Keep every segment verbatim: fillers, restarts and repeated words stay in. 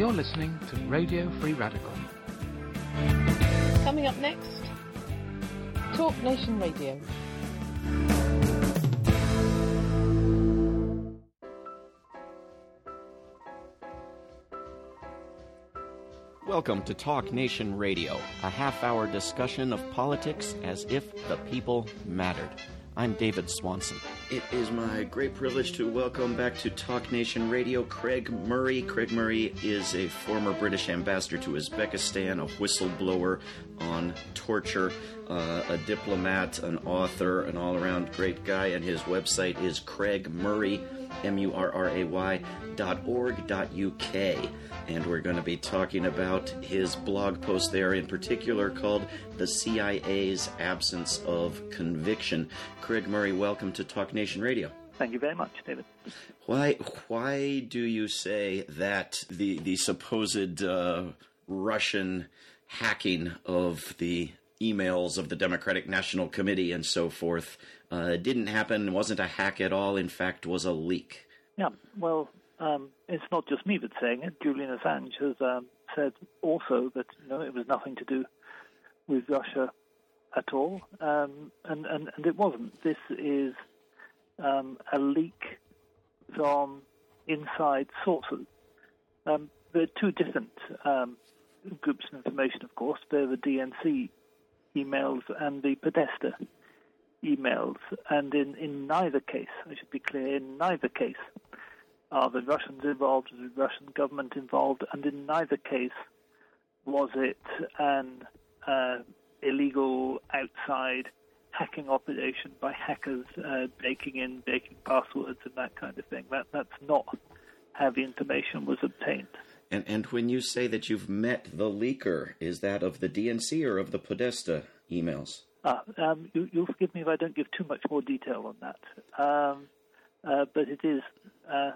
You're listening to Radio Free Radical. Coming up next, Talk Nation Radio. Welcome to Talk Nation Radio, a half-hour discussion of politics as if the people mattered. I'm David Swanson. It is my great privilege to welcome back to Talk Nation Radio Craig Murray. Craig Murray is a former British ambassador to Uzbekistan, a whistleblower on torture, uh, a diplomat, an author, an all-around great guy, and his website is Craig Murray, M U R R A Y, dot org dot U K. And we're going to be talking about his blog post there in particular called The C I A's Absence of Conviction. Craig Murray, welcome to Talk Nation Radio. Thank you very much, David. Why why do you say that the, the supposed uh, Russian hacking of the emails of the Democratic National Committee and so forth uh, didn't happen, wasn't a hack at all, in fact was a leak? Yeah, well... Um, it's not just me that's saying it. Julian Assange has um, said also that you know it was nothing to do with Russia at all, um, and, and, and it wasn't. This is um, a leak from inside sources. Um, there are two different um, groups of information, of course. There are the D N C emails and the Podesta emails, and in, in neither case, I should be clear, in neither case, are the Russians involved, is the Russian government involved, and in neither case was it an uh, illegal outside hacking operation by hackers uh, breaking in, breaking passwords and that kind of thing. That That's not how the information was obtained. And, and when you say that you've met the leaker, is that of the D N C or of the Podesta emails? Ah, um, you, you'll forgive me if I don't give too much more detail on that. Um, uh, but it is... Uh,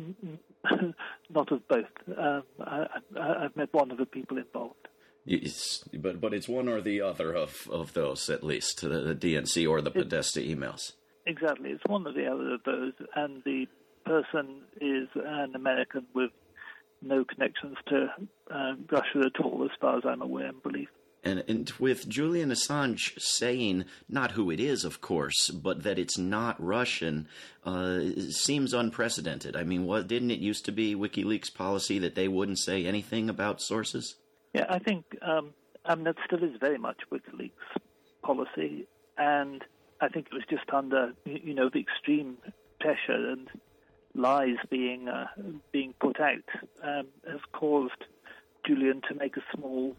not of both. Um, I, I, I've met one of the people involved. It's, but but it's one or the other of, of those, at least, the, the D N C or the Podesta emails. Exactly. It's one or the other of those, and the person is an American with no connections to uh, Russia at all, as far as I'm aware and believe. And, and with Julian Assange saying, not who it is, of course, but that it's not Russian, uh, seems unprecedented. I mean, what, didn't it used to be WikiLeaks policy that they wouldn't say anything about sources? Yeah, I think um, I mean, that still is very much WikiLeaks policy, and I think it was just under, you know, the extreme pressure and lies being uh, being put out um, has caused Julian to make a small...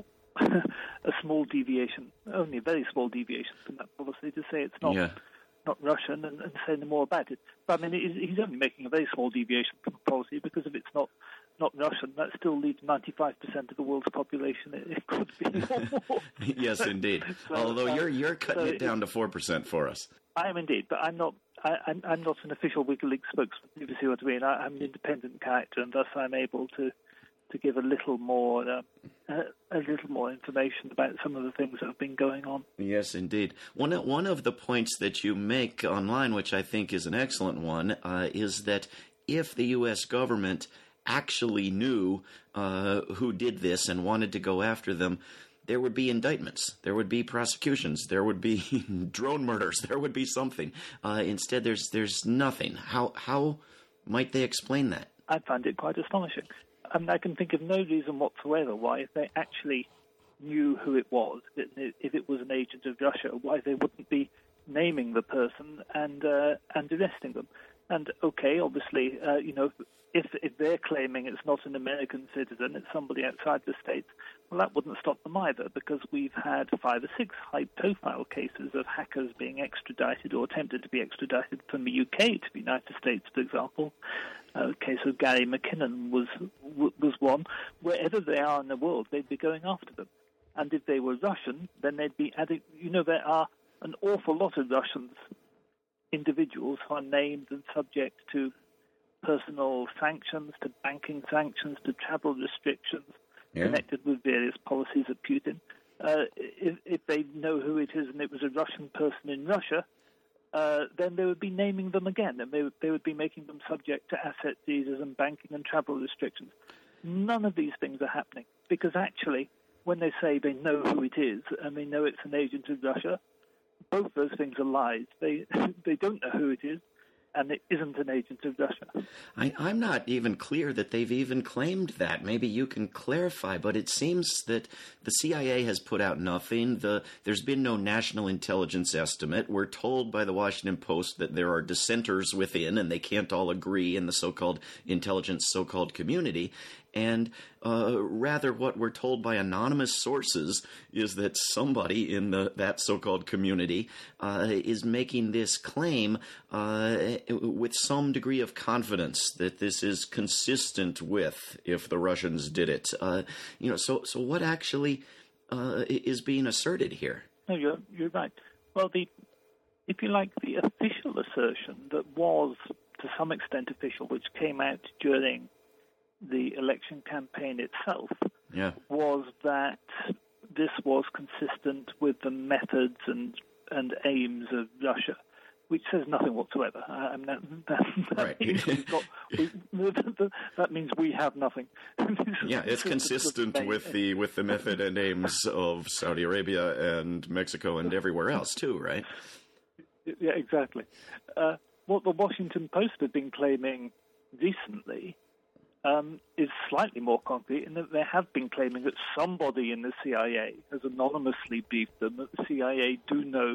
a small deviation, only a very small deviation from that policy, to say it's not yeah. not Russian and, and say no more about it. But I mean, he's only making a very small deviation from the policy, because if it's not not Russian, that still leaves ninety-five percent of the world's population. It, it could be more. Yes, indeed. so, Although uh, you're you're cutting so it down it, to four percent for us. I am indeed, but I'm not. I, I'm, I'm not an official WikiLeaks spokesman. If you see what I mean, I, I'm an independent character, and thus I'm able to. to give a little more uh, uh, a little more information about some of the things that have been going on. Yes, indeed. One of, one of the points that you make online, which I think is an excellent one, uh, is that if the U S government actually knew uh, who did this and wanted to go after them, there would be indictments, there would be prosecutions, there would be drone murders, there would be something. Uh, instead, there's there's nothing. How how might they explain that? I find it quite astonishing. I mean, I can think of no reason whatsoever why, if they actually knew who it was, if it was an agent of Russia, why they wouldn't be naming the person and uh, and arresting them. And okay, obviously, uh, you know, if if they're claiming it's not an American citizen, it's somebody outside the States, well, that wouldn't stop them either, because we've had five or six high-profile cases of hackers being extradited or attempted to be extradited from the U K to the United States, for example. Uh, the case of Gary McKinnon was was one. Wherever they are in the world, they'd be going after them. And if they were Russian, then they'd be adding... You know, there are an awful lot of Russians, individuals who are named and subject to personal sanctions, to banking sanctions, to travel restrictions yeah. connected with various policies of Putin. Uh, if, if they know who it is and it was a Russian person in Russia, uh, then they would be naming them again, and they, they would be making them subject to asset seizures and banking and travel restrictions. none of these things are happening, because actually, when they say they know who it is and they know it's an agent of Russia, both those things are lies. They they don't know who it is, and it isn't an agent of Russia. I, I'm not even clear that they've even claimed that. Maybe you can clarify, but it seems that the C I A has put out nothing. The, there's been no national intelligence estimate. We're told by the Washington Post that there are dissenters within, and they can't all agree in the so-called intelligence so-called community. And uh, rather what we're told by anonymous sources is that somebody in the, that so-called community uh, is making this claim uh, with some degree of confidence that this is consistent with if the Russians did it. Uh, you know, so so what actually uh, is being asserted here? No, you're you're right. Well, the if you like, the official assertion that was to some extent official, which came out during the election campaign itself, yeah. was that this was consistent with the methods and and aims of Russia, which says nothing whatsoever. I mean, that, that, that, right. means we've got, we, that means we have nothing. Yeah, it's consistent with the with the method and aims of Saudi Arabia and Mexico and everywhere else too, right? Yeah, exactly. Uh, what the Washington Post have been claiming recently Um, is slightly more concrete in that they have been claiming that somebody in the C I A has anonymously briefed them that the C I A do know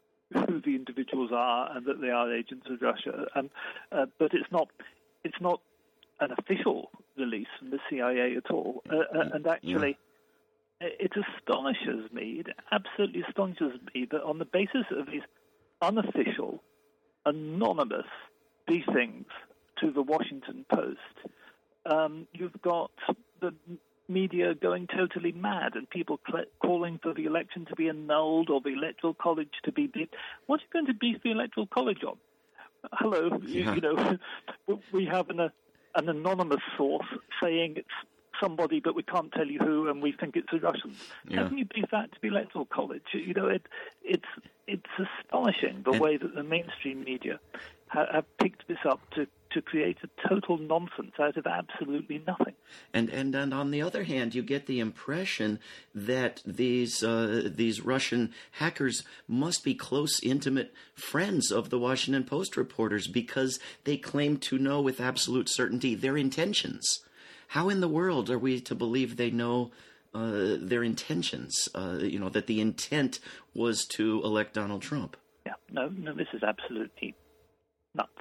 who the individuals are and that they are agents of Russia. And, uh, but it's not it's not an official release from the C I A at all. Uh, uh, and actually, yeah. it astonishes me, it absolutely astonishes me that on the basis of these unofficial, anonymous briefings to the Washington Post, Um, you've got the media going totally mad and people cl- calling for the election to be annulled or the Electoral College to be beat. What are you going to beat the Electoral College on? Hello, yeah. you, you know, we have an, uh, an anonymous source saying it's somebody, but we can't tell you who, and we think it's a Russian. Yeah. How can you beat that to the Electoral College? You know, it, it's it's astonishing the and, way that the mainstream media ha- have picked this up to to create a total nonsense out of absolutely nothing. And and and on the other hand, you get the impression that these uh, these Russian hackers must be close, intimate friends of the Washington Post reporters because they claim to know with absolute certainty their intentions. How in the world are we to believe they know uh, their intentions? Uh, you know, that the intent was to elect Donald Trump. Yeah, no, no, this is absolutely nuts.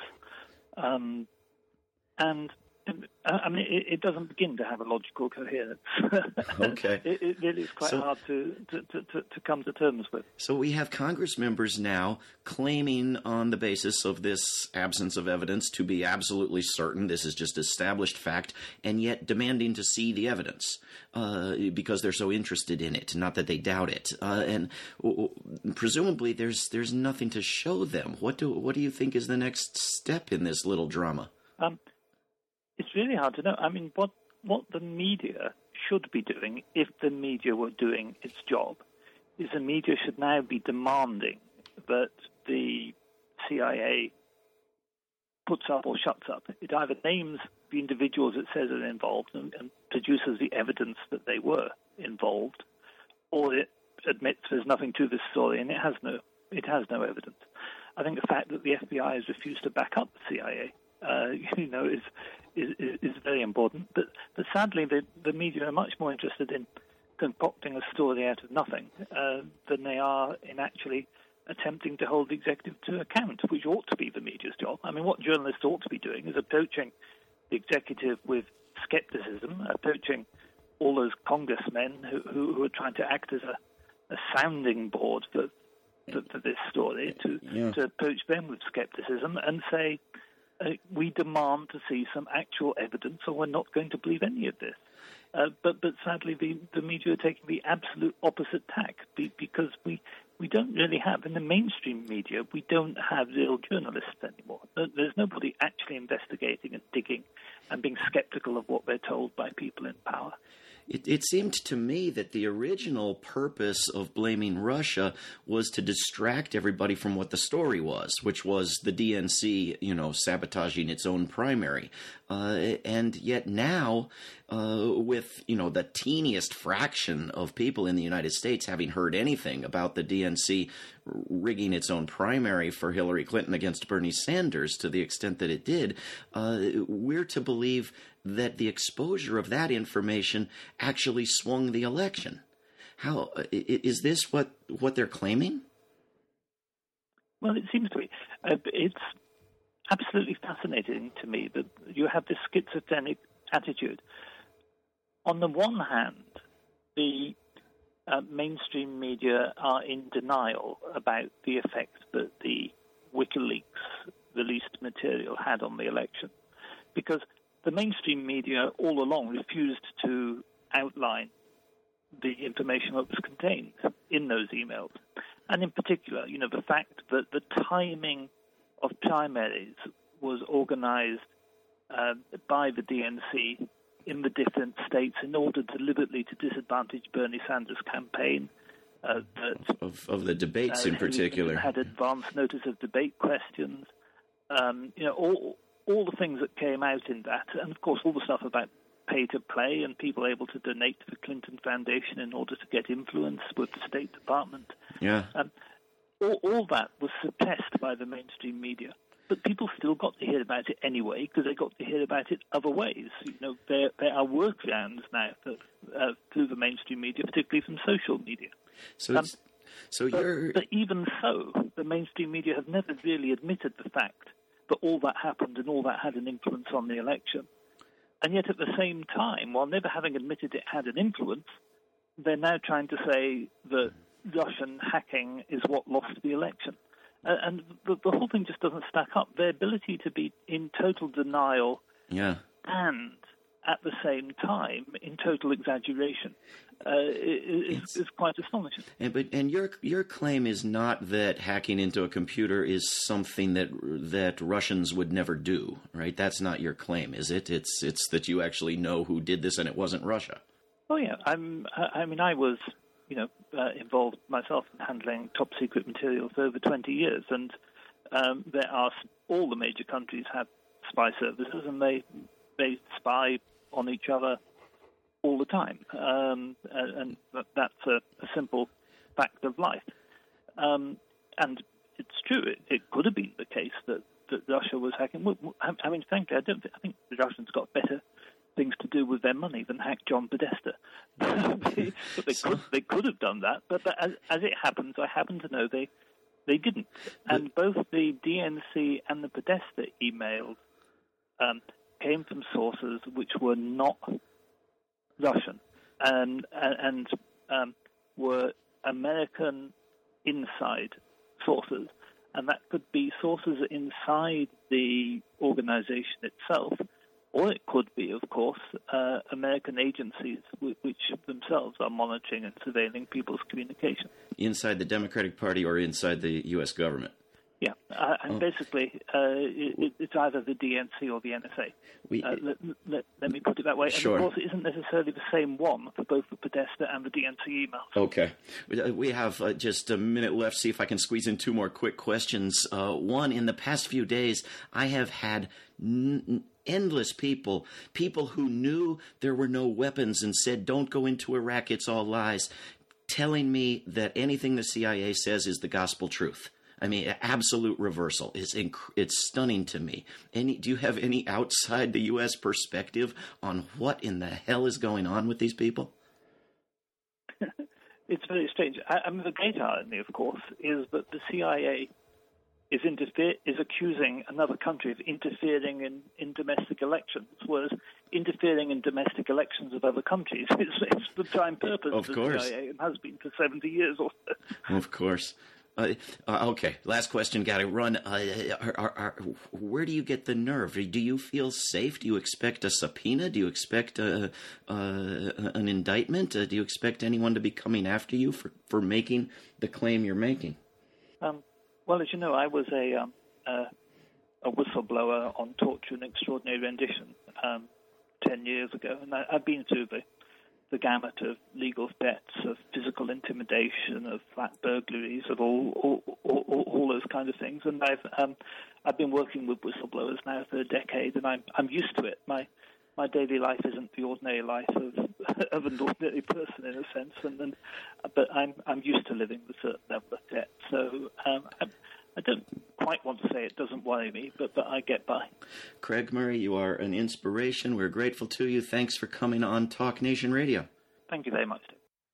Um, and I mean, it, it doesn't begin to have a logical coherence. Okay. it, it really is quite so, hard to, to, to, to come to terms with. So we have Congress members now claiming on the basis of this absence of evidence to be absolutely certain, this is just established fact, and yet demanding to see the evidence uh, because they're so interested in it, not that they doubt it. Uh, and w- presumably there's there's nothing to show them. What do what do you think is the next step in this little drama? Um. It's really hard to know. I mean, what what the media should be doing, if the media were doing its job, is the media should now be demanding that the C I A puts up or shuts up. It either names the individuals it says are involved and, and produces the evidence that they were involved, or it admits there's nothing to this story and it has no it has no evidence. I think the fact that the F B I has refused to back up the C I A, uh, you know, is Is, is very important, but, but sadly the, the media are much more interested in concocting a story out of nothing uh, than they are in actually attempting to hold the executive to account, which ought to be the media's job. I mean, what journalists ought to be doing is approaching the executive with skepticism, approaching all those congressmen who, who, who are trying to act as a, a sounding board for, for, for this story, to, yeah. to approach them with skepticism and say, Uh, we demand to see some actual evidence, or we're not going to believe any of this. Uh, but, but sadly, the, the media are taking the absolute opposite tack be, because we we don't really have, in the mainstream media, we don't have real journalists anymore. There's nobody actually investigating and digging and being skeptical of what they're told by people in power. It, it seemed to me that the original purpose of blaming Russia was to distract everybody from what the story was, which was the D N C, you know, sabotaging its own primary. Uh, and yet now, uh, with, you know, the teeniest fraction of people in the United States having heard anything about the D N C rigging its own primary for Hillary Clinton against Bernie Sanders to the extent that it did, uh, we're to believe that the exposure of that information actually swung the election. How is this what what they're claiming? Well, it seems to be. Uh, it's absolutely fascinating to me that you have this schizophrenic attitude. On the one hand, the uh, mainstream media are in denial about the effect that the WikiLeaks released material had on the election, because the mainstream media all along refused to outline the information that was contained in those emails. And in particular, you know, the fact that the timing of primaries was organized uh, by the D N C in the different states in order deliberately to disadvantage Bernie Sanders' campaign. Uh, that, of, of the debates uh, in particular. Had advance notice of debate questions. Um, you know, all all the things that came out in that, and of course all the stuff about pay-to-play and people able to donate to the Clinton Foundation in order to get influence with the State Department. Yeah. Um, all, all that was suppressed by the mainstream media. But people still got to hear about it anyway because they got to hear about it other ways. You know, there, there are workarounds now for, uh, through the mainstream media, particularly from social media. So, um, it's, so but, you're... but even so, the mainstream media have never really admitted the fact that all that happened and all that had an influence on the election. And yet at the same time, while never having admitted it had an influence, they're now trying to say that Russian hacking is what lost the election. Uh, and the, the whole thing just doesn't stack up. Their ability to be in total denial yeah. and at the same time in total exaggeration uh, is, is quite astonishing. And, but, and your your claim is not that hacking into a computer is something that that Russians would never do, right? That's not your claim, is it? It's it's that you actually know who did this and it wasn't Russia. Oh yeah, I'm. I mean, I was, you know, uh, involved myself in handling top secret material for over twenty years, and um, there are all the major countries have spy services, and they they spy on each other all the time, um, and that's a, a simple fact of life. Um, and it's true; it, it could have been the case that, that Russia was hacking. I mean, frankly, I don't. Think, I think the Russians got better things to do with their money than hack John Podesta. but they could they could have done that. But, but as, as it happens, I happen to know they they didn't. And both the D N C and the Podesta emails um, came from sources which were not Russian and and um, were American inside sources, and that could be sources inside the organization itself, or it could be, of course, uh, American agencies w- which themselves are monitoring and surveilling people's communication. Inside the Democratic Party or inside the U S government? Yeah, uh, and oh. basically uh, it, it's either the D N C or the N S A. We, uh, let, let, let me put it that way. Sure. And of course, it isn't necessarily the same one for both the Podesta and the D N C emails. Okay. We have uh, just a minute left. See if I can squeeze in two more quick questions. Uh, one, in the past few days, I have had n- endless people, people who knew there were no weapons and said, don't go into Iraq, it's all lies, telling me that anything the C I A says is the gospel truth. I mean, absolute reversal. It's inc- it's stunning to me. Any, do you have any outside the U S perspective on what in the hell is going on with these people? It's very strange. I, I mean, the great irony, of course, is that the C I A is interfere is accusing another country of interfering in, in domestic elections, whereas interfering in domestic elections of other countries is, is the prime purpose of of course. the C I A and has been for seventy years or so. Of course. Uh, uh, okay, last question. Got to run. Uh, are, are, are, where do you get the nerve? Do you feel safe? Do you expect a subpoena? Do you expect a, uh, an indictment? Uh, do you expect anyone to be coming after you for, for making the claim you're making? Um, well, as you know, I was a um, uh, a whistleblower on torture and extraordinary rendition um, ten years ago, and I, I've been through the, the gamut of legal threats, of physical intimidation, of flat burglaries, of all all, all, all those kinds of things. And I've um, I've been working with whistleblowers now for a decade, and I'm I'm used to it. My my daily life isn't the ordinary life of of an ordinary person in a sense, and, and but I'm I'm used to living with a certain level of threat. So um, I'm, I don't quite want to say it doesn't worry me, but, but I get by. Craig Murray, you are an inspiration. We're grateful to you. Thanks for coming on Talk Nation Radio. Thank you very much.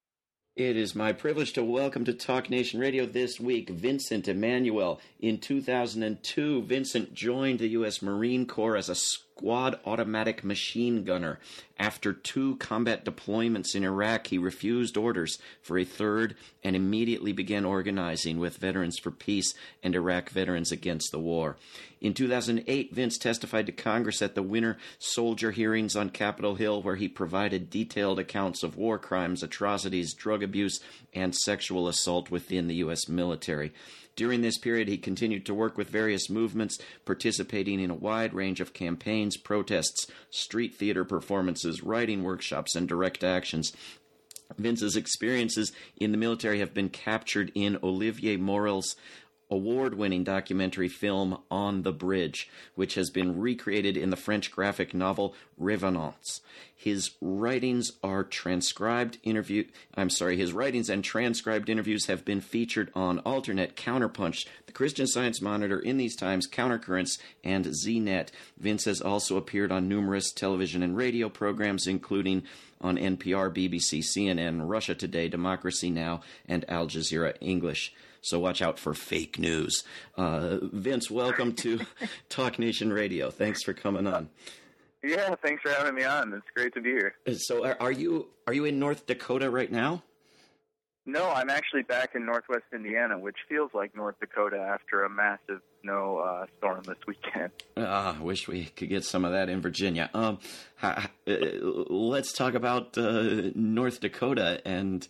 It is my privilege to welcome to Talk Nation Radio this week Vincent Emanuel. In two thousand two, Vincent joined the U S Marine Corps as a squad automatic machine gunner. After two combat deployments in Iraq, he refused orders for a third and immediately began organizing with Veterans for Peace and Iraq Veterans Against the War. In two thousand eight, Vince testified to Congress at the Winter Soldier hearings on Capitol Hill, where he provided detailed accounts of war crimes, atrocities, drug abuse, and sexual assault within the U S military. During this period, he continued to work with various movements, participating in a wide range of campaigns, protests, street theater performances, writing workshops, and direct actions. Vince's experiences in the military have been captured in Olivier Morel's award-winning documentary film On the Bridge, which has been recreated in the French graphic novel Revenants. His writings are transcribed interview I'm sorry, his writings and transcribed interviews have been featured on Alternet, Counterpunch, the Christian Science Monitor, In These Times, Countercurrents, and Z net. Vince has also appeared on numerous television and radio programs, including on N P R, B B C, C N N, Russia Today, Democracy Now!, and Al Jazeera English. So watch out for fake news. Uh, Vince, welcome to Talk Nation Radio. Thanks for coming on. Yeah, thanks for having me on. It's great to be here. So are, are you are you in North Dakota right now? No, I'm actually back in Northwest Indiana, which feels like North Dakota after a massive snow uh, storm this weekend. Ah, I wish we could get some of that in Virginia. Um, ha, uh, let's talk about uh, North Dakota and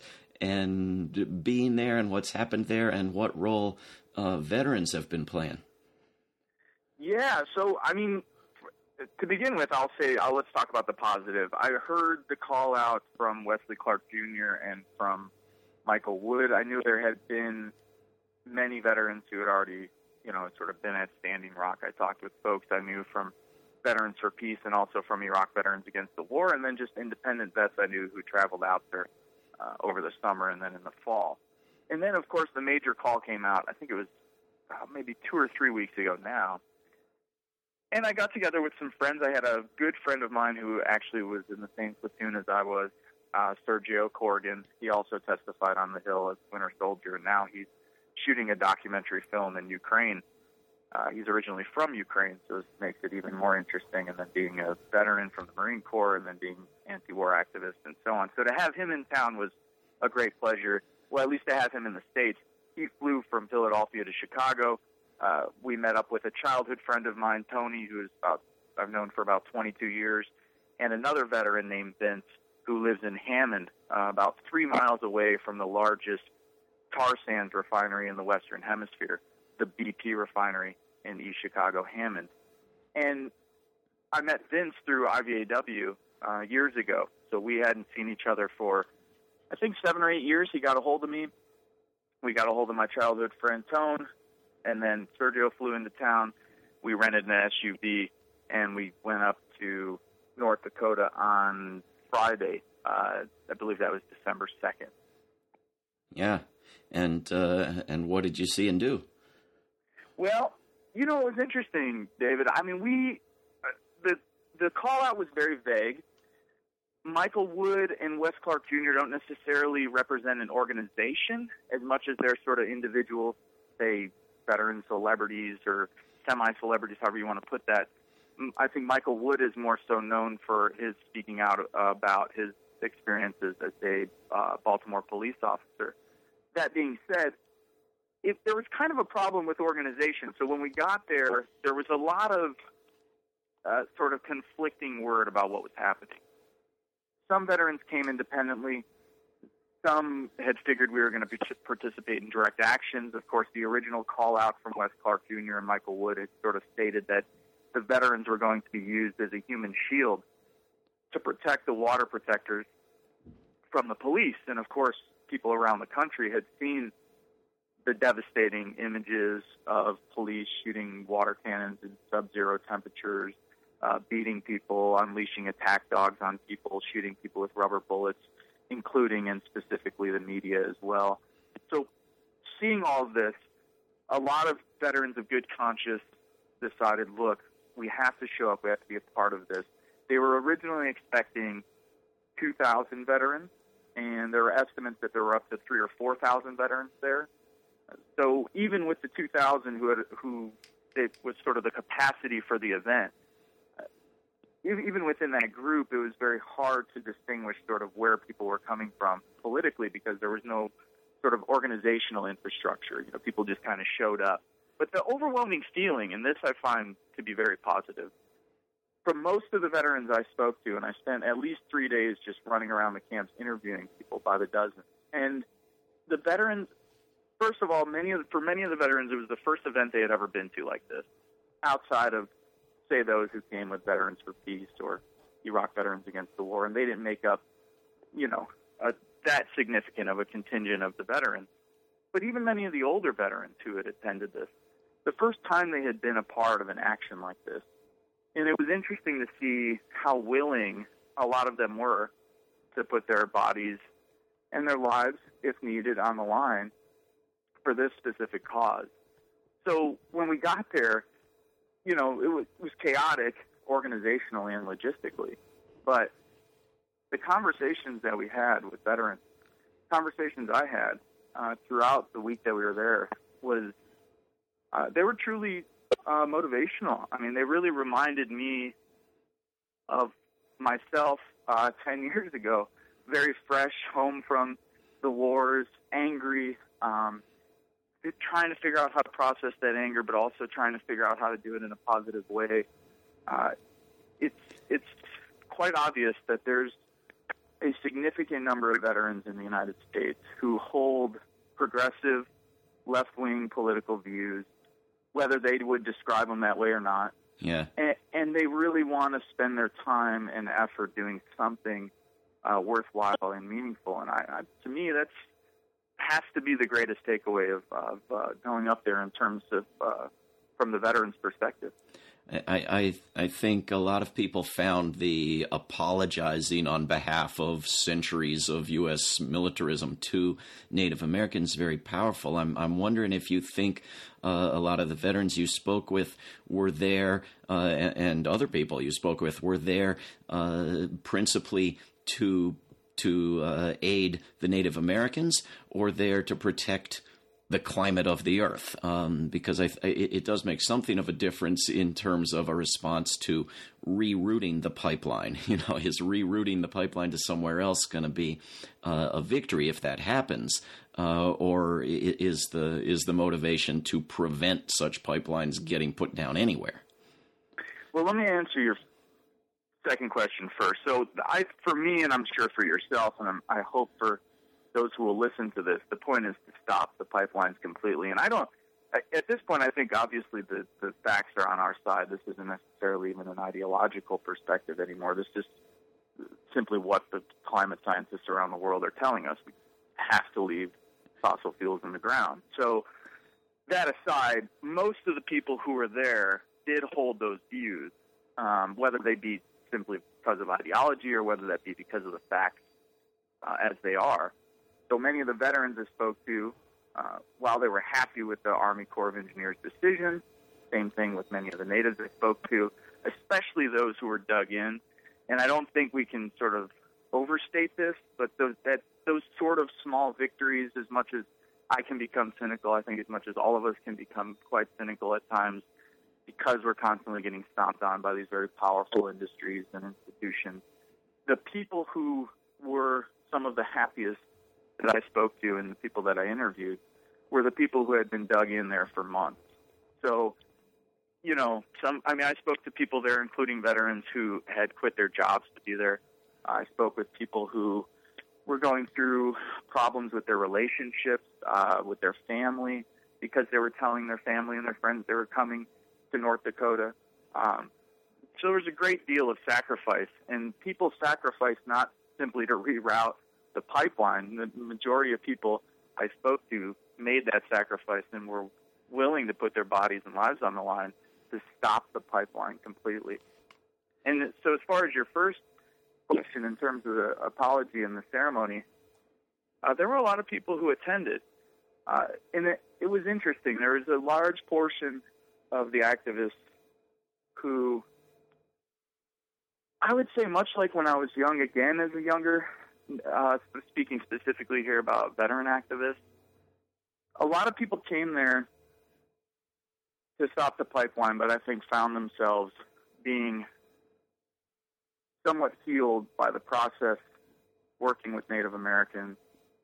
and being there and what's happened there and what role uh, veterans have been playing. Yeah, so, I mean, to begin with, I'll say, I'll, let's talk about the positive. I heard the call out from Wesley Clark Junior and from Michael Wood. I knew there had been many veterans who had already, you know, sort of been at Standing Rock. I talked with folks I knew from Veterans for Peace and also from Iraq Veterans Against the War, and then just independent vets I knew who traveled out there Uh, over the summer and then in the fall. And then, of course, the major call came out, I think it was uh, maybe two or three weeks ago now. And I got together with some friends. I had a good friend of mine who actually was in the same platoon as I was, uh, Sergio Corrigan. He also testified on the Hill as Winter Soldier, and now he's shooting a documentary film in Ukraine. Uh, he's originally from Ukraine, so this makes it even more interesting, and then being a veteran from the Marine Corps and then being anti-war activist and so on. So to have him in town was a great pleasure. Well, at least to have him in the States. He flew from Philadelphia to Chicago. Uh, we met up with a childhood friend of mine, Tony, who is about, I've known for about twenty-two years, and another veteran named Vince, who lives in Hammond, uh, about three miles away from the largest tar sands refinery in the Western Hemisphere, the B P refinery in East Chicago, Hammond. And I met Vince through I V A W uh, years ago, so we hadn't seen each other for, I think, seven or eight years. He got a hold of me. We got a hold of my childhood friend, Tone, and then Sergio flew into town. We rented an S U V, and we went up to North Dakota on Friday. Uh, I believe that was December second. Yeah, and uh, and what did you see and do? Well, you know, it was interesting, David. I mean, we uh, the the call out was very vague. Michael Wood and Wes Clark Junior don't necessarily represent an organization as much as they're sort of individual, say, veteran celebrities or semi-celebrities, however you want to put that. I think Michael Wood is more so known for his speaking out about his experiences as a uh, Baltimore police officer. That being said, it, there was kind of a problem with organization. So when we got there, there was a lot of uh, sort of conflicting word about what was happening. Some veterans came independently. Some had figured we were going to participate in direct actions. Of course, the original call out from Wes Clark Junior and Michael Wood had sort of stated that the veterans were going to be used as a human shield to protect the water protectors from the police. And of course, people around the country had seen the devastating images of police shooting water cannons in sub-zero temperatures, uh, beating people, unleashing attack dogs on people, shooting people with rubber bullets, including and specifically the media as well. So seeing all of this, a lot of veterans of good conscience decided, look, we have to show up, we have to be a part of this. They were originally expecting two thousand veterans, and there were estimates that there were up to three or four thousand veterans there. So even with the two thousand who had, who it was sort of the capacity for the event, even within that group, it was very hard to distinguish sort of where people were coming from politically because there was no sort of organizational infrastructure. You know, people just kind of showed up. But the overwhelming feeling, and this I find to be very positive, from most of the veterans I spoke to, and I spent at least three days just running around the camps interviewing people by the dozen, and the veterans, first of all, many of the, for many of the veterans, it was the first event they had ever been to like this, outside of, say, those who came with Veterans for Peace or Iraq Veterans Against the War, and they didn't make up, you know, a, that significant of a contingent of the veterans. But even many of the older veterans who had attended this, the first time they had been a part of an action like this, and it was interesting to see how willing a lot of them were to put their bodies and their lives, if needed, on the line for this specific cause. So when we got there, you know, it was, it was chaotic organizationally and logistically, but the conversations that we had with veterans, conversations I had uh, throughout the week that we were there, was uh, they were truly uh, motivational. I mean, they really reminded me of myself uh, ten years ago, very fresh, home from the wars, angry, um, trying to figure out how to process that anger, but also trying to figure out how to do it in a positive way. Uh, it's it's quite obvious that there's a significant number of veterans in the United States who hold progressive, left-wing political views, whether they would describe them that way or not. Yeah. And, and they really want to spend their time and effort doing something uh, worthwhile and meaningful. And I, I, to me, that's has to be the greatest takeaway of, of uh, going up there in terms of uh, from the veterans' perspective. I, I I think a lot of people found the apologizing on behalf of centuries of U S militarism to Native Americans very powerful. I'm I'm wondering if you think uh, a lot of the veterans you spoke with were there, uh, and, and other people you spoke with were there uh, principally to to uh, aid the Native Americans, or there to protect the climate of the earth, um, because I, it, it does make something of a difference in terms of a response to rerouting the pipeline. You know, is rerouting the pipeline to somewhere else going to be uh, a victory if that happens, uh, or is the is the motivation to prevent such pipelines getting put down anywhere? Well, let me answer your second question first. So, I, for me, and I'm sure for yourself, and I'm, I hope for those who will listen to this, the point is to stop the pipelines completely. And I don't, at this point, I think obviously the, the facts are on our side. This isn't necessarily even an ideological perspective anymore. This is simply what the climate scientists around the world are telling us. We have to leave fossil fuels in the ground. So that aside, most of the people who were there did hold those views, um, whether they be simply because of ideology or whether that be because of the facts uh, as they are. So many of the veterans I spoke to, uh, while they were happy with the Army Corps of Engineers decision, same thing with many of the natives I spoke to, especially those who were dug in. And I don't think we can sort of overstate this, but those, that, those sort of small victories, as much as I can become cynical, I think as much as all of us can become quite cynical at times, because we're constantly getting stomped on by these very powerful industries and institutions. The people who were some of the happiest that I spoke to and the people that I interviewed were the people who had been dug in there for months. So, you know, some, I mean, I spoke to people there, including veterans who had quit their jobs to be there. I spoke with people who were going through problems with their relationships, uh, with their family, because they were telling their family and their friends they were coming to North Dakota. Um, so there was a great deal of sacrifice, and people sacrificed not simply to reroute the pipeline. The majority of people I spoke to made that sacrifice and were willing to put their bodies and lives on the line to stop the pipeline completely. And so as far as your first question in terms of the apology and the ceremony, uh, there were a lot of people who attended. Uh, and it, it was interesting. There was a large portion of the activists who, I would say much like when I was young again as a younger, uh, speaking specifically here about veteran activists, a lot of people came there to stop the pipeline, but I think found themselves being somewhat healed by the process, working with Native Americans,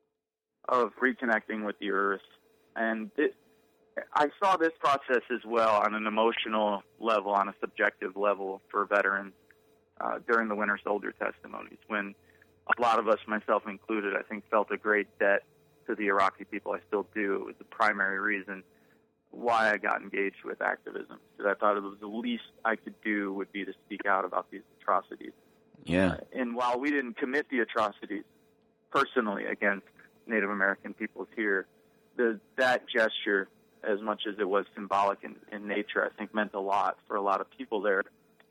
of reconnecting with the earth. And it, I saw this process as well on an emotional level, on a subjective level for veterans uh, during the Winter Soldier testimonies, when a lot of us, myself included, I think felt a great debt to the Iraqi people. I still do. It was the primary reason why I got engaged with activism, because I thought it was the least I could do would be to speak out about these atrocities. Yeah. Uh, and while we didn't commit the atrocities personally against Native American peoples here, the, that gesture, as much as it was symbolic in, in nature, I think meant a lot for a lot of people there.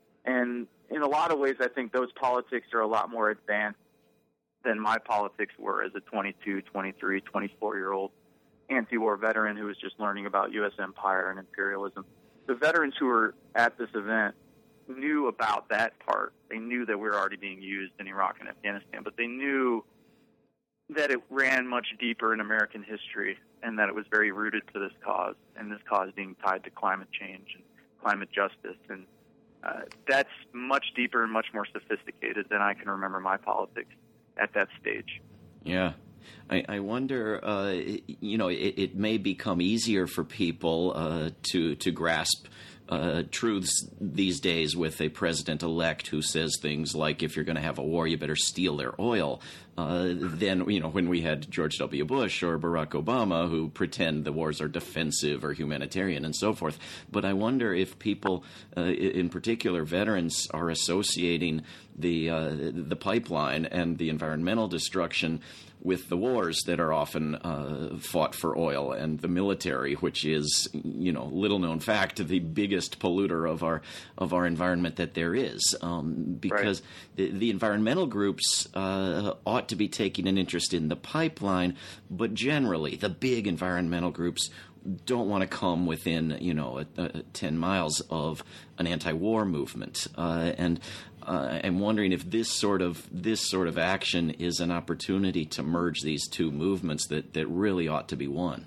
And in a lot of ways, I think those politics are a lot more advanced than my politics were as a twenty-two, twenty-three, twenty-four-year-old anti-war veteran who was just learning about U S empire and imperialism. The veterans who were at this event knew about that part. They knew that we were already being used in Iraq and Afghanistan, but they knew that it ran much deeper in American history and that it was very rooted to this cause, and this cause being tied to climate change and climate justice. And uh, that's much deeper and much more sophisticated than I can remember my politics at that stage. Yeah. I, I wonder, uh, you know, it, it may become easier for people uh, to to grasp uh, truths these days with a president-elect who says things like, if you're going to have a war, you better steal their oil, uh, than, you know, when we had George W. Bush or Barack Obama who pretend the wars are defensive or humanitarian and so forth. But I wonder if people, uh, in particular veterans, are associating the uh, the pipeline and the environmental destruction with the wars that are often uh, fought for oil, and the military, which is, you know, little known fact, the biggest polluter of our of our environment that there is. Um, because right. the, the environmental groups uh, ought to be taking an interest in the pipeline, but generally the big environmental groups don't want to come within, you know, a, a ten miles of an anti-war movement, uh, and. Uh, I'm wondering if this sort of this sort of action is an opportunity to merge these two movements that, that really ought to be one.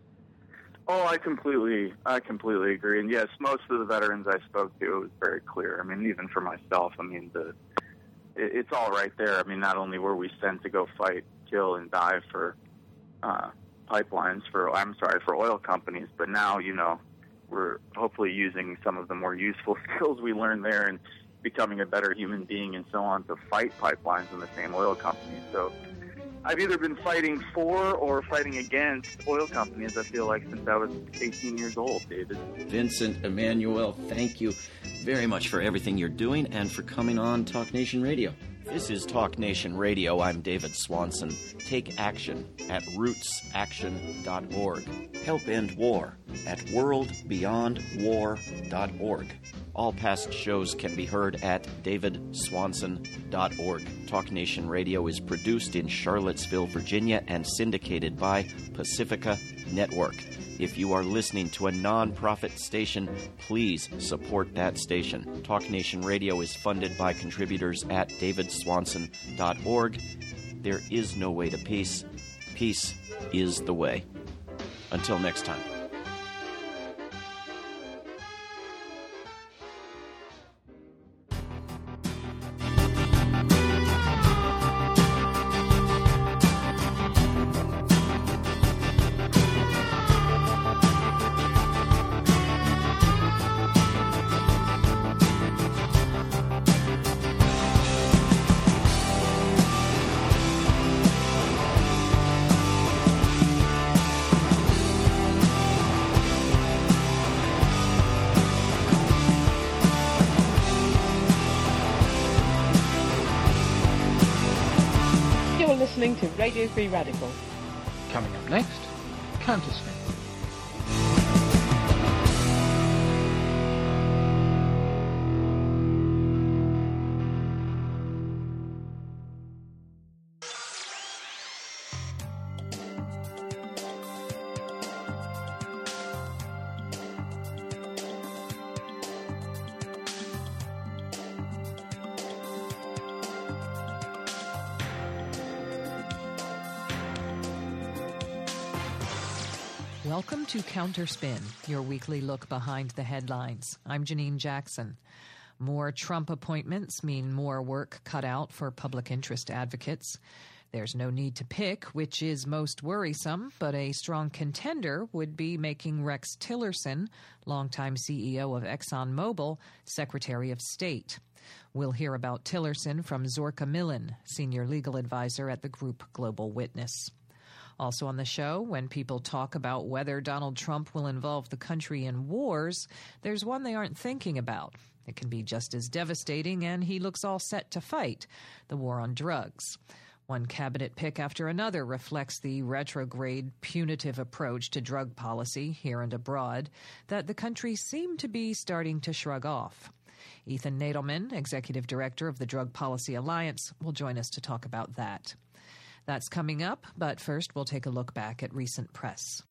Oh, I completely, I completely agree. And yes, most of the veterans I spoke to, it was very clear. I mean, even for myself, I mean, the it, it's all right there. I mean, not only were we sent to go fight, kill, and die for uh, pipelines, for I'm sorry, for oil companies, but now, you know, we're hopefully using some of the more useful skills we learned there and becoming a better human being and so on to fight pipelines in the same oil companies. So I've either been fighting for or fighting against oil companies, I feel like, since I was eighteen years old, David. Vincent Emanuel, thank you very much for everything you're doing and for coming on Talk Nation Radio. This is Talk Nation Radio. I'm David Swanson. Take action at roots action dot org. Help end war at world beyond war dot org. All past shows can be heard at david swanson dot org. Talk Nation Radio is produced in Charlottesville, Virginia, and syndicated by Pacifica Network. If you are listening to a non-profit station, please support that station. Talk Nation Radio is funded by contributors at david swanson dot org. There is no way to peace. Peace is the way. Until next time. You're listening to Radio Free Radical. Coming up next, Counterspin. Welcome to Counterspin, your weekly look behind the headlines. I'm Janine Jackson. More Trump appointments mean more work cut out for public interest advocates. There's no need to pick which is most worrisome, but a strong contender would be making Rex Tillerson, longtime C E O of ExxonMobil, Secretary of State. We'll hear about Tillerson from Zorka Millen, senior legal advisor at the group Global Witness. Also on the show, when people talk about whether Donald Trump will involve the country in wars, there's one they aren't thinking about. It can be just as devastating, and he looks all set to fight: the war on drugs. One cabinet pick after another reflects the retrograde, punitive approach to drug policy here and abroad that the country seemed to be starting to shrug off. Ethan Nadelman, executive director of the Drug Policy Alliance, will join us to talk about that. That's coming up, but first we'll take a look back at recent press.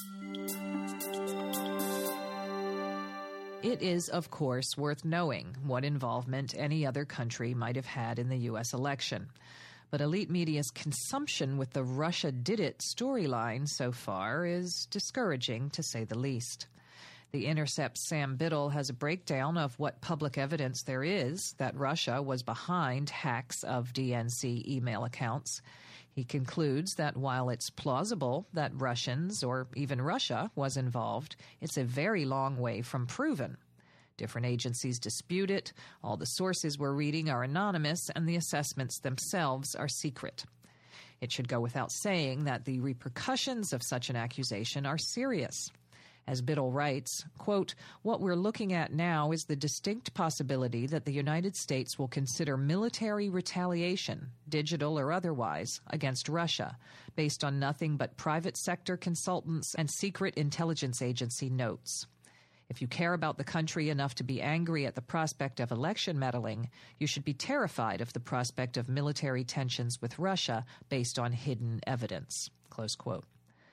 It is, of course, worth knowing what involvement any other country might have had in the U S election. But elite media's consumption with the Russia did it storyline so far is discouraging, to say the least. The Intercept's Sam Biddle has a breakdown of what public evidence there is that Russia was behind hacks of D N C email accounts. He concludes that while it's plausible that Russians or even Russia was involved, it's a very long way from proven. Different agencies dispute it, all the sources we're reading are anonymous, and the assessments themselves are secret. It should go without saying that the repercussions of such an accusation are serious. As Biddle writes, quote, "What we're looking at now is the distinct possibility that the United States will consider military retaliation, digital or otherwise, against Russia, based on nothing but private sector consultants and secret intelligence agency notes. If you care about the country enough to be angry at the prospect of election meddling, you should be terrified of the prospect of military tensions with Russia based on hidden evidence," close quote.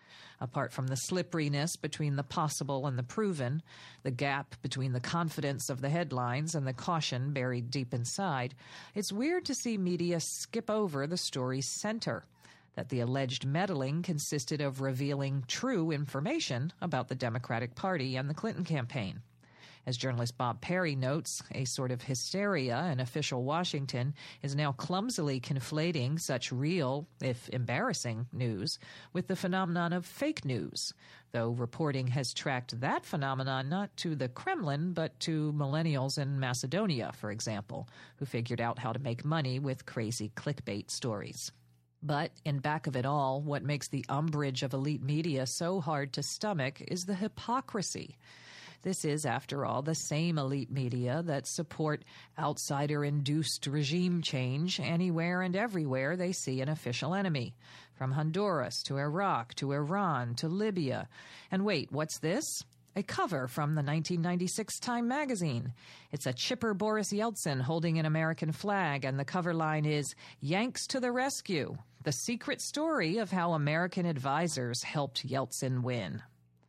Apart from the slipperiness between the possible and the proven, the gap between the confidence of the headlines and the caution buried deep inside, it's weird to see media skip over the story's center, that the alleged meddling consisted of revealing true information about the Democratic Party and the Clinton campaign. As journalist Bob Perry notes, a sort of hysteria in official Washington is now clumsily conflating such real, if embarrassing, news with the phenomenon of fake news, though reporting has tracked that phenomenon not to the Kremlin, but to millennials in Macedonia, for example, who figured out how to make money with crazy clickbait stories. But in back of it all, what makes the umbrage of elite media so hard to stomach is the hypocrisy. This is, after all, the same elite media that support outsider-induced regime change anywhere and everywhere they see an official enemy, from Honduras to Iraq to Iran to Libya. And wait, what's this? A cover from the nineteen ninety-six Time magazine. It's a chipper Boris Yeltsin holding an American flag, and the cover line is, "Yanks to the rescue, the secret story of how American advisors helped Yeltsin win."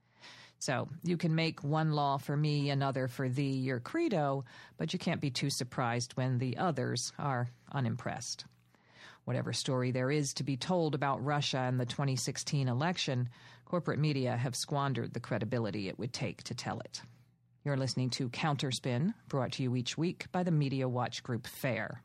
So you can make one law for me, another for thee your credo, but you can't be too surprised when the others are unimpressed. Whatever story there is to be told about Russia and the twenty sixteen election, corporate media have squandered the credibility it would take to tell it. You're listening to Counterspin, brought to you each week by the Media Watch Group FAIR.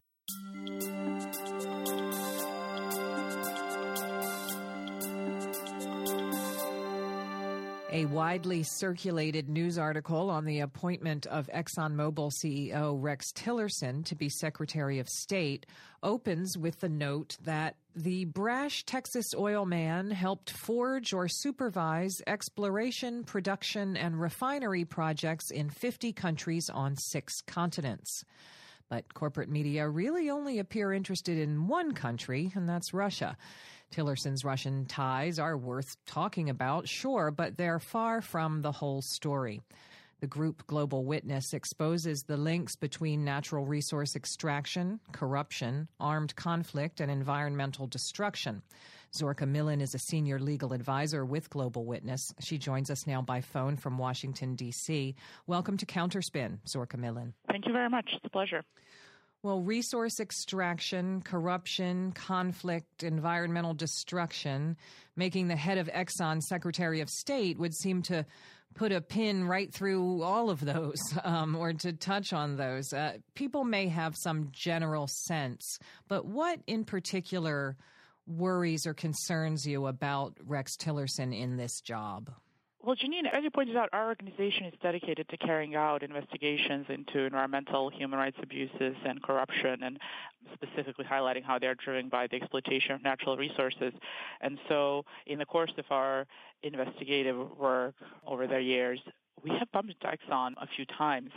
A widely circulated news article on the appointment of ExxonMobil C E O Rex Tillerson to be Secretary of State opens with the note that the brash Texas oil man helped forge or supervise exploration, production, and refinery projects in fifty countries on six continents. But corporate media really only appear interested in one country, and that's Russia. Tillerson's Russian ties are worth talking about, sure, but they're far from the whole story. The group Global Witness exposes the links between natural resource extraction, corruption, armed conflict, and environmental destruction. Zorka Millen is a senior legal advisor with Global Witness. She joins us now by phone from Washington, D C. Welcome to Counterspin, Zorka Millen. Thank you very much. It's a pleasure. Well, resource extraction, corruption, conflict, environmental destruction, making the head of Exxon Secretary of State would seem to put a pin right through all of those, um, or to touch on those. Uh, people may have some general sense, but what in particular worries or concerns you about Rex Tillerson in this job? Well, Janine, as you pointed out, our organization is dedicated to carrying out investigations into environmental human rights abuses and corruption, and specifically highlighting how they're driven by the exploitation of natural resources. And so in the course of our investigative work over the years, we have bumped into Exxon a few times.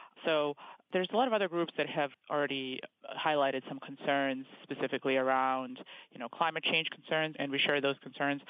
So there's a lot of other groups that have already highlighted some concerns specifically around, you know, climate change concerns, and we share those concerns.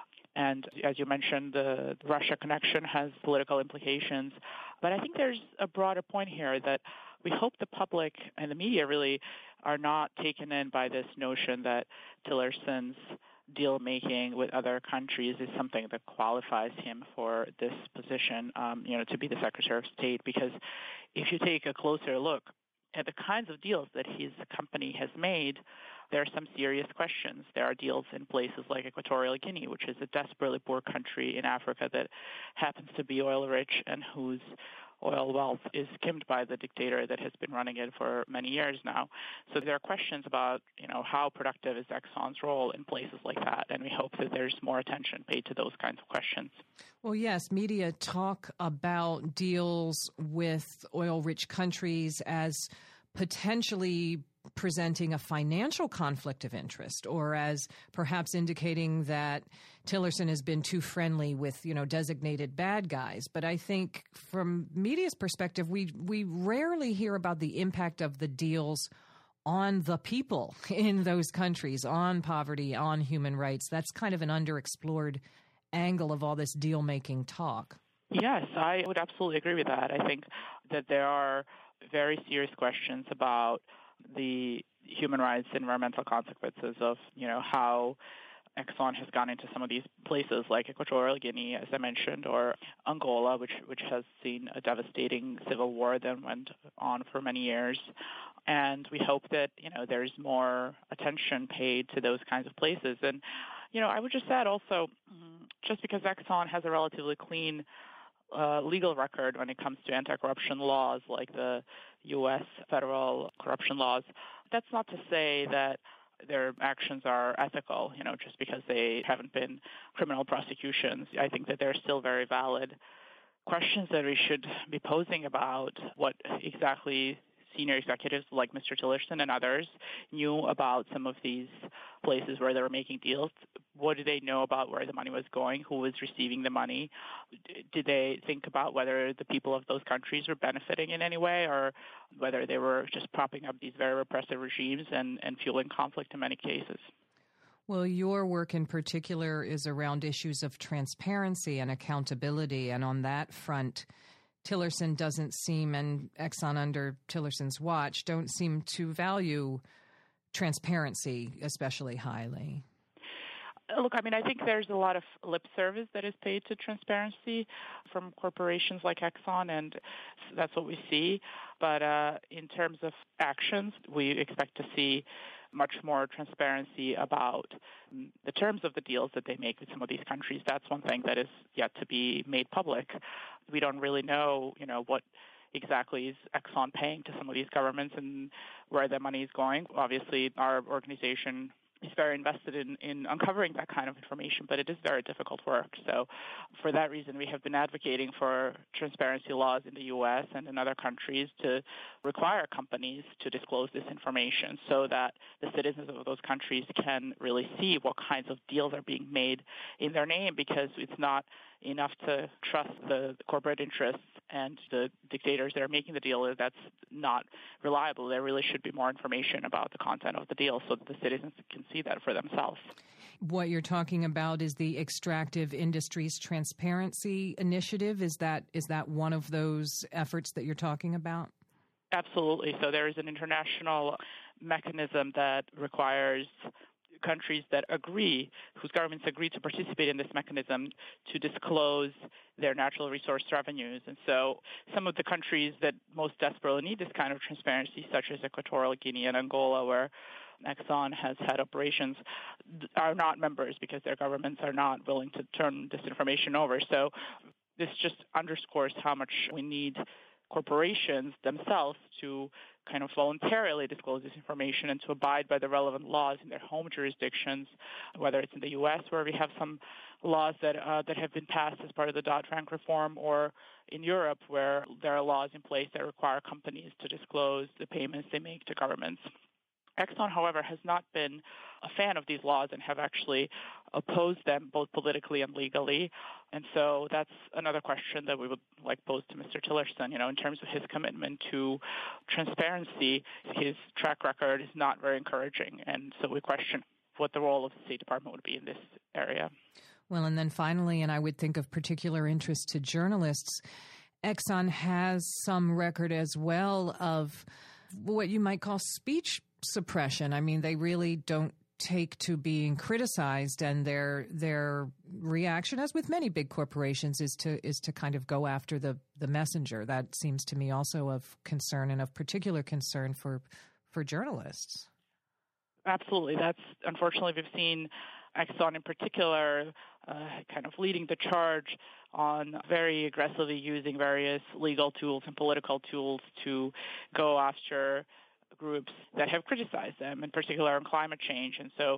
And as you mentioned, the Russia connection has political implications. But I think there's a broader point here that we hope the public and the media really are not taken in by this notion that Tillerson's deal-making with other countries is something that qualifies him for this position, um, you know, to be the Secretary of State. Because if you take a closer look at the kinds of deals that his company has made, there are some serious questions. There are deals in places like Equatorial Guinea, which is a desperately poor country in Africa that happens to be oil-rich and whose oil wealth is skimmed by the dictator that has been running it for many years now. So there are questions about, you know, how productive is Exxon's role in places like that, and we hope that there's more attention paid to those kinds of questions. Well, yes, media talk about deals with oil-rich countries as potentially presenting a financial conflict of interest, or as perhaps indicating that Tillerson has been too friendly with, you know, designated bad guys. But I think from media's perspective, we we rarely hear about the impact of the deals on the people in those countries, on poverty, on human rights. That's kind of an underexplored angle of all this deal-making talk. Yes, I would absolutely agree with that. I think that there are very serious questions about the human rights and environmental consequences of, you know, how Exxon has gone into some of these places like Equatorial Guinea, as I mentioned, or Angola, which which has seen a devastating civil war that went on for many years. And we hope that, you know, there's more attention paid to those kinds of places. And, you know, I would just add also, just because Exxon has a relatively clean Uh, legal record when it comes to anti-corruption laws like the U S federal corruption laws, that's not to say that their actions are ethical, you know, just because they haven't been criminal prosecutions. I think that they're still very valid questions that we should be posing about what exactly senior executives like Mister Tillerson and others knew about some of these places where they were making deals. What did they know about where the money was going? Who was receiving the money? Did they think about whether the people of those countries were benefiting in any way, or whether they were just propping up these very repressive regimes and, and fueling conflict in many cases? Well, your work in particular is around issues of transparency and accountability, and on that front, Tillerson doesn't seem, and Exxon under Tillerson's watch, don't seem to value transparency especially highly. Look, I mean, I think there's a lot of lip service that is paid to transparency from corporations like Exxon, and that's what we see. But uh, in terms of actions, we expect to see much more transparency about the terms of the deals that they make with some of these countries. That's one thing that is yet to be made public. We don't really know, you know, what exactly is Exxon paying to some of these governments and where their money is going. Obviously, our organization is very invested in, in uncovering that kind of information, but it is very difficult work. So for that reason, we have been advocating for transparency laws in the U S and in other countries to require companies to disclose this information so that the citizens of those countries can really see what kinds of deals are being made in their name, because it's not enough to trust the corporate interests and the dictators that are making the deal, that's not reliable. There really should be more information about the content of the deal so that the citizens can see that for themselves. What you're talking about is the Extractive Industries Transparency Initiative. Is that is that one of those efforts that you're talking about? Absolutely. So there is an international mechanism that requires countries that agree, whose governments agree to participate in this mechanism, to disclose their natural resource revenues. And so some of the countries that most desperately need this kind of transparency, such as Equatorial Guinea and Angola, where Exxon has had operations, are not members because their governments are not willing to turn this information over. So this just underscores how much we need corporations themselves to kind of voluntarily disclose this information and to abide by the relevant laws in their home jurisdictions, whether it's in the U S where we have some laws that uh, that have been passed as part of the Dodd-Frank reform, or in Europe where there are laws in place that require companies to disclose the payments they make to governments. Exxon, however, has not been a fan of these laws and have actually opposed them both politically and legally. And so that's another question that we would like pose to Mister Tillerson. You know, in terms of his commitment to transparency, his track record is not very encouraging. And so we question what the role of the State Department would be in this area. Well, and then finally, and I would think of particular interest to journalists, Exxon has some record as well of what you might call speech suppression. I mean, they really don't take to being criticized, and their their reaction, as with many big corporations, is to is to kind of go after the, the messenger. That seems to me also of concern and of particular concern for for journalists. Absolutely. That's unfortunately we've seen Exxon in particular uh, kind of leading the charge on very aggressively using various legal tools and political tools to go after groups that have criticized them, in particular on climate change. And so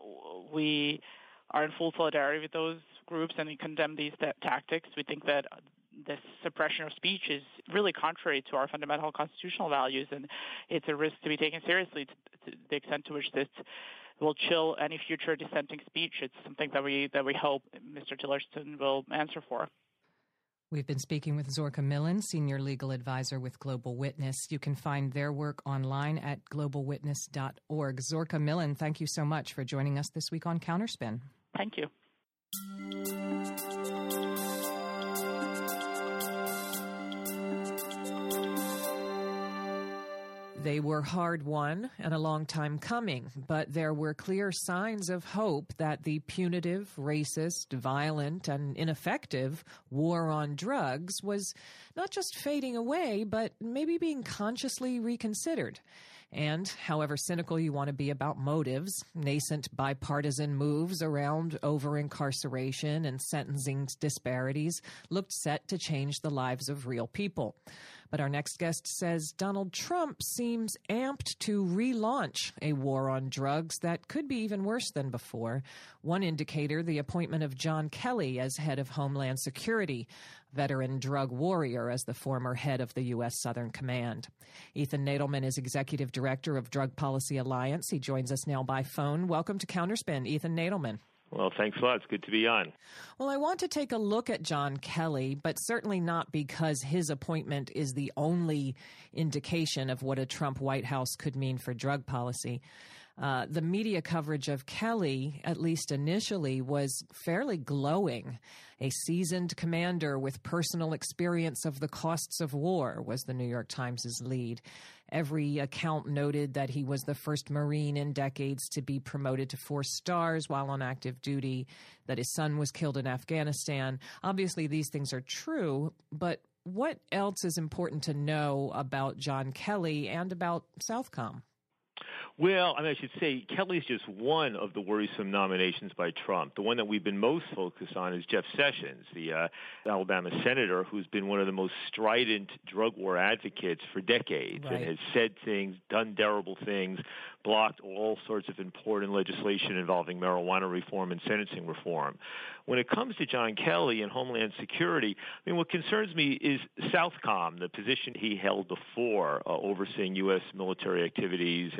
we are in full solidarity with those groups and we condemn these t- tactics. We think that this suppression of speech is really contrary to our fundamental constitutional values, and it's a risk to be taken seriously to, to the extent to which this will chill any future dissenting speech. It's something that we that we hope Mister Tillerson will answer for. We've been speaking with Zorka Millen, Senior Legal Advisor with Global Witness. You can find their work online at global witness dot org. Zorka Millen, thank you so much for joining us this week on Counterspin. Thank you. They were hard-won and a long time coming, but there were clear signs of hope that the punitive, racist, violent, and ineffective war on drugs was not just fading away, but maybe being consciously reconsidered. And however cynical you want to be about motives, nascent bipartisan moves around over-incarceration and sentencing disparities looked set to change the lives of real people. But our next guest says Donald Trump seems amped to relaunch a war on drugs that could be even worse than before. One indicator, the appointment of John Kelly as head of Homeland Security, veteran drug warrior as the former head of the U S. Southern Command. Ethan Nadelmann is Executive Director of Drug Policy Alliance. He joins us now by phone. Welcome to Counterspin, Ethan Nadelmann. Well, thanks a lot. It's good to be on. Well, I want to take a look at John Kelly, but certainly not because his appointment is the only indication of what a Trump White House could mean for drug policy. Uh, the media coverage of Kelly, at least initially, was fairly glowing. A seasoned commander with personal experience of the costs of war was the New York Times' lead. Every account noted that he was the first Marine in decades to be promoted to four stars while on active duty, that his son was killed in Afghanistan. Obviously, these things are true, but what else is important to know about John Kelly and about Southcom? Well, I mean, I should say Kelly's just one of the worrisome nominations by Trump. The one that we've been most focused on is Jeff Sessions, the uh, Alabama senator who's been one of the most strident drug war advocates for decades, right, and has said things, done terrible things, blocked all sorts of important legislation involving marijuana reform and sentencing reform. When it comes to John Kelly and Homeland Security, I mean, what concerns me is Southcom, the position he held before, uh, overseeing U S military activities and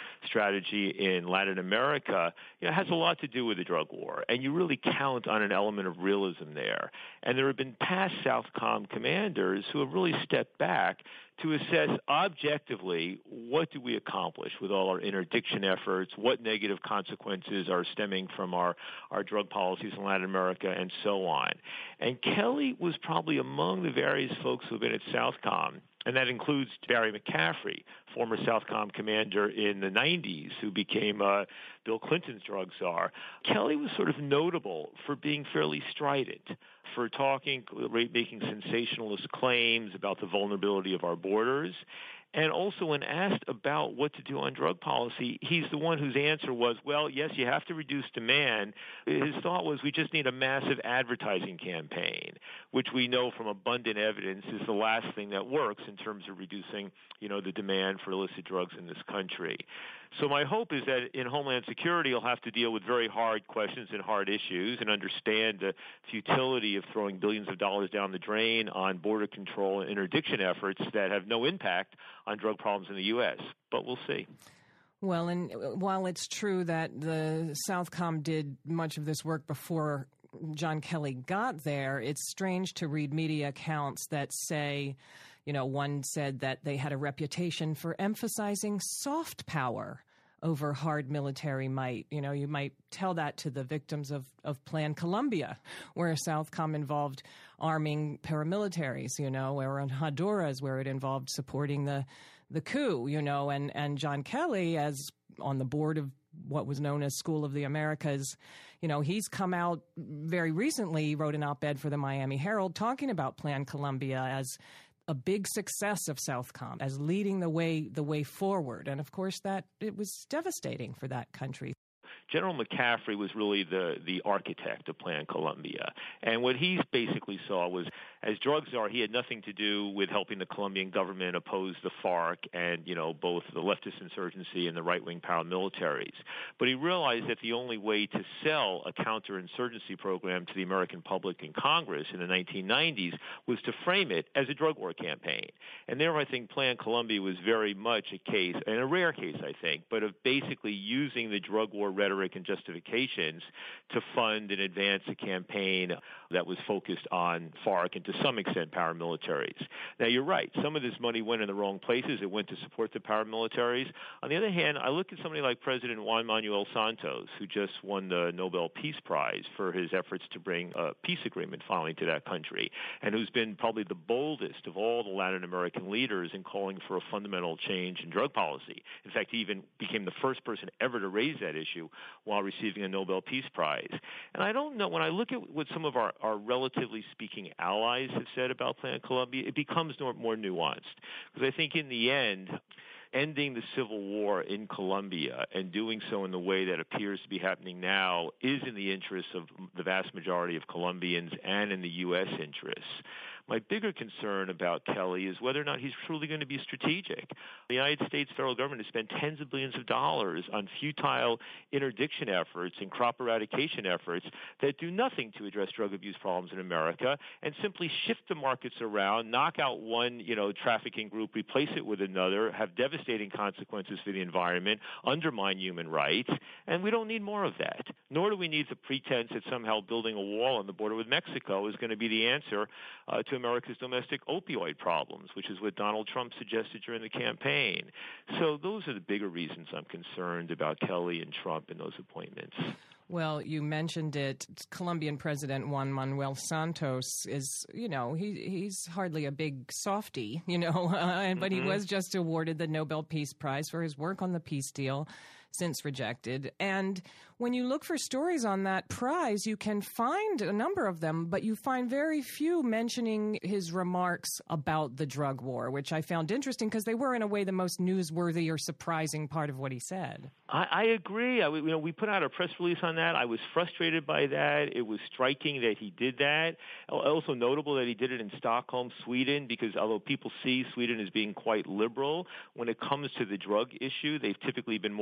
strategy in Latin America, you know, has a lot to do with the drug war, and you really count on an element of realism there. And there have been past Southcom commanders who have really stepped back to assess objectively what do we accomplish with all our interdiction efforts, what negative consequences are stemming from our, our drug policies in Latin America, and so on. And Kelly was probably among the various folks who have been at Southcom, and that includes Barry McCaffrey, former Southcom commander in the nineties, who became uh, Bill Clinton's drug czar. Kelly was sort of notable for being fairly strident, for talking, making sensationalist claims about the vulnerability of our borders. And also when asked about what to do on drug policy, he's the one whose answer was, well, yes, you have to reduce demand. His thought was we just need a massive advertising campaign, which we know from abundant evidence is the last thing that works in terms of reducing, you know, the demand for illicit drugs in this country. So my hope is that in Homeland Security, you'll have to deal with very hard questions and hard issues and understand the futility of throwing billions of dollars down the drain on border control and interdiction efforts that have no impact on drug problems in the U S. But we'll see. Well, and while it's true that the Southcom did much of this work before John Kelly got there, it's strange to read media accounts that say, you know, one said that they had a reputation for emphasizing soft power over hard military might. You know, you might tell that to the victims of, of Plan Colombia, where Southcom involved arming paramilitaries, you know, or in Honduras, where it involved supporting the, the coup, you know, and, and John Kelly, as on the board of what was known as School of the Americas, you know, he's come out very recently, wrote an op-ed for the Miami Herald talking about Plan Colombia as a big success of Southcom, as leading the way the way forward. And of course, that it was devastating for that country. General McCaffrey was really the, the architect of Plan Colombia. And what he basically saw was, as drug czar, he had nothing to do with helping the Colombian government oppose the FARC and, you know, both the leftist insurgency and the right-wing paramilitaries. But he realized that the only way to sell a counterinsurgency program to the American public and Congress in the nineteen nineties was to frame it as a drug war campaign. And there, I think, Plan Colombia was very much a case, and a rare case, I think, but of basically using the drug war rhetoric and justifications to fund and advance a campaign that was focused on FARC and to some extent paramilitaries. Now, you're right. Some of this money went in the wrong places. It went to support the paramilitaries. On the other hand, I look at somebody like President Juan Manuel Santos, who just won the Nobel Peace Prize for his efforts to bring a peace agreement finally to that country, and who's been probably the boldest of all the Latin American leaders in calling for a fundamental change in drug policy. In fact, he even became the first person ever to raise that issue while receiving a Nobel Peace Prize. And I don't know, when I look at what some of our, our relatively speaking allies have said about Plan Colombia, it becomes more, more nuanced. Because I think in the end, ending the civil war in Colombia and doing so in the way that appears to be happening now is in the interests of the vast majority of Colombians and in the U S interests. My bigger concern about Kelly is whether or not he's truly going to be strategic. The United States federal government has spent tens of billions of dollars on futile interdiction efforts and crop eradication efforts that do nothing to address drug abuse problems in America and simply shift the markets around, knock out one, you know, trafficking group, replace it with another, have devastating consequences for the environment, undermine human rights, and we don't need more of that. Nor do we need the pretense that somehow building a wall on the border with Mexico is going to be the answer uh, to America's domestic opioid problems, which is what Donald Trump suggested during the campaign. So those are the bigger reasons I'm concerned about Kelly and Trump in those appointments. Well, you mentioned it. Colombian President Juan Manuel Santos is, you know, he he's hardly a big softy, you know, uh, but mm-hmm. he was just awarded the Nobel Peace Prize for his work on the peace deal, since rejected. And when you look for stories on that prize, you can find a number of them, but you find very few mentioning his remarks about the drug war, which I found interesting because they were, in a way, the most newsworthy or surprising part of what he said. I, I agree. I, you know, we put out a press release on that. I was frustrated by that. It was striking that he did that. Also notable that he did it in Stockholm, Sweden, because although people see Sweden as being quite liberal, when it comes to the drug issue, they've typically been more like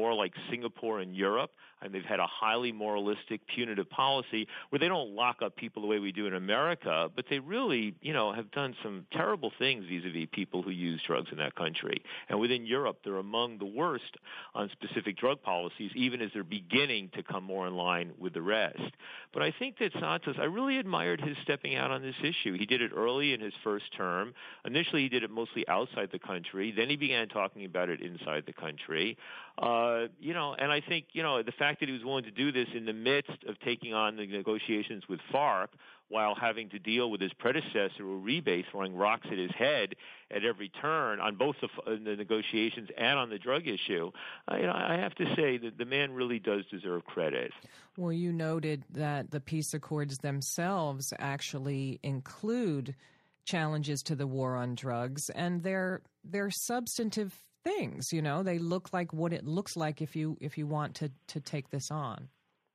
Singapore and Europe, and they've had a highly moralistic, punitive policy where they don't lock up people the way we do in America, but they really, you know, have done some terrible things vis-a-vis people who use drugs in that country. And within Europe, they're among the worst on specific drug policies, even as they're beginning to come more in line with the rest. But I think that Santos, I really admired his stepping out on this issue. He did it early in his first term. Initially, he did it mostly outside the country. Then he began talking about it inside the country. Uh, you know, and I think, you know, the fact that he was willing to do this in the midst of taking on the negotiations with FARC while having to deal with his predecessor, Uribe, throwing rocks at his head at every turn on both the, the negotiations and on the drug issue, I, you know, I have to say that the man really does deserve credit. Well, you noted that the peace accords themselves actually include challenges to the war on drugs, and they're they're substantive things. You know, they look like what it looks like if you if you want to to take this on.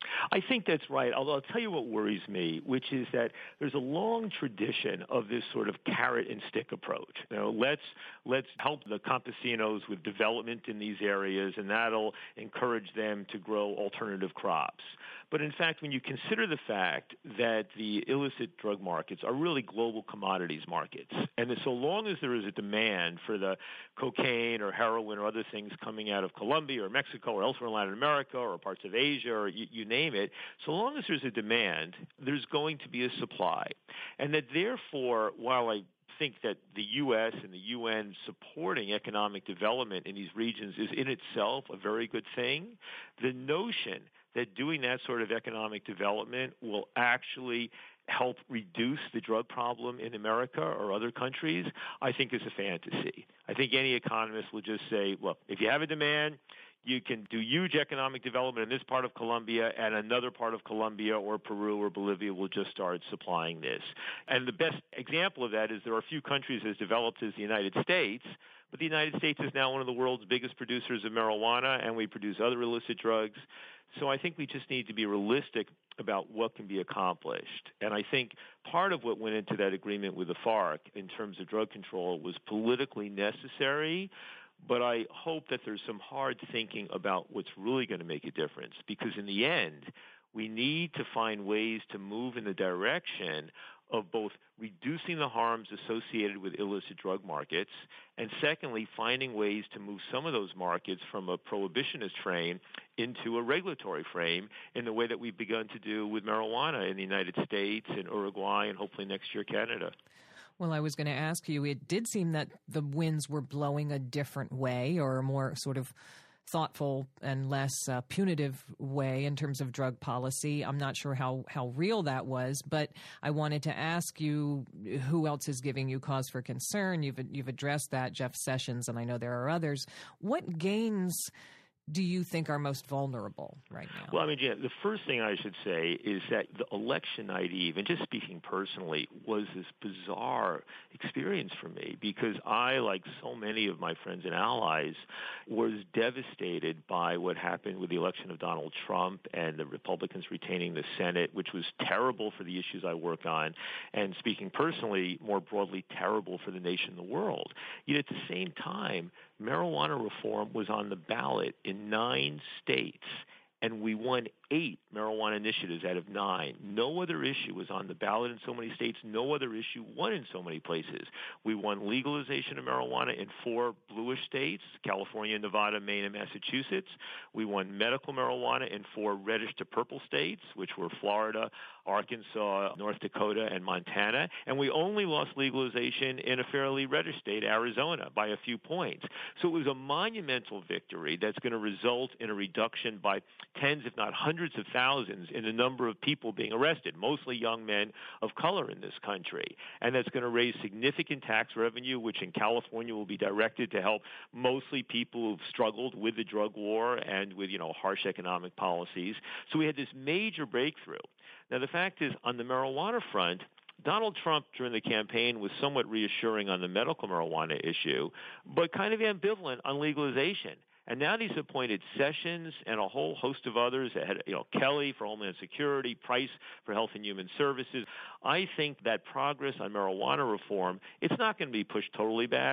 I think that's right, although I'll tell you what worries me, which is that there's a long tradition of this sort of carrot and stick approach. You know, let's let's help the campesinos with development in these areas, and that'll encourage them to grow alternative crops. But in fact, when you consider the fact that the illicit drug markets are really global commodities markets, and that so long as there is a demand for the cocaine or heroin or other things coming out of Colombia or Mexico or elsewhere in Latin America or parts of Asia or you, you name it, so long as there's a demand, there's going to be a supply. And that therefore, while I think that the U S and the U N supporting economic development in these regions is in itself a very good thing, the notion that doing that sort of economic development will actually help reduce the drug problem in America or other countries, I think is a fantasy. I think any economist will just say, look, if you have a demand, you can do huge economic development in this part of Colombia, and another part of Colombia or Peru or Bolivia will just start supplying this. And the best example of that is there are a few countries as developed as the United States, but the United States is now one of the world's biggest producers of marijuana, and we produce other illicit drugs. So I think we just need to be realistic about what can be accomplished. And I think part of what went into that agreement with the FARC in terms of drug control was politically necessary, but I hope that there's some hard thinking about what's really going to make a difference, because in the end, we need to find ways to move in the direction of both reducing the harms associated with illicit drug markets, and secondly, finding ways to move some of those markets from a prohibitionist frame into a regulatory frame in the way that we've begun to do with marijuana in the United States and Uruguay and hopefully next year Canada. Well, I was going to ask you, it did seem that the winds were blowing a different way, or a more sort of thoughtful and less uh, punitive way in terms of drug policy. I'm not sure how, how real that was, but I wanted to ask you, who else is giving you cause for concern? You've you've addressed that, Jeff Sessions, and I know there are others. What gains do you think are most vulnerable right now? Well, I mean, yeah, the first thing I should say is that the election night eve, and just speaking personally, was this bizarre experience for me, because I, like so many of my friends and allies, was devastated by what happened with the election of Donald Trump and the Republicans retaining the Senate, which was terrible for the issues I work on, and speaking personally, more broadly, terrible for the nation and the world. Yet at the same time, marijuana reform was on the ballot in nine states, and we won eight marijuana initiatives out of nine. No other issue was on the ballot in so many states. No other issue won in so many places. We won legalization of marijuana in four bluish states, California, Nevada, Maine, and Massachusetts. We won medical marijuana in four reddish to purple states, which were Florida, Arkansas, North Dakota, and Montana. And we only lost legalization in a fairly reddish state, Arizona, by a few points. So it was a monumental victory that's going to result in a reduction by tens, if not hundreds of thousands in the number of people being arrested, mostly young men of color in this country. And that's going to raise significant tax revenue, which in California will be directed to help mostly people who've struggled with the drug war and with, you know, harsh economic policies. So we had this major breakthrough. Now, the fact is, on the marijuana front, Donald Trump during the campaign was somewhat reassuring on the medical marijuana issue, but kind of ambivalent on legalization. And now he's appointed Sessions and a whole host of others, you know, Kelly for Homeland Security, Price for Health and Human Services. I think that progress on marijuana reform, it's not going to be pushed totally back,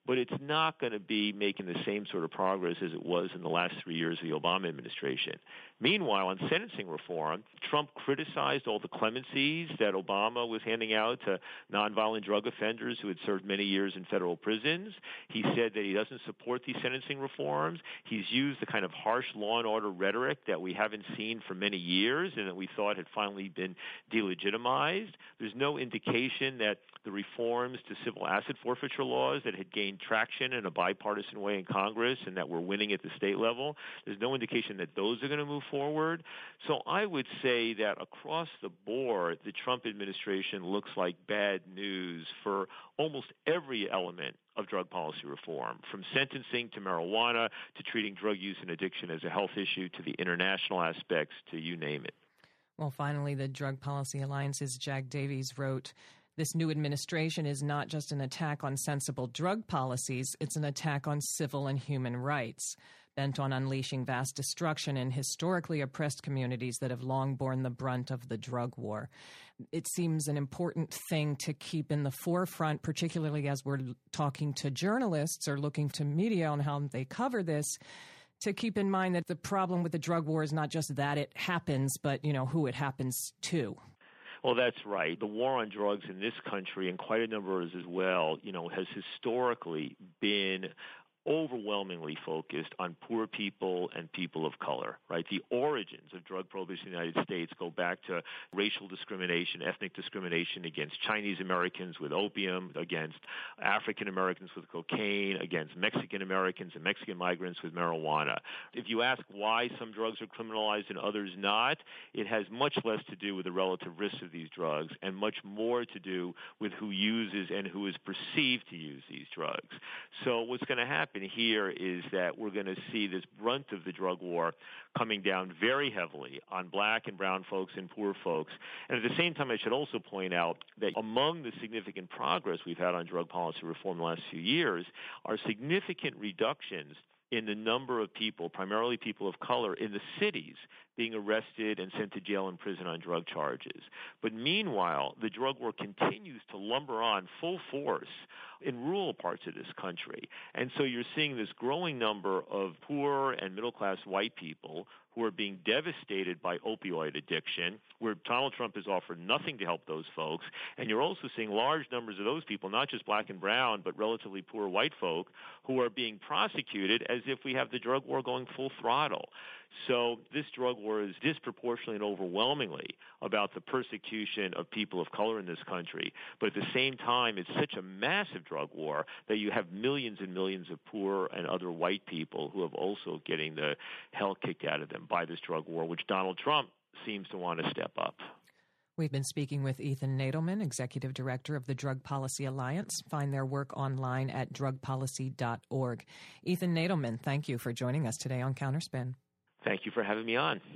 but it's not going to be making the same sort of progress as it was in the last three years of the Obama administration. Meanwhile, on sentencing reform, Trump criticized all the clemencies that Obama was handing out to nonviolent drug offenders who had served many years in federal prisons. He said that he doesn't support these sentencing reforms. He's used the kind of harsh law and order rhetoric that we haven't seen for many years and that we thought had finally been delegitimized. There's no indication that the reforms to civil asset forfeiture laws that had gained traction in a bipartisan way in Congress and that were winning at the state level, there's no indication that those are going to move forward. So I would say that across the board, the Trump administration looks like bad news for almost every element of drug policy reform, from sentencing to marijuana to treating drug use and addiction as a health issue to the international aspects to you name it. Well, finally, the Drug Policy Alliance's Jack Davies wrote, "This new administration is not just an attack on sensible drug policies, it's an attack on civil and human rights, bent on unleashing vast destruction in historically oppressed communities that have long borne the brunt of the drug war." It seems an important thing to keep in the forefront, particularly as we're talking to journalists or looking to media on how they cover this, to keep in mind that the problem with the drug war is not just that it happens, but, you know, who it happens to. Well, that's right. The war on drugs in this country, and quite a number of us as well, you know, has historically been overwhelmingly focused on poor people and people of color, right? The origins of drug prohibition in the United States go back to racial discrimination, ethnic discrimination against Chinese Americans with opium, against African Americans with cocaine, against Mexican Americans and Mexican migrants with marijuana. If you ask why some drugs are criminalized and others not, it has much less to do with the relative risks of these drugs and much more to do with who uses and who is perceived to use these drugs. So what's going to happen here is that we're going to see this brunt of the drug war coming down very heavily on black and brown folks and poor folks. And at the same time, I should also point out that among the significant progress we've had on drug policy reform in the last few years are significant reductions in the number of people, primarily people of color, in the cities being arrested and sent to jail and prison on drug charges. But meanwhile, the drug war continues to lumber on full force in rural parts of this country. And so you're seeing this growing number of poor and middle-class white people who are being devastated by opioid addiction, where Donald Trump has offered nothing to help those folks. And you're also seeing large numbers of those people, not just black and brown, but relatively poor white folk, who are being prosecuted as if we have the drug war going full throttle. So this drug war is disproportionately and overwhelmingly about the persecution of people of color in this country. But at the same time, it's such a massive drug war that you have millions and millions of poor and other white people who have also getting the hell kicked out of them by this drug war, which Donald Trump seems to want to step up. We've been speaking with Ethan Nadelmann, Executive Director of the Drug Policy Alliance. Find their work online at drug policy dot org. Ethan Nadelmann, thank you for joining us today on Counterspin. Thank you for having me on.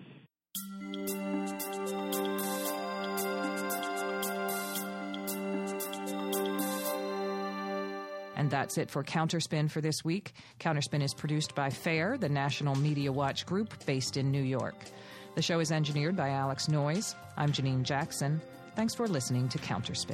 And that's it for Counterspin for this week. Counterspin is produced by FAIR, the National Media Watch Group based in New York. The show is engineered by Alex Noyes. I'm Janine Jackson. Thanks for listening to Counterspin.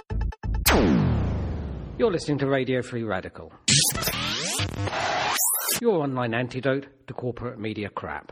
You're listening to Radio Free Radical. Your online antidote to corporate media crap.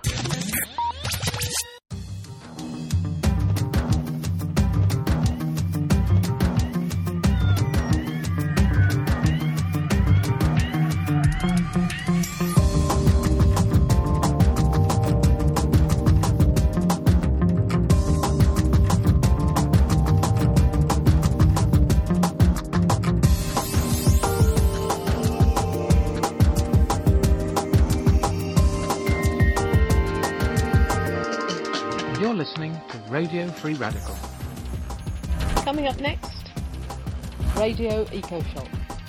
Listening to Radio Free Radical. Coming up next, Radio EcoShock.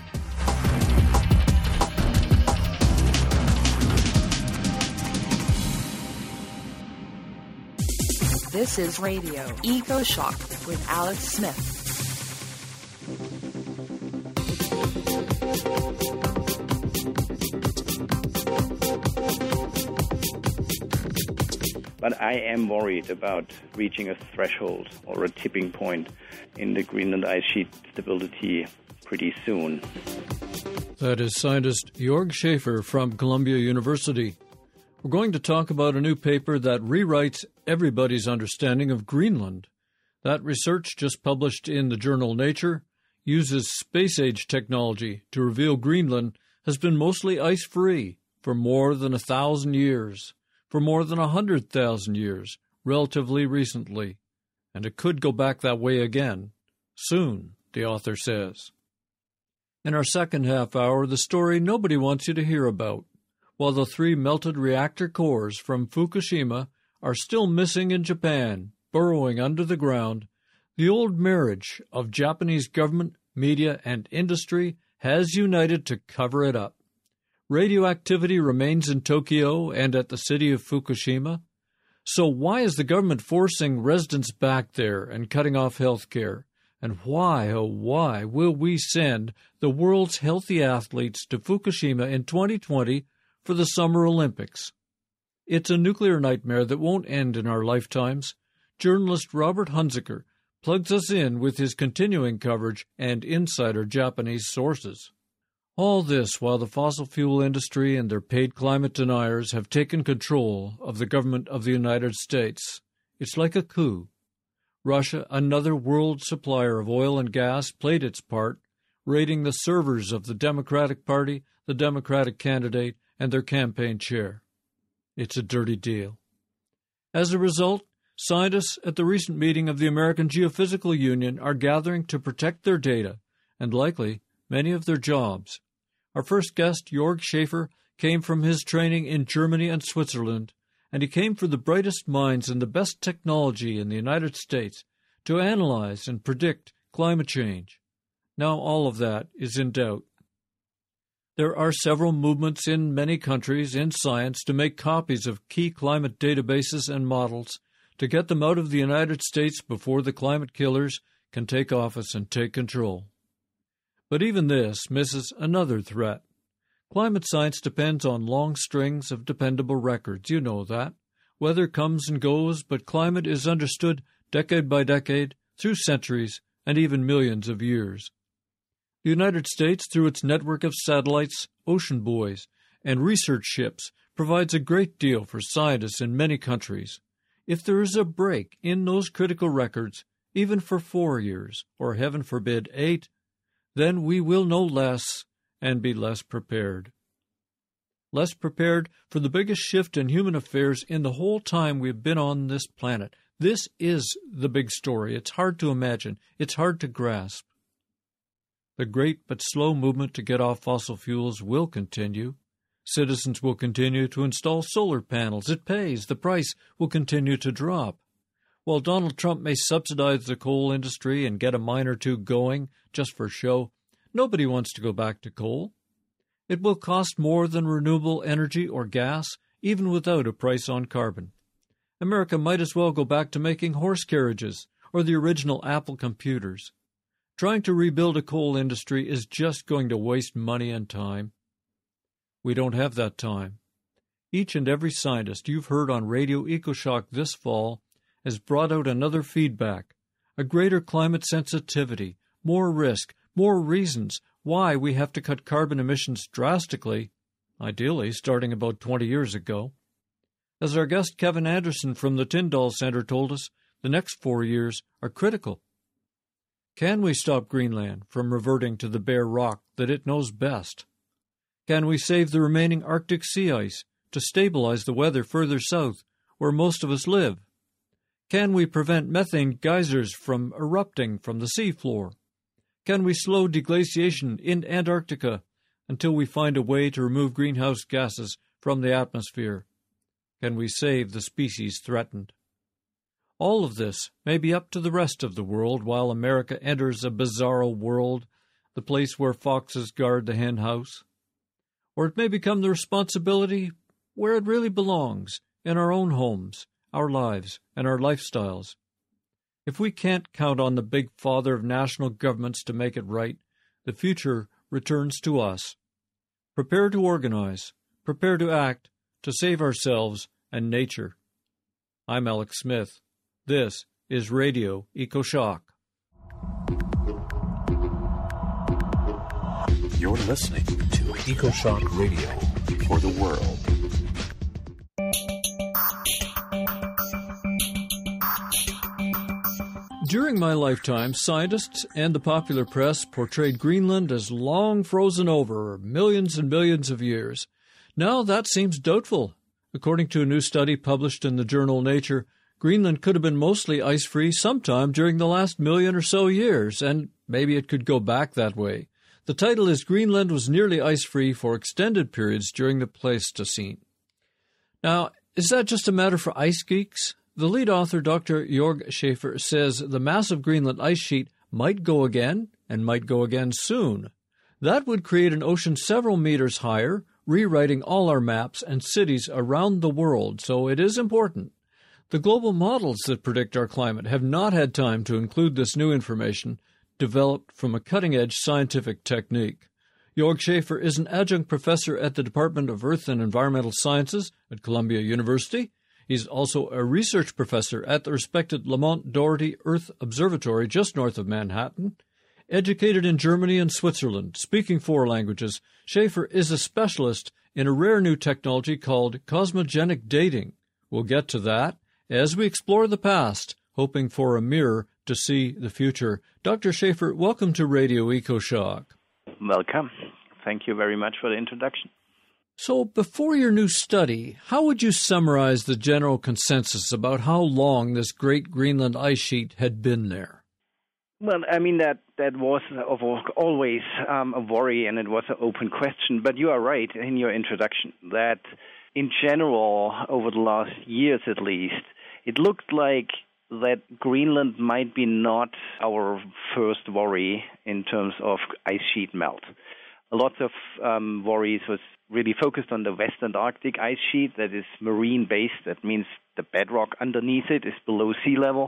This is Radio EcoShock with Alex Smith. But I am worried about reaching a threshold or a tipping point in the Greenland ice sheet stability pretty soon. That is scientist Jörg Schaefer from Columbia University. We're going to talk about a new paper that rewrites everybody's understanding of Greenland. That research, just published in the journal Nature, uses space-age technology to reveal Greenland has been mostly ice-free for more than a thousand years. For more than a hundred thousand years, relatively recently, and it could go back that way again, soon, the author says. In our second half hour, the story nobody wants you to hear about. While the three melted reactor cores from Fukushima are still missing in Japan, burrowing under the ground, the old marriage of Japanese government, media, and industry has united to cover it up. Radioactivity remains in Tokyo and at the city of Fukushima. So why is the government forcing residents back there and cutting off health care? And why, oh why, will we send the world's healthy athletes to Fukushima in twenty twenty for the Summer Olympics? It's a nuclear nightmare that won't end in our lifetimes. Journalist Robert Hunziker plugs us in with his continuing coverage and insider Japanese sources. All this while the fossil fuel industry and their paid climate deniers have taken control of the government of the United States. It's like a coup. Russia, another world supplier of oil and gas, played its part, raiding the servers of the Democratic Party, the Democratic candidate, and their campaign chair. It's a dirty deal. As a result, scientists at the recent meeting of the American Geophysical Union are gathering to protect their data, and likely many of their jobs. Our first guest, Jörg Schaefer, came from his training in Germany and Switzerland, and he came for the brightest minds and the best technology in the United States to analyze and predict climate change. Now all of that is in doubt. There are several movements in many countries in science to make copies of key climate databases and models to get them out of the United States before the climate killers can take office and take control. But even this misses another threat. Climate science depends on long strings of dependable records. You know that. Weather comes and goes, but climate is understood decade by decade, through centuries, and even millions of years. The United States, through its network of satellites, ocean buoys, and research ships, provides a great deal for scientists in many countries. If there is a break in those critical records, even for four years, or heaven forbid, eight, then we will know less and be less prepared. Less prepared for the biggest shift in human affairs in the whole time we've been on this planet. This is the big story. It's hard to imagine. It's hard to grasp. The great but slow movement to get off fossil fuels will continue. Citizens will continue to install solar panels. It pays. The price will continue to drop. While Donald Trump may subsidize the coal industry and get a mine or two going just for show, nobody wants to go back to coal. It will cost more than renewable energy or gas, even without a price on carbon. America might as well go back to making horse carriages or the original Apple computers. Trying to rebuild a coal industry is just going to waste money and time. We don't have that time. Each and every scientist you've heard on Radio EcoShock this fall has brought out another feedback, a greater climate sensitivity, more risk, more reasons why we have to cut carbon emissions drastically, ideally starting about twenty years ago. As our guest Kevin Anderson from the Tyndall Center told us, the next four years are critical. Can we stop Greenland from reverting to the bare rock that it knows best? Can we save the remaining Arctic sea ice to stabilize the weather further south, where most of us live? Can we prevent methane geysers from erupting from the seafloor? Can we slow deglaciation in Antarctica until we find a way to remove greenhouse gases from the atmosphere? Can we save the species threatened? All of this may be up to the rest of the world while America enters a bizarro world, the place where foxes guard the hen house. Or it may become the responsibility where it really belongs, in our own homes, our lives, and our lifestyles. If we can't count on the big father of national governments to make it right, the future returns to us. Prepare to organize, prepare to act, to save ourselves and nature. I'm Alex Smith. This is Radio EcoShock. You're listening to EcoShock Radio for the world. During my lifetime, scientists and the popular press portrayed Greenland as long frozen over millions and millions of years. Now that seems doubtful. According to a new study published in the journal Nature, Greenland could have been mostly ice-free sometime during the last million or so years, and maybe it could go back that way. The title is Greenland was nearly ice-free for extended periods during the Pleistocene. Now, is that just a matter for ice geeks? The lead author, Doctor Jorg Schaefer, says the massive Greenland ice sheet might go again, and might go again soon. That would create an ocean several meters higher, rewriting all our maps and cities around the world, so it is important. The global models that predict our climate have not had time to include this new information developed from a cutting-edge scientific technique. Jorg Schaefer is an adjunct professor at the Department of Earth and Environmental Sciences at Columbia University. He's also a research professor at the respected Lamont Doherty Earth Observatory just north of Manhattan. Educated in Germany and Switzerland, speaking four languages, Schaefer is a specialist in a rare new technology called cosmogenic dating. We'll get to that as we explore the past, hoping for a mirror to see the future. Doctor Schaefer, welcome to Radio EcoShock. Welcome. Thank you very much for the introduction. So, before your new study, how would you summarize the general consensus about how long this great Greenland ice sheet had been there? Well, I mean, that, that was always um, a worry, and it was an open question. But you are right in your introduction that, in general, over the last years at least, it looked like that Greenland might be not our first worry in terms of ice sheet melt. Lots of um, worries was really focused on the West Antarctic ice sheet that is marine-based. That means the bedrock underneath it is below sea level.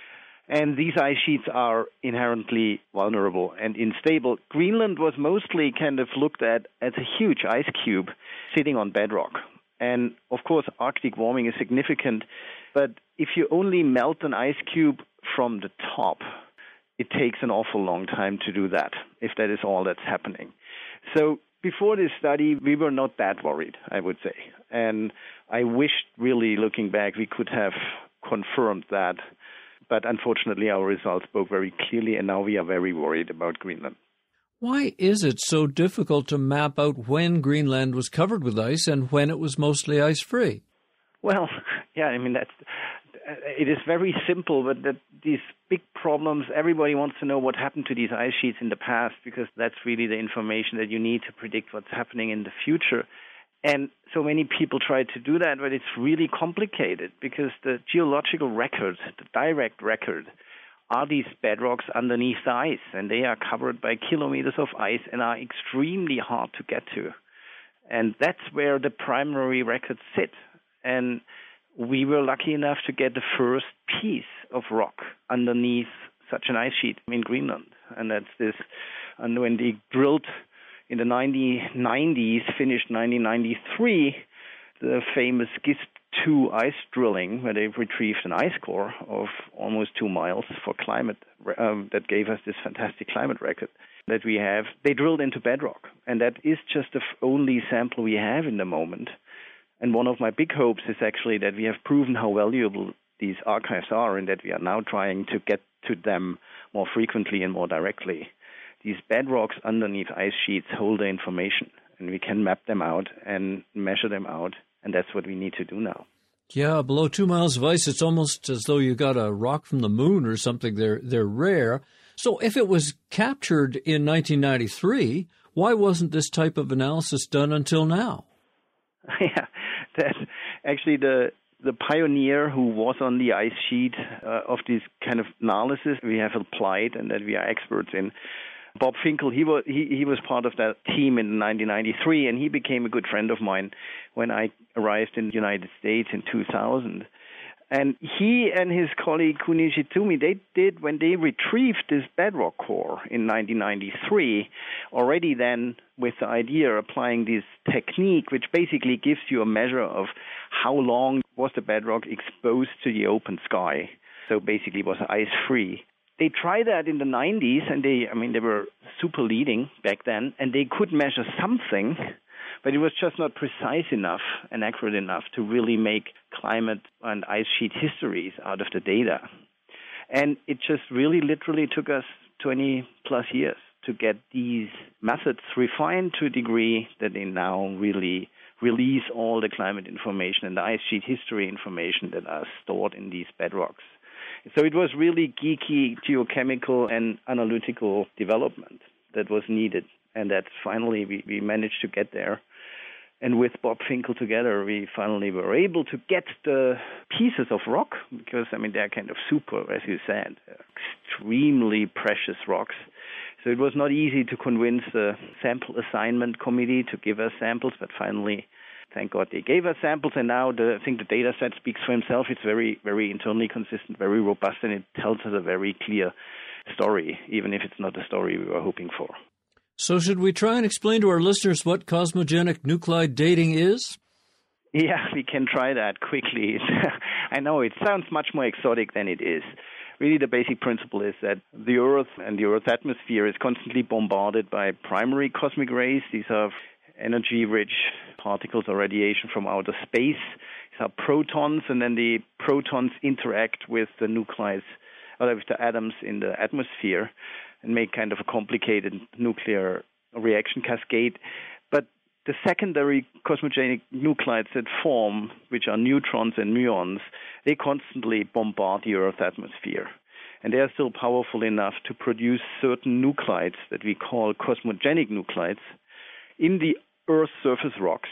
And these ice sheets are inherently vulnerable and unstable. Greenland was mostly kind of looked at as a huge ice cube sitting on bedrock. And, of course, Arctic warming is significant. But if you only melt an ice cube from the top, it takes an awful long time to do that, if that is all that's happening. So before this study, we were not that worried, I would say. And I wished, really, looking back, we could have confirmed that. But unfortunately, our results spoke very clearly, and now we are very worried about Greenland. Why is it so difficult to map out when Greenland was covered with ice and when it was mostly ice-free? Well, yeah, I mean, that's, it is very simple, but that these big problems, everybody wants to know what happened to these ice sheets in the past, because that's really the information that you need to predict what's happening in the future. And so many people try to do that, but it's really complicated because the geological record, the direct record, are these bedrocks underneath the ice, and they are covered by kilometers of ice and are extremely hard to get to. And that's where the primary records sit. And we were lucky enough to get the first piece of rock underneath such an ice sheet in Greenland. And that's this, and when they drilled in the nineteen nineties, finished nineteen ninety-three, the famous GISP two ice drilling where they've retrieved an ice core of almost two miles for climate um, that gave us this fantastic climate record that we have. They drilled into bedrock, and that is just the only sample we have in the moment. And one of my big hopes is actually that we have proven how valuable these archives are and that we are now trying to get to them more frequently and more directly. These bedrocks underneath ice sheets hold the information, and we can map them out and measure them out, and that's what we need to do now. Yeah, below two miles of ice, it's almost as though you got a rock from the moon or something. They're they're rare. So if it was captured in nineteen ninety-three, why wasn't this type of analysis done until now? Yeah, that actually the the pioneer who was on the ice sheet uh, of this kind of analysis we have applied and that we are experts in. Bob Finkel, he was he, he was part of that team in nineteen ninety-three, and he became a good friend of mine when I arrived in the United States in two thousand. And he and his colleague Kunichi Tsumi, they did, when they retrieved this bedrock core in nineteen ninety-three, already then with the idea applying this technique, which basically gives you a measure of how long was the bedrock exposed to the open sky. So basically it was ice-free. They tried that in the nineties, and they, I mean, they were super leading back then, and they could measure something, but it was just not precise enough and accurate enough to really make climate and ice sheet histories out of the data. And it just really literally took us twenty plus years to get these methods refined to a degree that they now really release all the climate information and the ice sheet history information that are stored in these bedrocks. So it was really geeky geochemical and analytical development that was needed, and that finally we, we managed to get there. And with Bob Finkel together, we finally were able to get the pieces of rock, because, I mean, they're kind of super, as you said, extremely precious rocks. So it was not easy to convince the sample assignment committee to give us samples, but finally, thank God they gave us samples, and now the, I think the data set speaks for himself. It's very, very internally consistent, very robust, and it tells us a very clear story, even if it's not the story we were hoping for. So should we try and explain to our listeners what cosmogenic nuclide dating is? Yeah, we can try that quickly. I know it sounds much more exotic than it is. Really, the basic principle is that the Earth and the Earth's atmosphere is constantly bombarded by primary cosmic rays. These are energy-rich particles or radiation from outer space. These are protons, and then the protons interact with the nuclides, or with the atoms in the atmosphere, and make kind of a complicated nuclear reaction cascade. But the secondary cosmogenic nuclides that form, which are neutrons and muons, they constantly bombard the Earth's atmosphere. And they are still powerful enough to produce certain nuclides that we call cosmogenic nuclides in the Earth's surface rocks.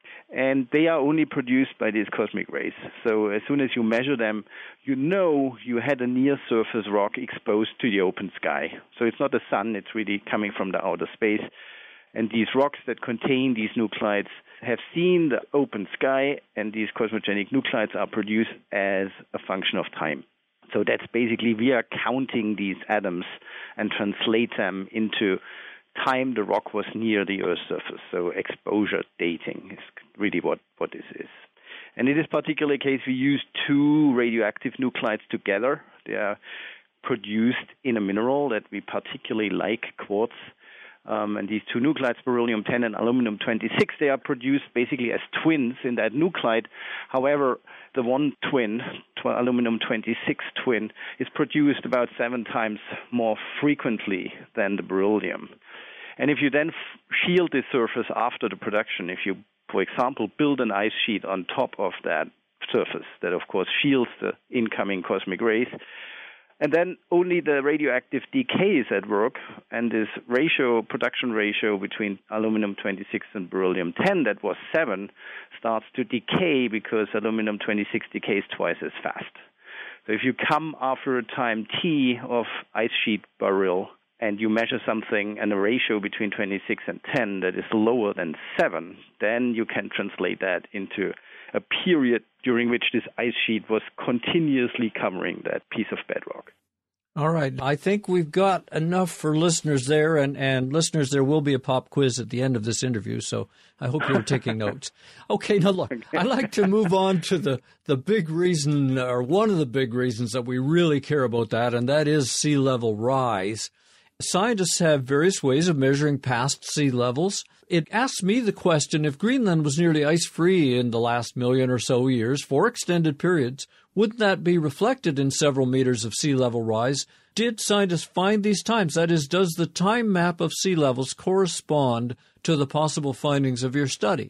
And they are only produced by these cosmic rays. So as soon as you measure them, you know you had a near-surface rock exposed to the open sky. So it's not the sun, it's really coming from the outer space. And these rocks that contain these nuclides have seen the open sky, and these cosmogenic nuclides are produced as a function of time. So that's basically, we are counting these atoms and translate them into time the rock was near the Earth's surface. So exposure dating is really what, what this is. And in this particular case, we use two radioactive nuclides together. They are produced in a mineral that we particularly like, quartz. Um, and these two nuclides, beryllium ten and aluminum twenty-six, they are produced basically as twins in that nuclide. However, the one twin, tw- aluminum twenty-six twin, is produced about seven times more frequently than the beryllium. And if you then f- shield the surface after the production, if you, for example, build an ice sheet on top of that surface, that of course shields the incoming cosmic rays, and then only the radioactive decay is at work, and this ratio, production ratio between aluminum twenty-six and beryllium ten, that was seven, starts to decay because aluminum twenty-six decays twice as fast. So if you come after a time t of ice sheet burial, and you measure something and a ratio between twenty-six and ten that is lower than seven, then you can translate that into a period during which this ice sheet was continuously covering that piece of bedrock. All right. I think we've got enough for listeners there, and, and listeners, there will be a pop quiz at the end of this interview, so I hope you're taking notes. Okay, now look, I'd like to move on to the, the big reason, or one of the big reasons that we really care about that, and that is sea level rise. Scientists have various ways of measuring past sea levels. It asks me the question, if Greenland was nearly ice-free in the last million or so years for extended periods, wouldn't that be reflected in several meters of sea level rise? Did scientists find these times? That is, does the time map of sea levels correspond to the possible findings of your study?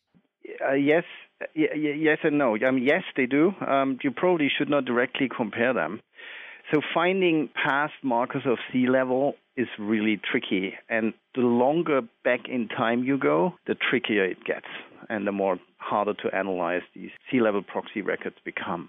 Uh, yes, y- y- yes and no. I mean, yes, they do. Um, you probably should not directly compare them. So finding past markers of sea level is really tricky. And the longer back in time you go, the trickier it gets and the more harder to analyze these sea level proxy records become.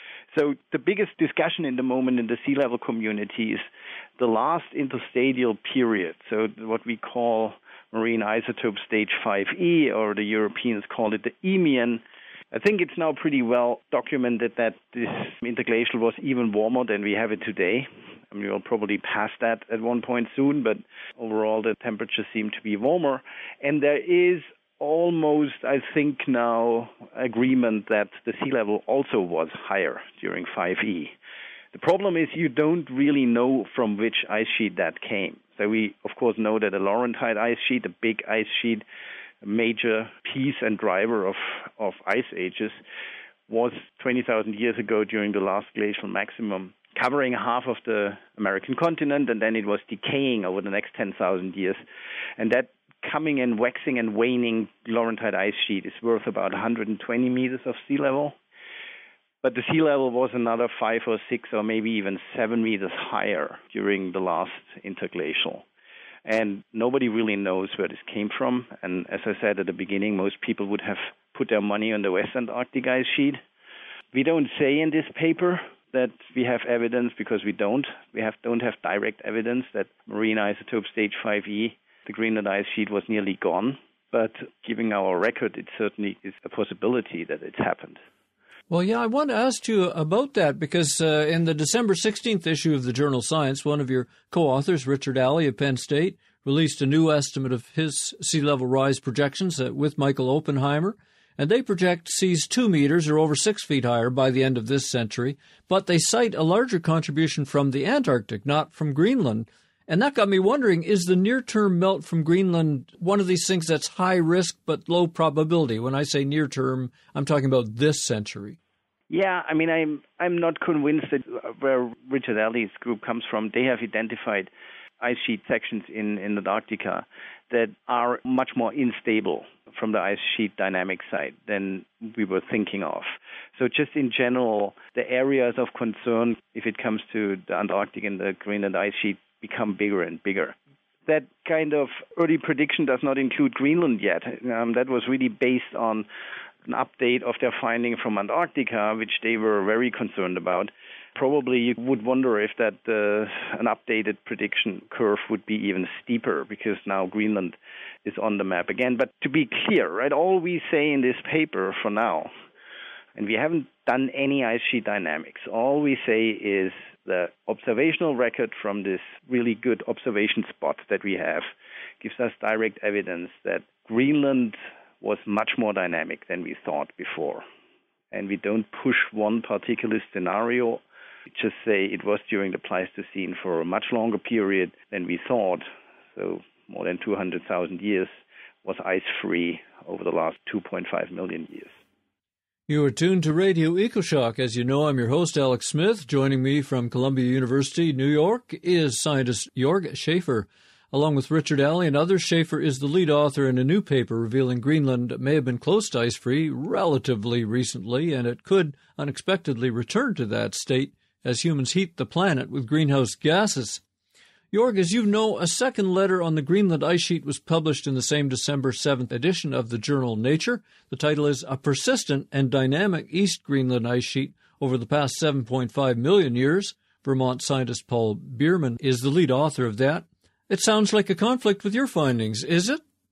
So the biggest discussion in the moment in the sea level community is the last interstadial period, so what we call marine isotope stage five E, or the Europeans call it the Eemian. I think it's now pretty well documented that this interglacial was even warmer than we have it today. I mean, we'll probably pass that at one point soon, but overall the temperatures seem to be warmer. And there is almost, I think now, agreement that the sea level also was higher during five E. The problem is you don't really know from which ice sheet that came. So we, of course, know that the Laurentide ice sheet, the big ice sheet, a major piece and driver of, of ice ages, was twenty thousand years ago during the last glacial maximum, covering half of the American continent, and then it was decaying over the next ten thousand years. And that coming and waxing and waning Laurentide ice sheet is worth about one hundred twenty meters of sea level. But the sea level was another five or six or maybe even seven meters higher during the last interglacial. And nobody really knows where this came from. And as I said at the beginning, most people would have put their money on the West Antarctic ice sheet. We don't say in this paper that we have evidence because we don't. We have don't have direct evidence that marine isotope stage five E, the Greenland ice sheet, was nearly gone. But given our record, it certainly is a possibility that it's happened. Well, yeah, I want to ask you about that because uh, in the December sixteenth issue of the journal Science, one of your co-authors, Richard Alley of Penn State, released a new estimate of his sea level rise projections uh, with Michael Oppenheimer, and they project seas two meters or over six feet higher by the end of this century, but they cite a larger contribution from the Antarctic, not from Greenland. And that got me wondering, is the near-term melt from Greenland one of these things that's high risk but low probability? When I say near-term, I'm talking about this century. Yeah, I mean, I'm I'm not convinced that where Richard Alley's group comes from, they have identified ice sheet sections in, in Antarctica that are much more unstable from the ice sheet dynamic side than we were thinking of. So just in general, the areas of concern, if it comes to the Antarctic and the Greenland ice sheet, become bigger and bigger. That kind of early prediction does not include Greenland yet. Um, that was really based on an update of their finding from Antarctica, which they were very concerned about. Probably you would wonder if that uh, an updated prediction curve would be even steeper because now Greenland is on the map again. But to be clear, right, all we say in this paper for now, and we haven't done any ice sheet dynamics, all we say is the observational record from this really good observation spot that we have gives us direct evidence that Greenland was much more dynamic than we thought before. And we don't push one particular scenario. We just say it was during the Pleistocene for a much longer period than we thought. So more than two hundred thousand years was ice-free over the last two point five million years. You are tuned to Radio EcoShock. As you know, I'm your host, Alex Smith. Joining me from Columbia University, New York, is scientist Jörg Schaefer. Along with Richard Alley and others, Schaefer is the lead author in a new paper revealing Greenland may have been close to ice-free relatively recently, and it could unexpectedly return to that state as humans heat the planet with greenhouse gases. Jörg, as you know, a second letter on the Greenland ice sheet was published in the same December seventh edition of the journal Nature. The title is A Persistent and Dynamic East Greenland Ice Sheet Over the Past seven point five million Years. Vermont scientist Paul Bierman is the lead author of that. It sounds like a conflict with your findings, is it?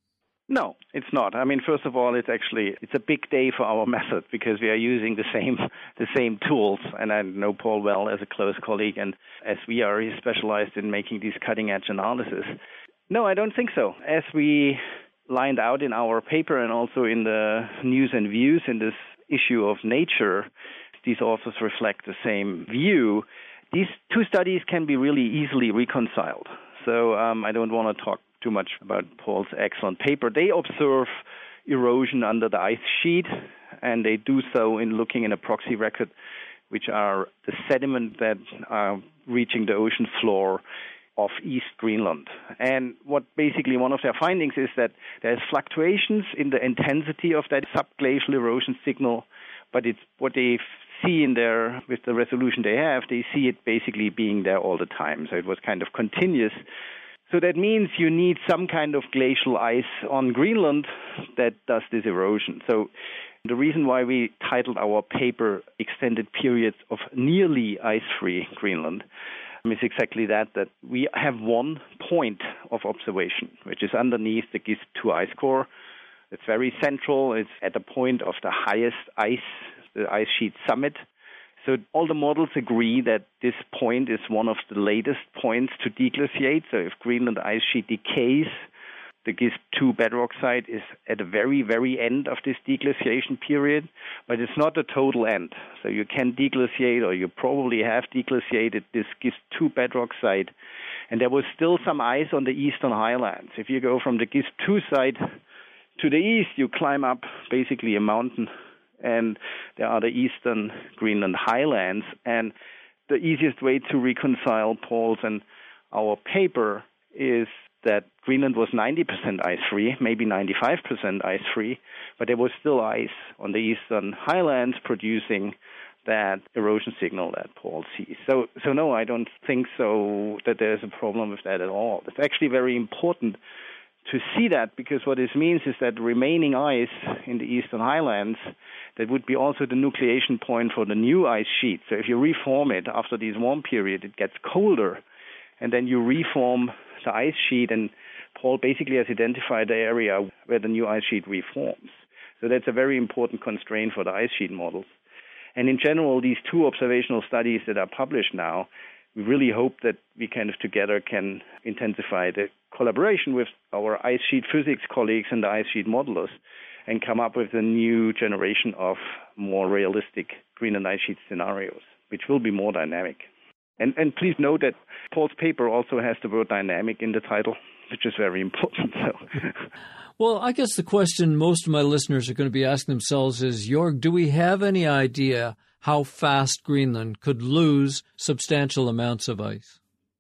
No, it's not. I mean, first of all, it's actually it's a big day for our method because we are using the same the same tools. And I know Paul well as a close colleague, and as we are, he's specialized in making these cutting-edge analysis. No, I don't think so. As we lined out in our paper and also in the News and Views in this issue of Nature, these authors reflect the same view. These two studies can be really easily reconciled. So um, I don't want to talk too much about Paul's excellent paper. They observe erosion under the ice sheet, and they do so in looking in a proxy record, which are the sediment that are reaching the ocean floor of East Greenland. And what basically one of their findings is that there's fluctuations in the intensity of that subglacial erosion signal, but it's what they see in there with the resolution they have, they see it basically being there all the time. So it was kind of continuous. So that means you need some kind of glacial ice on Greenland that does this erosion. So the reason why we titled our paper Extended Periods of Nearly Ice-Free Greenland is exactly that, that we have one point of observation, which is underneath the GISP two ice core. It's very central. It's at the point of the highest ice, the ice sheet summit. So all the models agree that this point is one of the latest points to deglaciate. So if Greenland ice sheet decays, the GISP two bedrock site is at the very, very end of this deglaciation period, but it's not the total end. So you can deglaciate, or you probably have deglaciated this GISP two bedrock site, and there was still some ice on the eastern highlands. If you go from the GISP two site to the east, you climb up basically a mountain, and there are the eastern Greenland highlands. And the easiest way to reconcile Paul's and our paper is that Greenland was ninety percent ice-free, maybe ninety-five percent ice-free, but there was still ice on the eastern highlands producing that erosion signal that Paul sees. So, so no, I don't think so that there's a problem with that at all. It's actually very important to see that, because what this means is that remaining ice in the eastern highlands, that would be also the nucleation point for the new ice sheet. So if you reform it after this warm period, it gets colder, and then you reform the ice sheet, and Paul basically has identified the area where the new ice sheet reforms. So that's a very important constraint for the ice sheet models. And in general, these two observational studies that are published now, we really hope that we kind of together can intensify the collaboration with our ice sheet physics colleagues and the ice sheet modelers and come up with a new generation of more realistic Greenland ice sheet scenarios, which will be more dynamic. And, and please note that Paul's paper also has the word dynamic in the title, which is very important. So. Well, I guess the question most of my listeners are going to be asking themselves is, Jorg, do we have any idea how fast Greenland could lose substantial amounts of ice?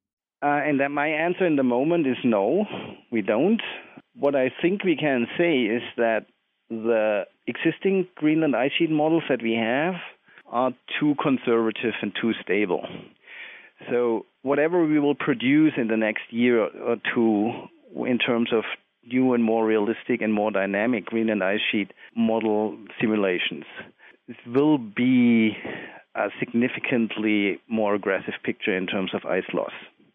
Uh, and that my answer in the moment is no, we don't. What I think we can say is that the existing Greenland ice sheet models that we have are too conservative and too stable. So whatever we will produce in the next year or two in terms of new and more realistic and more dynamic Greenland ice sheet model simulations, it will be a significantly more aggressive picture in terms of ice loss.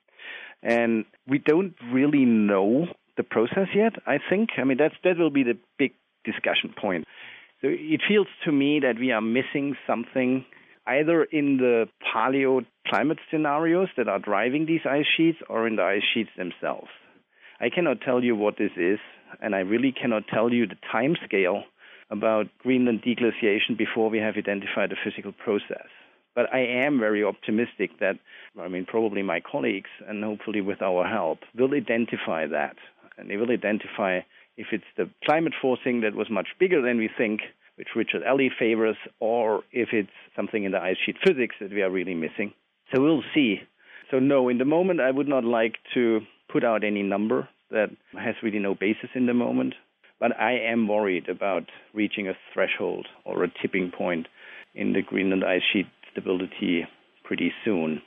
And we don't really know the process yet, I think. I mean, that's, that will be the big discussion point. So it feels to me that we are missing something either in the paleoclimate scenarios that are driving these ice sheets or in the ice sheets themselves. I cannot tell you what this is, and I really cannot tell you the time scale about Greenland deglaciation before we have identified the physical process. But I am very optimistic that, I mean, probably my colleagues, and hopefully with our help, will identify that. And they will identify if it's the climate forcing that was much bigger than we think, which Richard Alley favors, or if it's something in the ice sheet physics that we are really missing. So we'll see. So no, in the moment, I would not like to put out any number that has really no basis in the moment. But I am worried about reaching a threshold or a tipping point in the Greenland ice sheet stability pretty soon.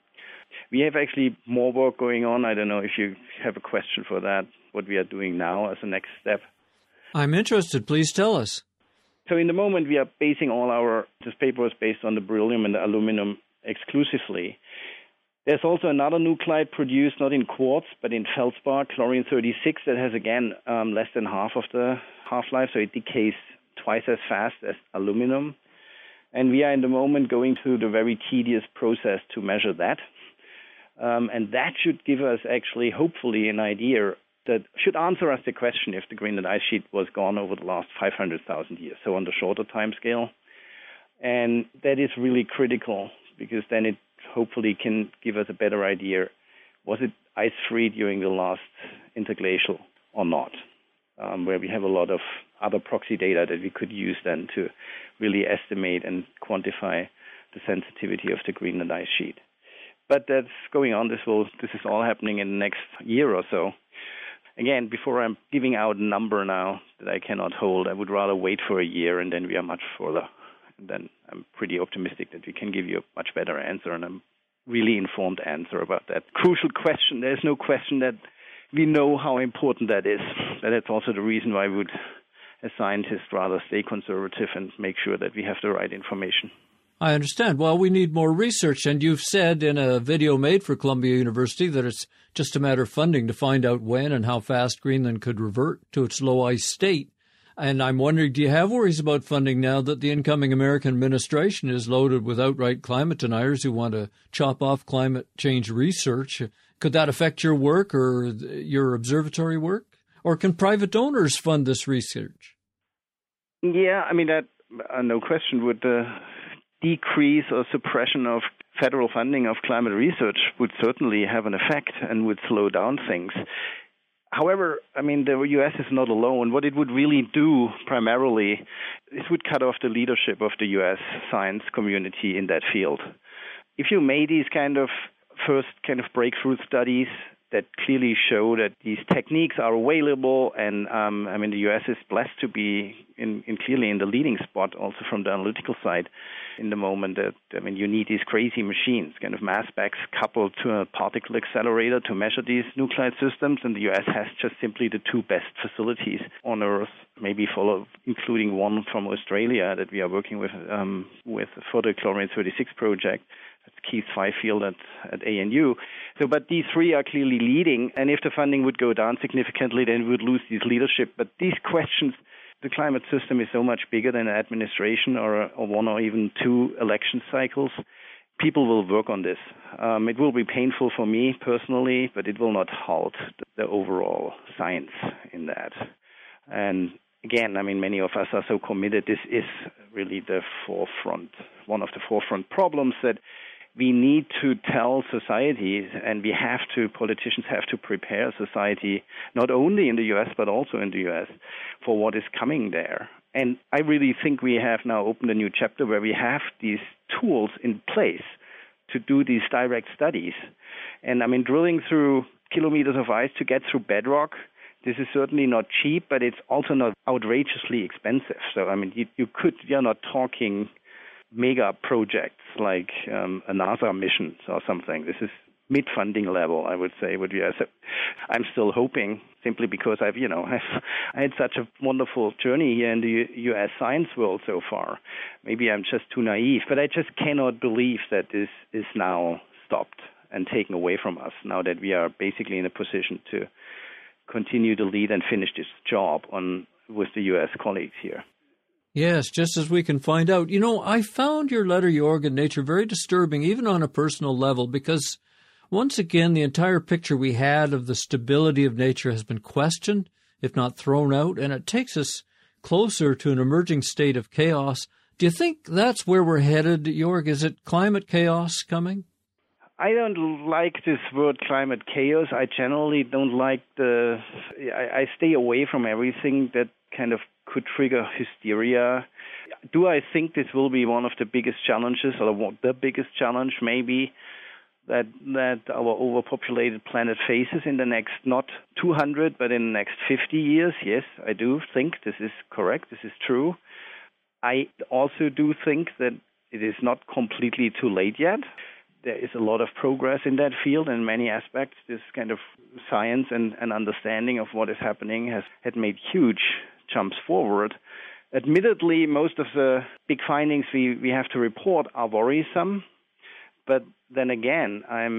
We have actually more work going on. I don't know if you have a question for that, what we are doing now as a next step. I'm interested. Please tell us. So in the moment, we are basing all our, this paper is based on the beryllium and the aluminum exclusively. There's also another nuclide produced not in quartz but in feldspar, chlorine thirty-six, that has again um, less than half of the half-life, so it decays twice as fast as aluminum. And we are in the moment going through the very tedious process to measure that. Um, and that should give us actually, hopefully, an idea that should answer us the question if the Greenland ice sheet was gone over the last five hundred thousand years, so on the shorter time scale. And that is really critical because then it hopefully can give us a better idea, was it ice-free during the last interglacial or not, um, where we have a lot of other proxy data that we could use then to really estimate and quantify the sensitivity of the Greenland ice sheet. But that's going on. This will this is all happening in the next year or so. Again, before I'm giving out a number now that I cannot hold, I would rather wait for a year and then we are much further. And then I'm pretty optimistic that we can give you a much better answer and a really informed answer about that crucial question. There's no question that we know how important that is. And that's also the reason why we would, as scientists, rather stay conservative and make sure that we have the right information. I understand. Well, we need more research, and you've said in a video made for Columbia University that it's just a matter of funding to find out when and how fast Greenland could revert to its low ice state. And I'm wondering, do you have worries about funding now that the incoming American administration is loaded with outright climate deniers who want to chop off climate change research? Could that affect your work or your observatory work? Or can private donors fund this research? Yeah, I mean, that uh, no question would... Uh... decrease or suppression of federal funding of climate research would certainly have an effect and would slow down things. However, I mean, the U S is not alone. What it would really do primarily is would cut off the leadership of the U S science community in that field. If you made these kind of first kind of breakthrough studies that clearly show that these techniques are available, and um, I mean the U S is blessed to be in, in clearly in the leading spot also from the analytical side in the moment that, I mean, you need these crazy machines, kind of mass specs coupled to a particle accelerator to measure these nuclide systems, and the U S has just simply the two best facilities on Earth, maybe follow, including one from Australia that we are working with um, with for the chlorine thirty-six project. That's Keith Fifield at, at A N U. So, but these three are clearly leading, and if the funding would go down significantly, then we would lose this leadership. But these questions, the climate system is so much bigger than an administration or, or one or even two election cycles. People will work on this. Um, it will be painful for me personally, but it will not halt the, the overall science in that. And again, I mean, many of us are so committed. This is really the forefront, one of the forefront problems that we need to tell societies, and we have to, politicians have to prepare society, not only in the U S, but also in the U S, for what is coming there. And I really think we have now opened a new chapter where we have these tools in place to do these direct studies. And I mean, drilling through kilometers of ice to get through bedrock, this is certainly not cheap, but it's also not outrageously expensive. So, I mean, you, you could, you're not talking mega projects like um, a NASA mission or something. This is mid-funding level, I would say, with U S. I'm still hoping, simply because I've, you know, I've, I had such a wonderful journey here in the U S science world so far. Maybe I'm just too naive, but I just cannot believe that this is now stopped and taken away from us, now that we are basically in a position to continue to lead and finish this job on with the U S colleagues here. Yes, just as we can find out. You know, I found your letter, Jorg, in Nature very disturbing, even on a personal level, because once again, the entire picture we had of the stability of nature has been questioned, if not thrown out, and it takes us closer to an emerging state of chaos. Do you think that's where we're headed, Jorg? Is it climate chaos coming? I don't like this word climate chaos. I generally don't like the... I, I stay away from everything that kind of could trigger hysteria. Do I think this will be one of the biggest challenges, or the biggest challenge maybe, that that our overpopulated planet faces in the next, not two hundred, but in the next fifty years? Yes, I do think this is correct. This is true. I also do think that it is not completely too late yet. There is a lot of progress in that field in many aspects. This kind of science and, and understanding of what is happening has had made huge jumps forward. Admittedly, most of the big findings we, we have to report are worrisome. But then again, I'm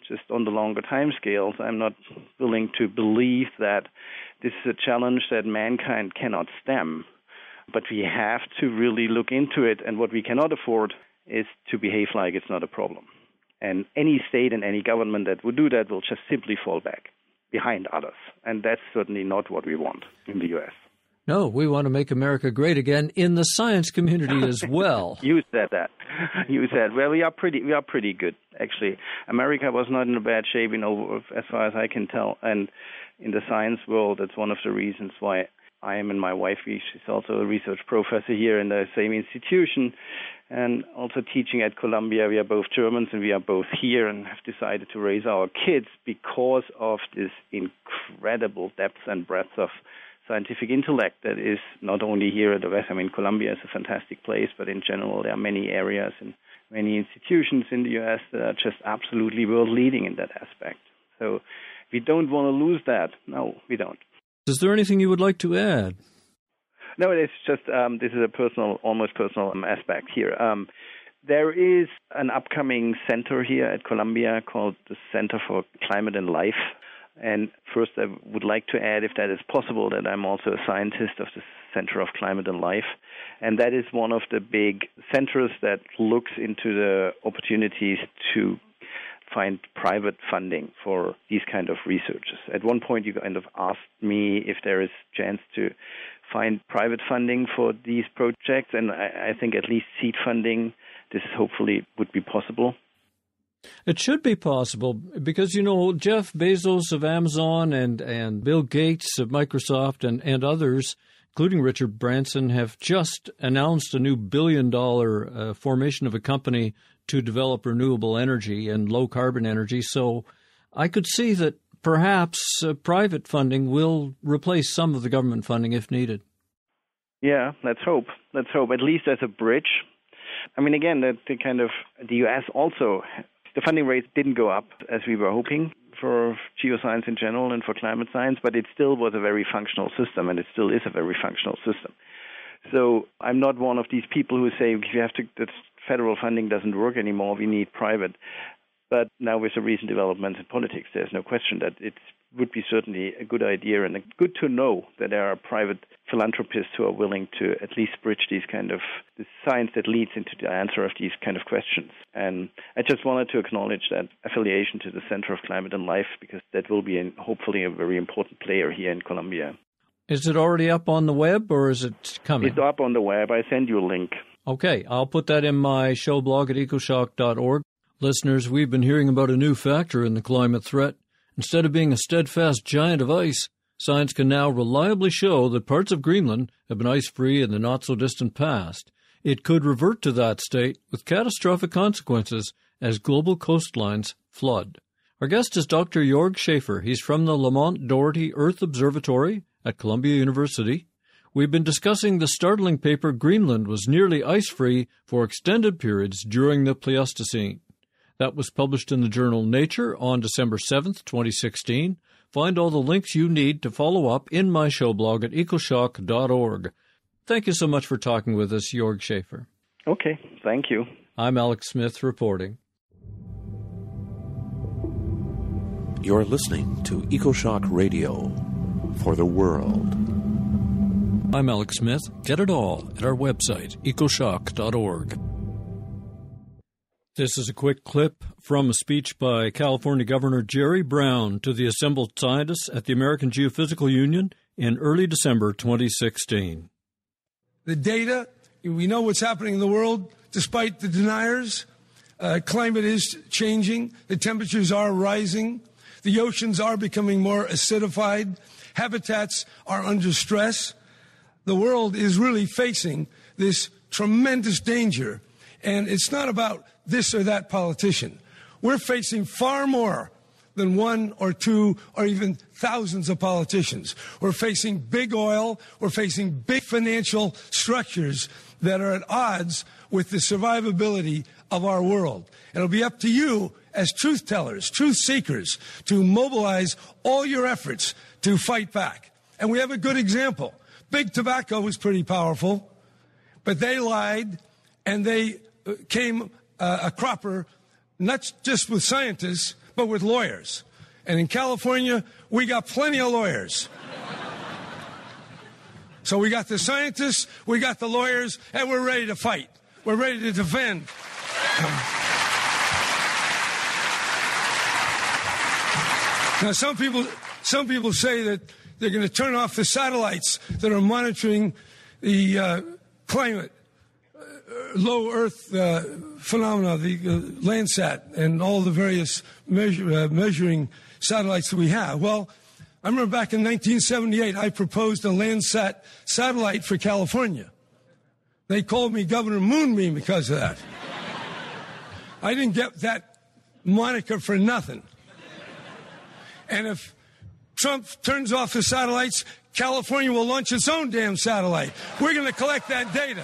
just on the longer time scales, I'm not willing to believe that this is a challenge that mankind cannot stem. But we have to really look into it, and what we cannot afford is to behave like it's not a problem. And any state and any government that would do that will just simply fall back behind others. And that's certainly not what we want in the U S. No, we want to make America great again in the science community as well. You said that. You said, well, we are pretty we are pretty good, actually. America was not in a bad shape, you know, as far as I can tell. And in the science world, that's one of the reasons why I am and my wife, she's also a research professor here in the same institution and also teaching at Columbia. We are both Germans and we are both here and have decided to raise our kids because of this incredible depth and breadth of scientific intellect that is not only here at the West. I mean, Columbia is a fantastic place, but in general, there are many areas and many institutions in the U S that are just absolutely world-leading in that aspect. So we don't want to lose that. No, we don't. Is there anything you would like to add? No, it's just um, this is a personal, almost personal um, aspect here. Um, there is an upcoming center here at Columbia called the Center for Climate and Life. And first, I would like to add, if that is possible, that I'm also a scientist of the Center of Climate and Life. And that is one of the big centers that looks into the opportunities to find private funding for these kind of researches. At one point, you kind of asked me if there is a chance to find private funding for these projects, and I, I think at least seed funding, this hopefully would be possible. It should be possible because, you know, Jeff Bezos of Amazon and, and Bill Gates of Microsoft and, and others, including Richard Branson, have just announced a new billion-dollar uh, formation of a company to develop renewable energy and low-carbon energy. So I could see that perhaps uh, private funding will replace some of the government funding if needed. Yeah, let's hope. Let's hope, at least as a bridge. I mean, again, the, the kind of the U S also, the funding rates didn't go up as we were hoping for geoscience in general and for climate science, but it still was a very functional system, and it still is a very functional system. So I'm not one of these people who say if you have to, that federal funding doesn't work anymore, we need private. But now with the recent developments in politics, there's no question that it would be certainly a good idea and good to know that there are private philanthropists who are willing to at least bridge these kind of the science that leads into the answer of these kind of questions. And I just wanted to acknowledge that affiliation to the Center of Climate and Life, because that will be an, hopefully a very important player here in Columbia. Is it already up on the web or is it coming? It's up on the web. I send you a link. Okay, I'll put that in my show blog at ecoshock dot org. Listeners, we've been hearing about a new factor in the climate threat. Instead of being a steadfast giant of ice, science can now reliably show that parts of Greenland have been ice-free in the not-so-distant past. It could revert to that state with catastrophic consequences as global coastlines flood. Our guest is Doctor Jorg Schäfer. He's from the Lamont Doherty Earth Observatory at Columbia University. We've been discussing the startling paper Greenland was nearly ice-free for extended periods during the Pleistocene. That was published in the journal Nature on December seventh, twenty sixteen. Find all the links you need to follow up in my show blog at ecoshock dot org. Thank you so much for talking with us, Jorg Schäfer. Okay, thank you. I'm Alex Smith reporting. You're listening to EcoShock Radio for the world. I'm Alex Smith. Get it all at our website, ecoshock dot org. This is a quick clip from a speech by California Governor Jerry Brown to the assembled scientists at the American Geophysical Union in early December twenty sixteen. The data, we know what's happening in the world, despite the deniers. Uh, climate is changing. The temperatures are rising. The oceans are becoming more acidified. Habitats are under stress. The world is really facing this tremendous danger. And it's not about this or that politician. We're facing far more than one or two or even thousands of politicians. We're facing big oil. We're facing big financial structures that are at odds with the survivability of our world. And it'll be up to you as truth tellers, truth seekers, to mobilize all your efforts to fight back. And we have a good example. Big Tobacco was pretty powerful, but they lied and they came uh, a cropper, not just with scientists, but with lawyers. And in California, we got plenty of lawyers. So we got the scientists, we got the lawyers, and we're ready to fight. We're ready to defend. Now, some people, some people say that they're going to turn off the satellites that are monitoring the uh, climate, uh, low Earth uh, phenomena, the uh, Landsat, and all the various measure, uh, measuring satellites that we have. Well, I remember back in nineteen seventy-eight, I proposed a Landsat satellite for California. They called me Governor Moonbeam because of that. I didn't get that moniker for nothing. And if Trump turns off the satellites, California will launch its own damn satellite. We're going to collect that data.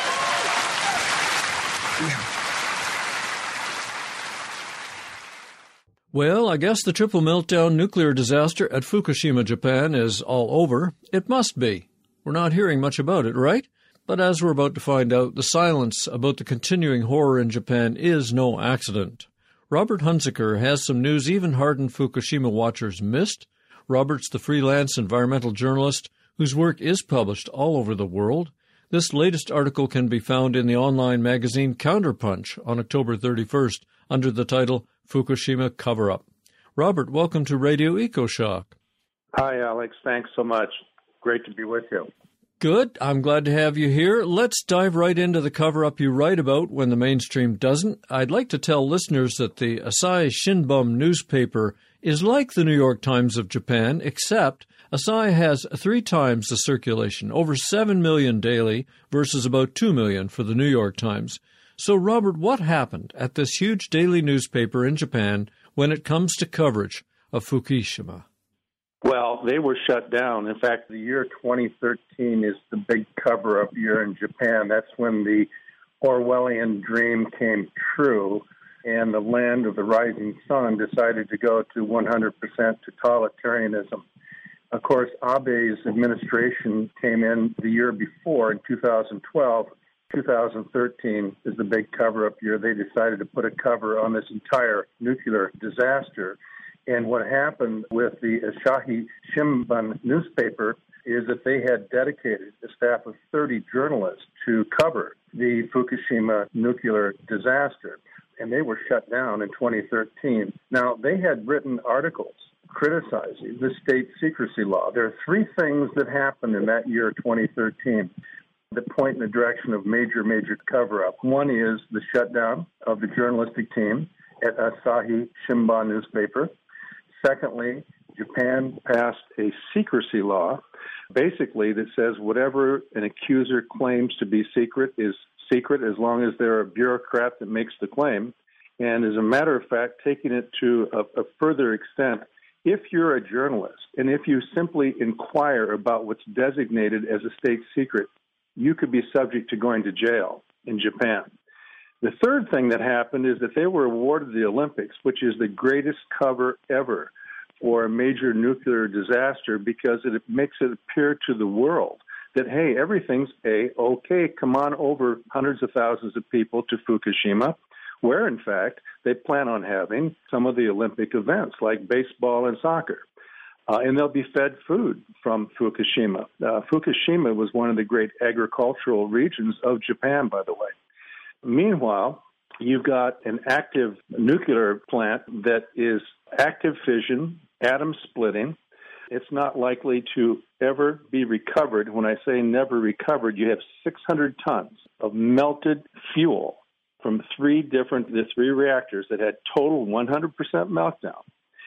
Well, I guess the triple meltdown nuclear disaster at Fukushima, Japan is all over. It must be. We're not hearing much about it, right? But as we're about to find out, the silence about the continuing horror in Japan is no accident. Robert Hunziker has some news even hardened Fukushima watchers missed. Robert's the freelance environmental journalist whose work is published all over the world. This latest article can be found in the online magazine Counterpunch on October thirty-first under the title Fukushima Cover-Up. Robert, welcome to Radio EcoShock. Hi, Alex. Thanks so much. Great to be with you. Good. I'm glad to have you here. Let's dive right into the cover-up you write about when the mainstream doesn't. I'd like to tell listeners that the Asahi Shimbun newspaper is like the New York Times of Japan, except Asahi has three times the circulation, over seven million daily versus about two million for the New York Times. So, Robert, what happened at this huge daily newspaper in Japan when it comes to coverage of Fukushima? Well, they were shut down. In fact, the year twenty thirteen is the big cover-up year in Japan. That's when the Orwellian dream came true, and the land of the rising sun decided to go to one hundred percent totalitarianism. Of course, Abe's administration came in the year before, in two thousand twelve. two thousand thirteen is the big cover-up year. They decided to put a cover on this entire nuclear disaster. And what happened with the Asahi Shimbun newspaper is that they had dedicated a staff of thirty journalists to cover the Fukushima nuclear disaster. And they were shut down in twenty thirteen. Now, they had written articles criticizing the state secrecy law. There are three things that happened in that year, twenty thirteen, that point in the direction of major, major cover-up. One is the shutdown of the journalistic team at Asahi Shimbun newspaper. Secondly, Japan passed a secrecy law, basically that says whatever an accuser claims to be secret is secret as long as they're a bureaucrat that makes the claim. And as a matter of fact, taking it to a, a further extent, if you're a journalist and if you simply inquire about what's designated as a state secret, you could be subject to going to jail in Japan. The third thing that happened is that they were awarded the Olympics, which is the greatest cover ever for a major nuclear disaster because it makes it appear to the world that, hey, everything's A-okay. Come on over hundreds of thousands of people to Fukushima, where, in fact, they plan on having some of the Olympic events like baseball and soccer. Uh, and they'll be fed food from Fukushima. Uh, Fukushima was one of the great agricultural regions of Japan, by the way. Meanwhile, you've got an active nuclear plant that is active fission, atom splitting. It's not likely to ever be recovered. When I say never recovered, you have six hundred tons of melted fuel from three different, the three reactors that had total one hundred percent meltdown.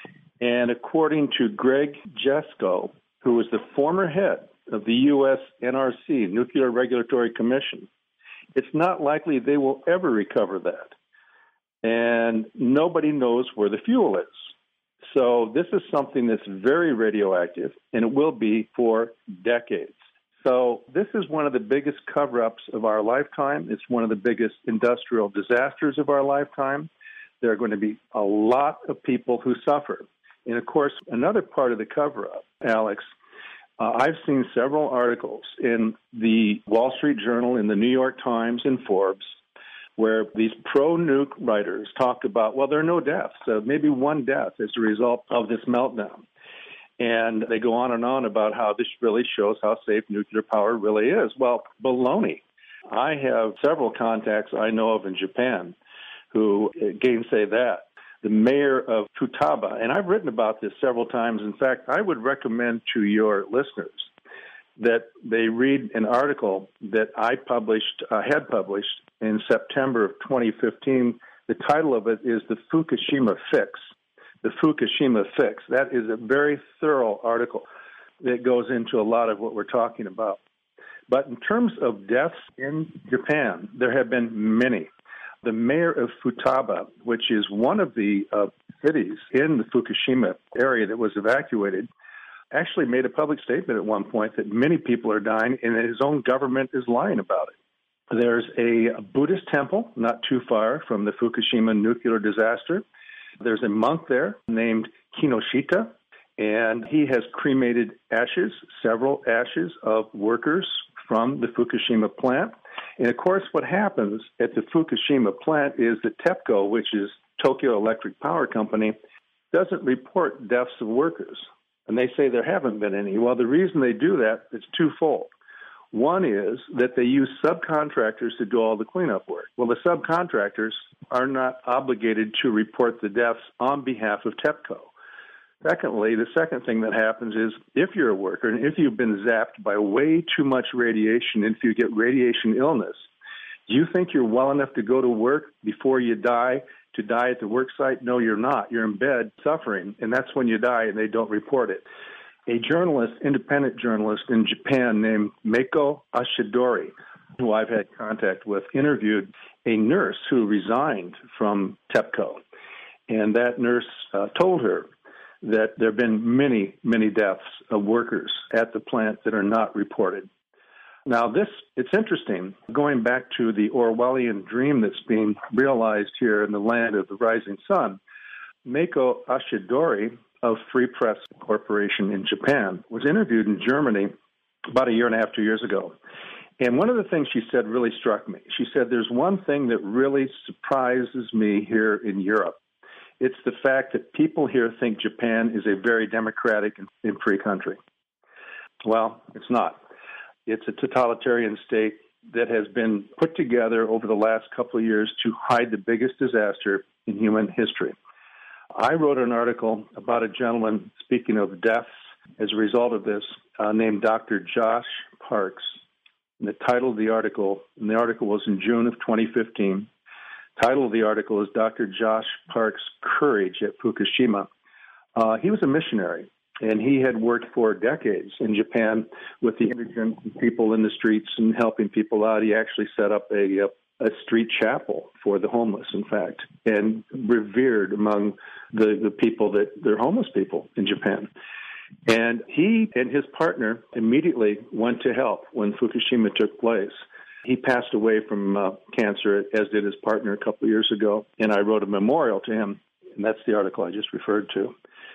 And according to Greg Jesko, who was the former head of the U S N R C, Nuclear Regulatory Commission, it's not likely they will ever recover that. And nobody knows where the fuel is. So this is something that's very radioactive, and it will be for decades. So this is one of the biggest cover-ups of our lifetime. It's one of the biggest industrial disasters of our lifetime. There are going to be a lot of people who suffer. And, of course, another part of the cover-up, Alex, Uh, I've seen several articles in the Wall Street Journal, in the New York Times, and Forbes where these pro-nuke writers talked about, well, there are no deaths, uh, maybe one death as a result of this meltdown. And they go on and on about how this really shows how safe nuclear power really is. Well, baloney. I have several contacts I know of in Japan who gainsay that. The mayor of Futaba, and I've written about this several times. In fact, I would recommend to your listeners that they read an article that I published, uh, had published in September of twenty fifteen. The title of it is The Fukushima Fix. The Fukushima Fix. That is a very thorough article that goes into a lot of what we're talking about. But in terms of deaths in Japan, there have been many. The mayor of Futaba, which is one of the uh, cities in the Fukushima area that was evacuated, actually made a public statement at one point that many people are dying and that his own government is lying about it. There's a Buddhist temple not too far from the Fukushima nuclear disaster. There's a monk there named Kinoshita, and he has cremated ashes, several ashes of workers from the Fukushima plant. And, of course, what happens at the Fukushima plant is that TEPCO, which is Tokyo Electric Power Company, doesn't report deaths of workers. And they say there haven't been any. Well, the reason they do that is twofold. One is that they use subcontractors to do all the cleanup work. Well, the subcontractors are not obligated to report the deaths on behalf of TEPCO. Secondly, the second thing that happens is if you're a worker and if you've been zapped by way too much radiation, if you get radiation illness, do you think you're well enough to go to work before you die, to die at the work site? No, you're not. You're in bed suffering, and that's when you die, and they don't report it. A journalist, independent journalist in Japan named Meiko Ashidori, who I've had contact with, interviewed a nurse who resigned from TEPCO. And that nurse uh, told her that there have been many, many deaths of workers at the plant that are not reported. Now, this, it's interesting, going back to the Orwellian dream that's being realized here in the land of the rising sun, Meiko Ashidori of Free Press Corporation in Japan was interviewed in Germany about a year and a half, two years ago. And one of the things she said really struck me. She said, there's one thing that really surprises me here in Europe. It's the fact that people here think Japan is a very democratic and free country. Well, it's not. It's a totalitarian state that has been put together over the last couple of years to hide the biggest disaster in human history. I wrote an article about a gentleman, speaking of deaths as a result of this, uh, named Doctor Josh Parks. And the title of the article, and the article was in June of twenty fifteen, title of the article is Doctor Josh Parks' Courage at Fukushima. Uh, he was a missionary, and he had worked for decades in Japan with the indigent people in the streets and helping people out. He actually set up a, a street chapel for the homeless, in fact, and revered among the, the people that they're homeless people in Japan. And he and his partner immediately went to help when Fukushima took place. He passed away from uh, cancer, as did his partner a couple of years ago, and I wrote a memorial to him, and that's the article I just referred to.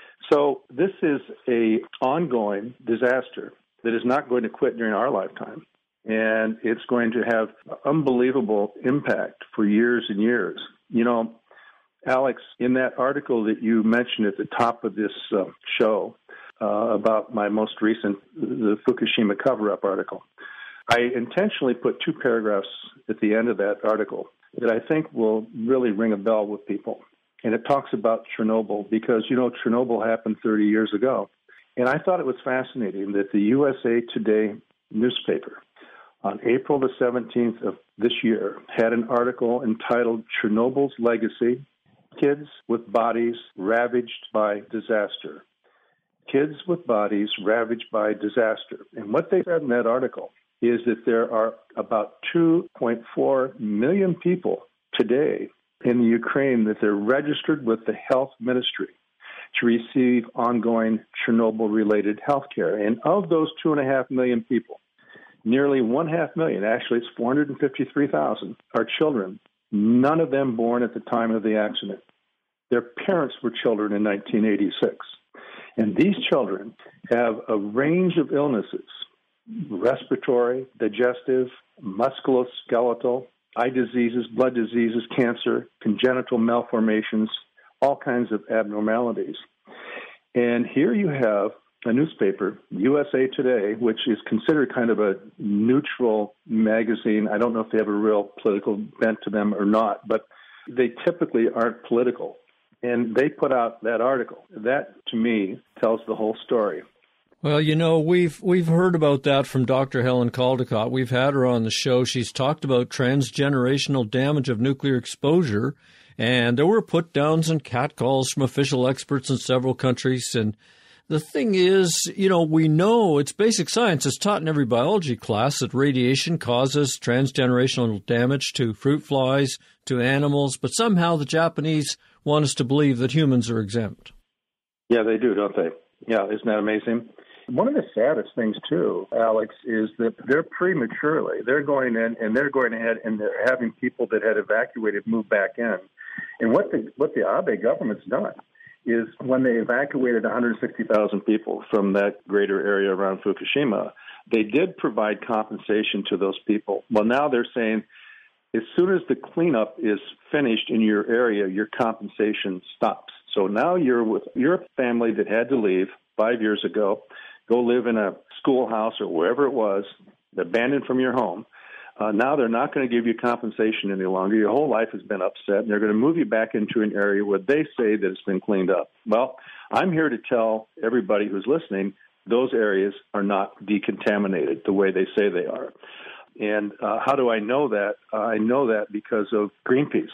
So this is a ongoing disaster that is not going to quit during our lifetime, and it's going to have unbelievable impact for years and years. You know, Alex, in that article that you mentioned at the top of this uh, show uh, about my most recent, the Fukushima cover-up article, I intentionally put two paragraphs at the end of that article that I think will really ring a bell with people. And it talks about Chernobyl because, you know, Chernobyl happened thirty years ago. And I thought it was fascinating that the U S A Today newspaper on April the seventeenth of this year had an article entitled Chernobyl's Legacy, Kids with Bodies Ravaged by Disaster. Kids with Bodies Ravaged by Disaster. And what they said in that article is that there are about two point four million people today in the Ukraine that they're registered with the health ministry to receive ongoing Chernobyl-related health care. And of those two and a half million people, nearly one half million, actually it's four hundred fifty-three thousand, are children, none of them born at the time of the accident. Their parents were children in nineteen eighty-six. And these children have a range of illnesses, respiratory, digestive, musculoskeletal, eye diseases, blood diseases, cancer, congenital malformations, all kinds of abnormalities. And here you have a newspaper, U S A Today, which is considered kind of a neutral magazine. I don't know if they have a real political bent to them or not, but they typically aren't political. And they put out that article. That, to me, tells the whole story. Well, you know, we've we've heard about that from Doctor Helen Caldicott. We've had her on the show. She's talked about transgenerational damage of nuclear exposure, and there were put-downs and catcalls from official experts in several countries. And the thing is, you know, we know it's basic science. It's taught in every biology class that radiation causes transgenerational damage to fruit flies, to animals, but somehow the Japanese want us to believe that humans are exempt. Yeah, they do, don't they? Yeah, isn't that amazing? One of the saddest things, too, Alex, is that they're prematurely, they're going in and they're going ahead and they're having people that had evacuated move back in. And what the what the Abe government's done is when they evacuated one hundred sixty thousand people from that greater area around Fukushima, they did provide compensation to those people. Well, now they're saying as soon as the cleanup is finished in your area, your compensation stops. So now you're with your family that had to leave five years ago, go live in a schoolhouse or wherever it was, abandoned from your home. Uh, now they're not going to give you compensation any longer. Your whole life has been upset, and they're going to move you back into an area where they say that it's been cleaned up. Well, I'm here to tell everybody who's listening, those areas are not decontaminated the way they say they are. And uh, how do I know that? Uh, I know that because of Greenpeace.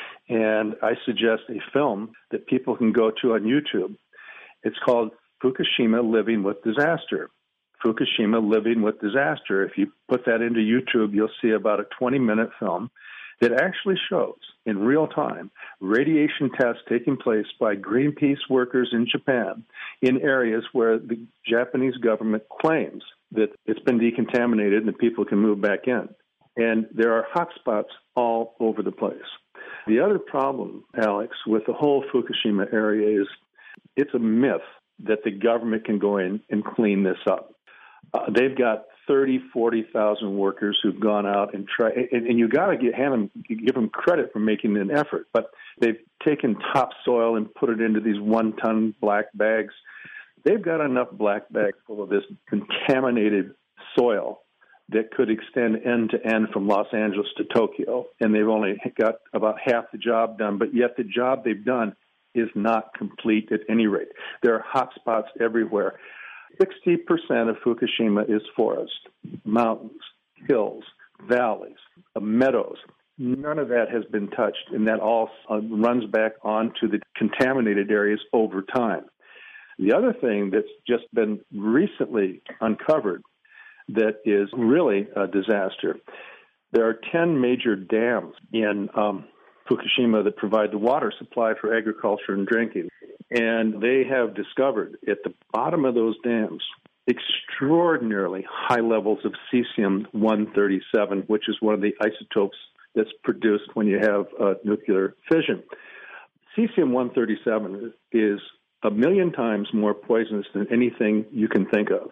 And I suggest a film that people can go to on YouTube. It's called Fukushima Living with Disaster. Fukushima Living with Disaster. If you put that into YouTube, you'll see about a twenty-minute film that actually shows in real time radiation tests taking place by Greenpeace workers in Japan in areas where the Japanese government claims that it's been decontaminated and that people can move back in. And there are hotspots all over the place. The other problem, Alex, with the whole Fukushima area is it's a myth that the government can go in and clean this up. Uh, they've got thirty, forty thousand workers who've gone out and try, and, and you got to give them give them credit for making an effort. But they've taken topsoil and put it into these one-ton black bags. They've got enough black bags full of this contaminated soil that could extend end to end from Los Angeles to Tokyo, and they've only got about half the job done. But yet the job they've done is not complete at any rate. There are hot spots everywhere. sixty percent of Fukushima is forest, mountains, hills, valleys, meadows. None of that has been touched, and that all runs back onto the contaminated areas over time. The other thing that's just been recently uncovered that is really a disaster, there are ten major dams in um, Fukushima that provide the water supply for agriculture and drinking. And they have discovered at the bottom of those dams extraordinarily high levels of cesium one thirty-seven, which is one of the isotopes that's produced when you have uh, nuclear fission. Cesium one thirty-seven is a million times more poisonous than anything you can think of.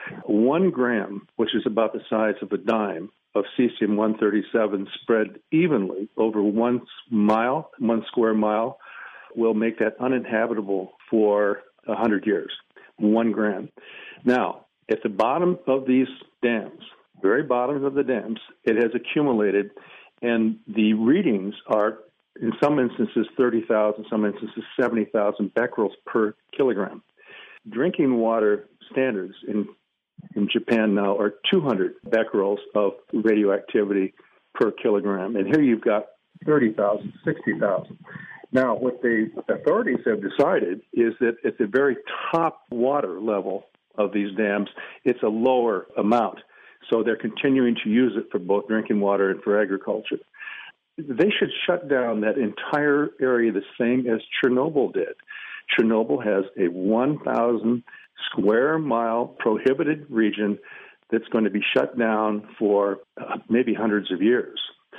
One gram, which is about the size of a dime, of cesium one thirty-seven spread evenly over one mile, one square mile, will make that uninhabitable for one hundred years, one gram. Now, at the bottom of these dams, very bottom of the dams, it has accumulated, and the readings are, in some instances, thirty thousand, some instances, seventy thousand becquerels per kilogram. Drinking water standards in in Japan now are two hundred becquerels of radioactivity per kilogram. And here you've got thirty thousand, sixty thousand. Now, what the authorities have decided is that at the very top water level of these dams, it's a lower amount. So they're continuing to use it for both drinking water and for agriculture. They should shut down that entire area the same as Chernobyl did. Chernobyl has a one thousand square mile prohibited region that's going to be shut down for uh, maybe hundreds of years.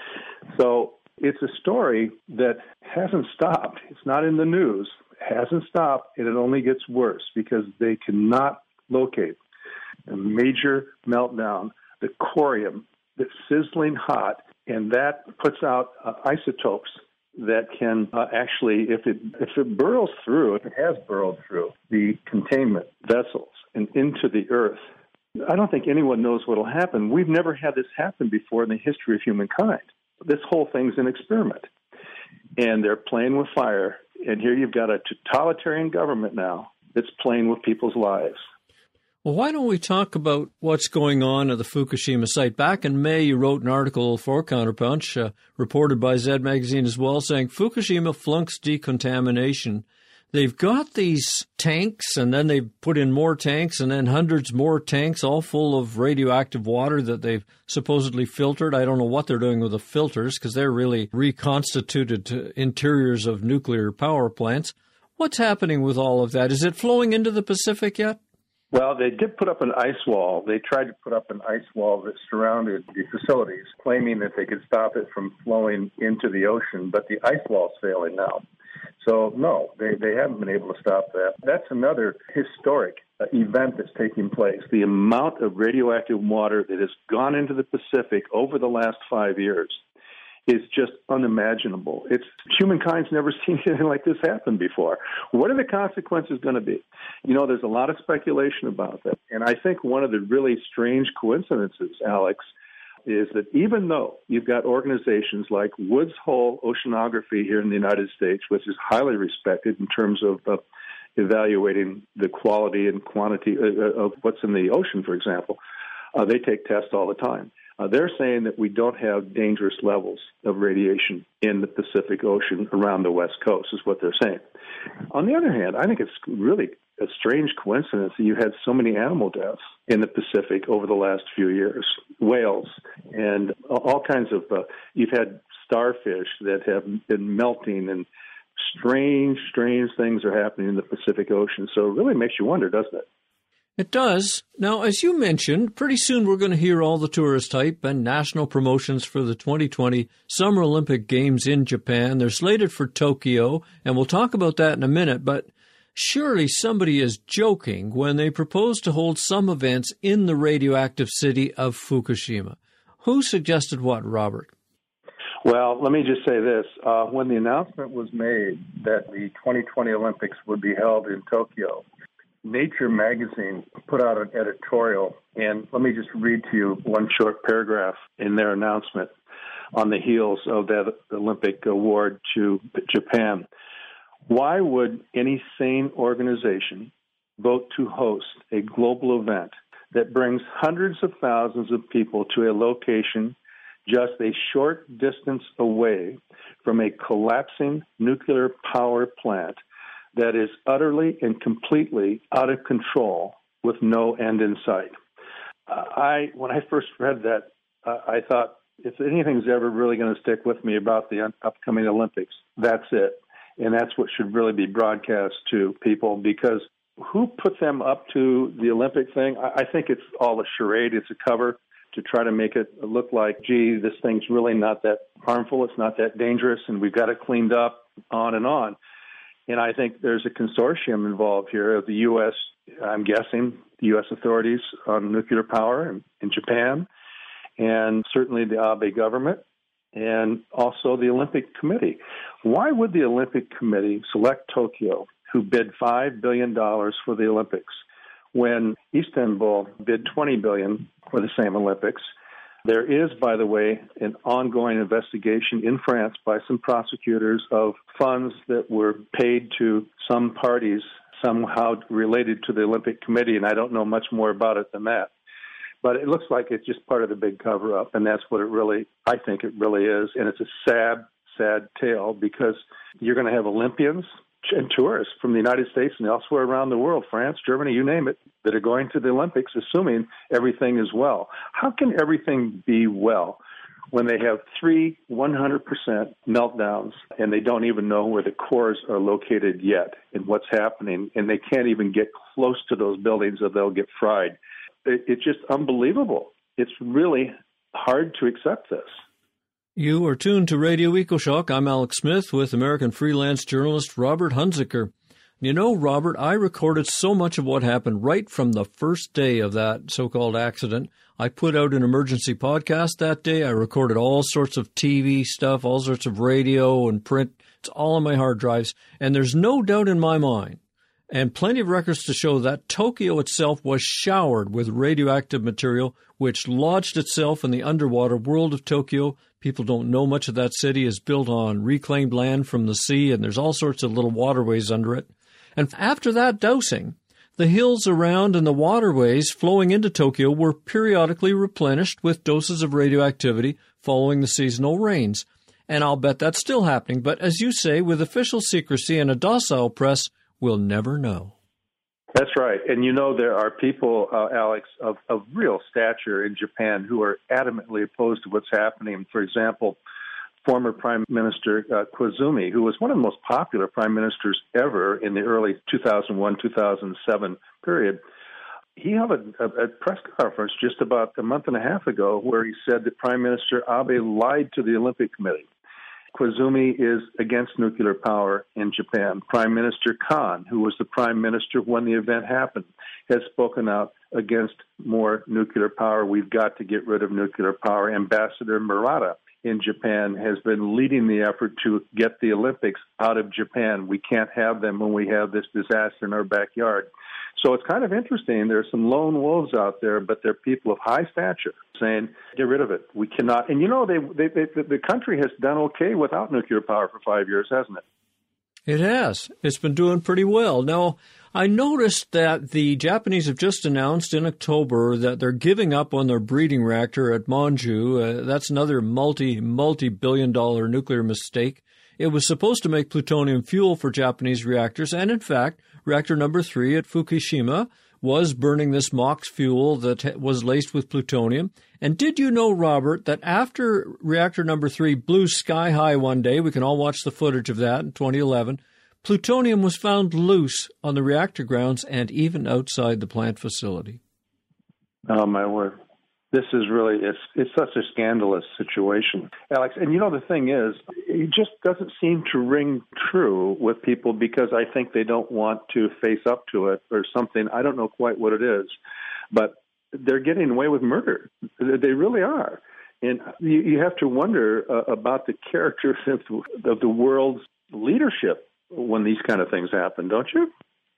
So it's a story that hasn't stopped. It's not in the news. It hasn't stopped, and it only gets worse because they cannot locate a major meltdown, the corium that's sizzling hot and that puts out uh, isotopes that can uh, actually, if it if it burrows through, if it has burrowed through the containment vessels and into the earth, I don't think anyone knows what will happen. We've never had this happen before in the history of humankind. This whole thing's an experiment, and they're playing with fire. And here you've got a totalitarian government now that's playing with people's lives. Well, why don't we talk about what's going on at the Fukushima site? Back in May, you wrote an article for Counterpunch, uh, reported by Zed Magazine as well, saying Fukushima flunks decontamination. They've got these tanks, and then they've put in more tanks, and then hundreds more tanks, all full of radioactive water that they've supposedly filtered. I don't know what they're doing with the filters, because they're really reconstituted interiors of nuclear power plants. What's happening with all of that? Is it flowing into the Pacific yet? Well, they did put up an ice wall. They tried to put up an ice wall that surrounded the facilities, claiming that they could stop it from flowing into the ocean, but the ice wall's failing now. So, no, they, they haven't been able to stop that. That's another historic uh, event that's taking place. The amount of radioactive water that has gone into the Pacific over the last five years is just unimaginable. It's humankind's never seen anything like this happen before. What are the consequences going to be? You know, there's a lot of speculation about that. And I think one of the really strange coincidences, Alex, is that even though you've got organizations like Woods Hole Oceanography here in the United States, which is highly respected in terms of uh, evaluating the quality and quantity uh, of what's in the ocean, for example, uh, they take tests all the time. Uh, they're saying that we don't have dangerous levels of radiation in the Pacific Ocean around the West Coast, is what they're saying. On the other hand, I think it's really a strange coincidence that you had so many animal deaths in the Pacific over the last few years. Whales and all kinds of, uh, you've had starfish that have been melting, and strange, strange things are happening in the Pacific Ocean. So it really makes you wonder, doesn't it? It does. Now, as you mentioned, pretty soon we're going to hear all the tourist hype and national promotions for the twenty twenty Summer Olympic Games in Japan. They're slated for Tokyo, and we'll talk about that in a minute, but surely somebody is joking when they propose to hold some events in the radioactive city of Fukushima. Who suggested what, Robert? Well, let me just say this. Uh, when the announcement was made that the twenty twenty Olympics would be held in Tokyo, Nature magazine put out an editorial, and let me just read to you one short paragraph in their announcement on the heels of that Olympic award to Japan. Why would any sane organization vote to host a global event that brings hundreds of thousands of people to a location just a short distance away from a collapsing nuclear power plant that is utterly and completely out of control with no end in sight? Uh, I, when I first read that, uh, I thought, if anything's ever really going to stick with me about the un- upcoming Olympics, that's it. And that's what should really be broadcast to people, because who put them up to the Olympic thing? I, I think it's all a charade. It's a cover to try to make it look like, gee, this thing's really not that harmful. It's not that dangerous, and we've got it cleaned up, on and on. And I think there's a consortium involved here of the U S, I'm guessing, the U S authorities on nuclear power in, in Japan, and certainly the Abe government, and also the Olympic Committee. Why would the Olympic Committee select Tokyo, who bid five billion dollars for the Olympics, when Istanbul bid twenty billion dollars for the same Olympics? There is, by the way, an ongoing investigation in France by some prosecutors of funds that were paid to some parties somehow related to the Olympic Committee, and I don't know much more about it than that. But it looks like it's just part of the big cover-up, and that's what it really, I think it really is. And it's a sad, sad tale, because you're going to have Olympians and tourists from the United States and elsewhere around the world, France, Germany, you name it, that are going to the Olympics, assuming everything is well. How can everything be well when they have three one hundred percent meltdowns and they don't even know where the cores are located yet and what's happening, and they can't even get close to those buildings or they'll get fried? It, it's just unbelievable. It's really hard to accept this. You are tuned to Radio EcoShock. I'm Alex Smith with American freelance journalist Robert Hunziker. You know, Robert, I recorded so much of what happened right from the first day of that so-called accident. I put out an emergency podcast that day. I recorded all sorts of T V stuff, all sorts of radio and print. It's all on my hard drives. And there's no doubt in my mind, and plenty of records to show, that Tokyo itself was showered with radioactive material, which lodged itself in the underwater world of Tokyo. People don't know much of that city. Is built on reclaimed land from the sea, and there's all sorts of little waterways under it. And after that dousing, the hills around and the waterways flowing into Tokyo were periodically replenished with doses of radioactivity following the seasonal rains. And I'll bet that's still happening. But as you say, with official secrecy and a docile press, we'll never know. That's right. And you know, there are people, uh, Alex, of, of real stature in Japan who are adamantly opposed to what's happening. For example, former Prime Minister uh, Koizumi, who was one of the most popular prime ministers ever in the early two thousand one, two thousand seven period. He held a, a, a press conference just about a month and a half ago where he said that Prime Minister Abe lied to the Olympic Committee. Koizumi is against nuclear power in Japan. Prime Minister Khan, who was the prime minister when the event happened, has spoken out against more nuclear power. We've got to get rid of nuclear power. Ambassador Murata in Japan has been leading the effort to get the Olympics out of Japan. We can't have them when we have this disaster in our backyard. So it's kind of interesting. There are some lone wolves out there, but they're people of high stature saying, get rid of it. We cannot. And, you know, they, they, they, the country has done okay without nuclear power for five years, hasn't it? It has. It's been doing pretty well. Now, I noticed that the Japanese have just announced in October that they're giving up on their breeding reactor at Monju. Uh, that's another multi, multi-billion dollar nuclear mistake. It was supposed to make plutonium fuel for Japanese reactors, and in fact, reactor number three at Fukushima was burning this MOX fuel that was laced with plutonium. And did you know, Robert, that after reactor number three blew sky high one day, we can all watch the footage of that in twenty eleven, plutonium was found loose on the reactor grounds and even outside the plant facility? Oh, my word. This is really, it's, it's such a scandalous situation, Alex. And you know, the thing is, it just doesn't seem to ring true with people because I think they don't want to face up to it or something. I don't know quite what it is, but they're getting away with murder. They really are. And you, you have to wonder uh, about the character of the, of the world's leadership when these kind of things happen, don't you?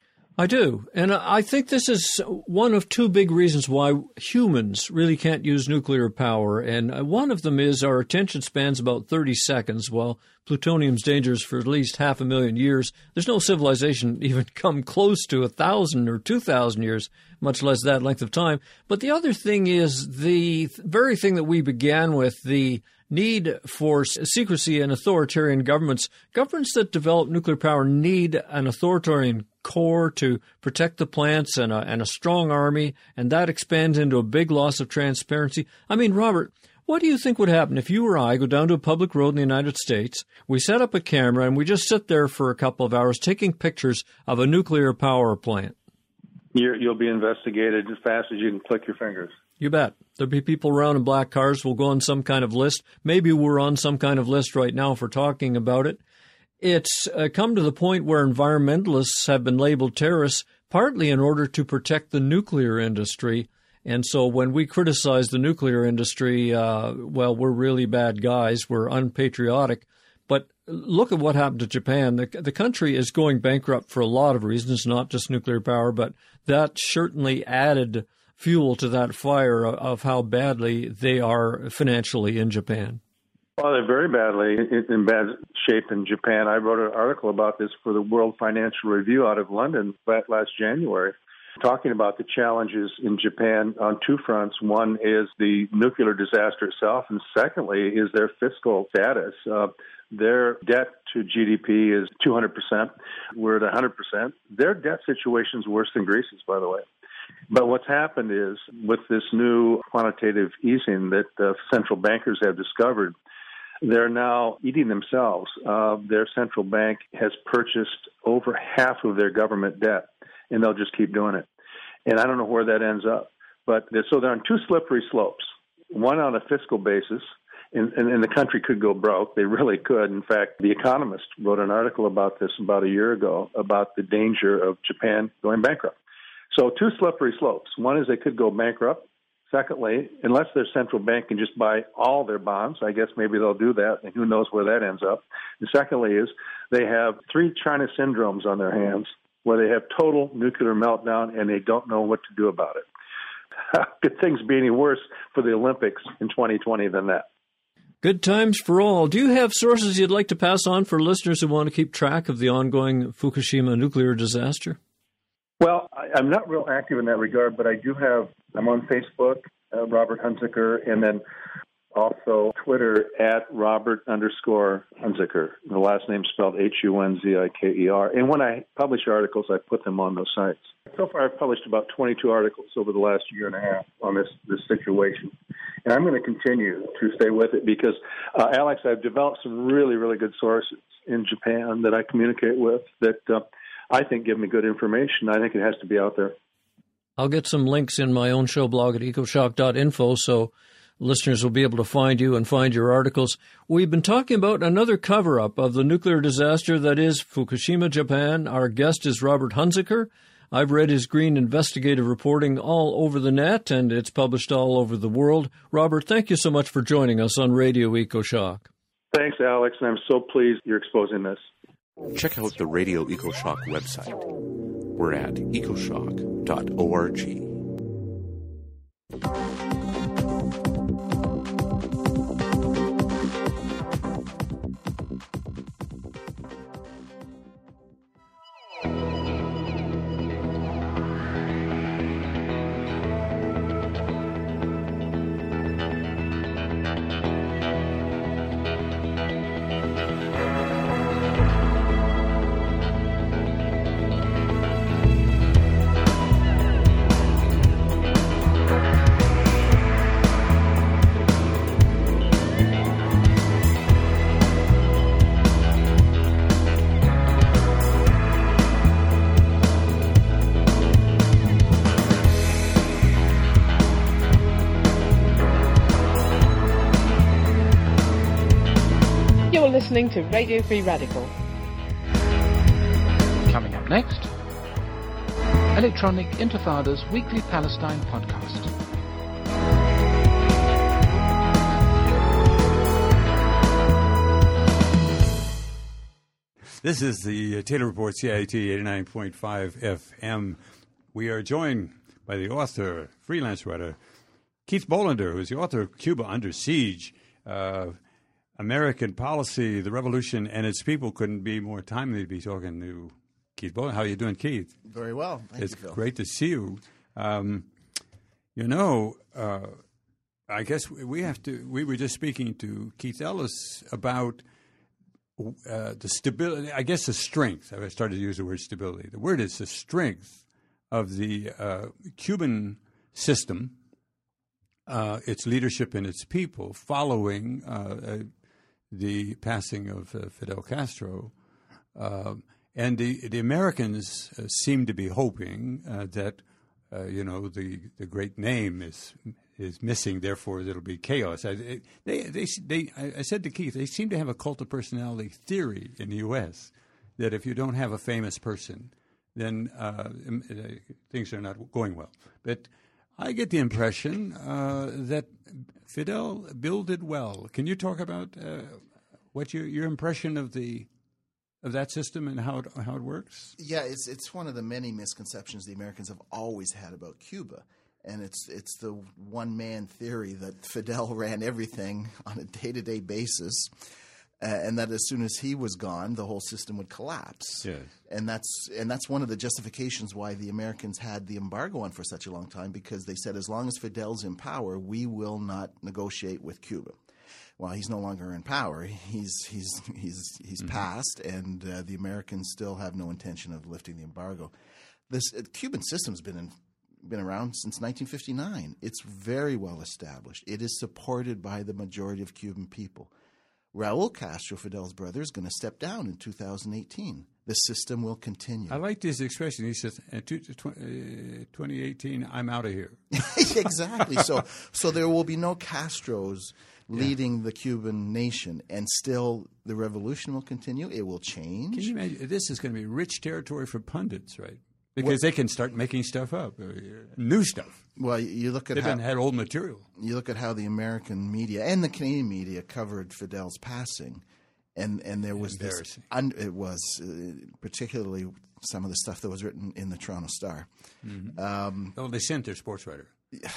I do. And I think this is one of two big reasons why humans really can't use nuclear power. And one of them is our attention span's about thirty seconds, while plutonium's dangerous for at least half a million years. There's no civilization even come close to a thousand or two thousand years, much less that length of time. But the other thing is the very thing that we began with, the need for secrecy and authoritarian governments. Governments that develop nuclear power need an authoritarian core to protect the plants and a, and a strong army, and that expands into a big loss of transparency. I mean, Robert, what do you think would happen if you or I go down to a public road in the United States, we set up a camera, and we just sit there for a couple of hours taking pictures of a nuclear power plant? You're, you'll be investigated as fast as you can click your fingers. You bet. There'll be people around in black cars. We'll go on some kind of list. Maybe we're on some kind of list right now for talking about it. It's uh, come to the point where environmentalists have been labeled terrorists, partly in order to protect the nuclear industry. And so when we criticize the nuclear industry, uh, well, we're really bad guys. We're unpatriotic. But look at what happened to Japan. The, the country is going bankrupt for a lot of reasons, not just nuclear power, but that certainly added fuel to that fire of how badly they are financially in Japan. Well, they're very badly in, in bad shape in Japan. I wrote an article about this for the World Financial Review out of London last January, talking about the challenges in Japan on two fronts. One is the nuclear disaster itself, and secondly is their fiscal status. Uh, their debt to G D P is two hundred percent. We're at one hundred percent. Their debt situation is worse than Greece's, by the way. But what's happened is, with this new quantitative easing that uh, central bankers have discovered, they're now eating themselves. Uh, their central bank has purchased over half of their government debt, and they'll just keep doing it. And I don't know where that ends up. But they're, so they're on two slippery slopes, one on a fiscal basis and, and, and the country could go broke. They really could. In fact, The Economist wrote an article about this about a year ago about the danger of Japan going bankrupt. So two slippery slopes. One is they could go bankrupt. Secondly, unless their central bank can just buy all their bonds, I guess maybe they'll do that, and who knows where that ends up. And secondly is they have three China syndromes on their hands where they have total nuclear meltdown and they don't know what to do about it. How could things be any worse for the Olympics in twenty twenty than that? Good times for all. Do you have sources you'd like to pass on for listeners who want to keep track of the ongoing Fukushima nuclear disaster? Well, I, I'm not real active in that regard, but I do have, I'm on Facebook, uh, Robert Hunziker, and then also Twitter at Robert underscore Hunziker. The last name spelled H U N Z I K E R. And when I publish articles, I put them on those sites. So far, I've published about twenty-two articles over the last year and a half on this, this situation. And I'm going to continue to stay with it because, uh, Alex, I've developed some really, really good sources in Japan that I communicate with that uh, I think give me good information. I think it has to be out there. I'll get some links in my own show blog at ecoshock dot info so listeners will be able to find you and find your articles. We've been talking about another cover-up of the nuclear disaster that is Fukushima, Japan. Our guest is Robert Hunziker. I've read his green investigative reporting all over the net, and it's published all over the world. Robert, thank you so much for joining us on Radio EcoShock. Thanks, Alex, and I'm so pleased you're exposing this. Check out the Radio EcoShock website. We're at ecoshock dot org. Listening to Radio Free Radical. Coming up next, Electronic Intifada's weekly Palestine podcast. This is the Taylor Report, C I T eighty-nine point five F M. We are joined by the author, freelance writer, Keith Bolander, who is the author of Cuba Under Siege. Uh, American Policy, the Revolution, and Its People. Couldn't be more timely to be talking to Keith Bolander. How are you doing, Keith? Very well. Thank it's you, Phil. Great to see you. Um, you know, uh, I guess we have to, we were just speaking to Keith Ellis about uh, the stability, I guess the strength. I started to use the word stability. The word is the strength of the uh, Cuban system, uh, its leadership and its people following uh, the passing of uh, Fidel Castro. Uh, and the, the Americans uh, seem to be hoping uh, that, uh, you know, the, the great name is is missing, therefore it'll be chaos. I, they, they, they, I said to Keith, they seem to have a cult of personality theory in the U S that if you don't have a famous person, then uh, things are not going well. But I get the impression uh, that Fidel builded well. Can you talk about uh, what your your impression of the of that system and how it, how it works? Yeah, it's it's one of the many misconceptions the Americans have always had about Cuba, and it's it's the one man theory that Fidel ran everything on a day to day basis. Uh, and that as soon as he was gone, the whole system would collapse. Yes. And that's and that's one of the justifications why the Americans had the embargo on for such a long time, because they said as long as Fidel's in power, we will not negotiate with Cuba. Well, he's no longer in power. He's he's he's he's mm-hmm. passed, and uh, the Americans still have no intention of lifting the embargo. This uh, Cuban system's been in, been around since nineteen fifty-nine. It's very well established. It is supported by the majority of Cuban people. Raul Castro, Fidel's brother, is going to step down in two thousand eighteen. The system will continue. I like this expression. He says, uh, twenty eighteen, I'm out of here. Exactly. So so there will be no Castros leading yeah. the Cuban nation, and still the revolution will continue. It will change. Can you imagine? This is going to be rich territory for pundits, right? Because what? they can start making stuff up, new stuff. Well, you look at They've how, been had old material. You look at how the American media and the Canadian media covered Fidel's passing, and and there was this. Un, it was uh, particularly some of the stuff that was written in the Toronto Star. Mm-hmm. Um, oh, they sent their sports writer.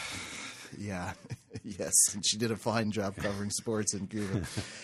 Yeah, yes, and she did a fine job covering sports in Cuba.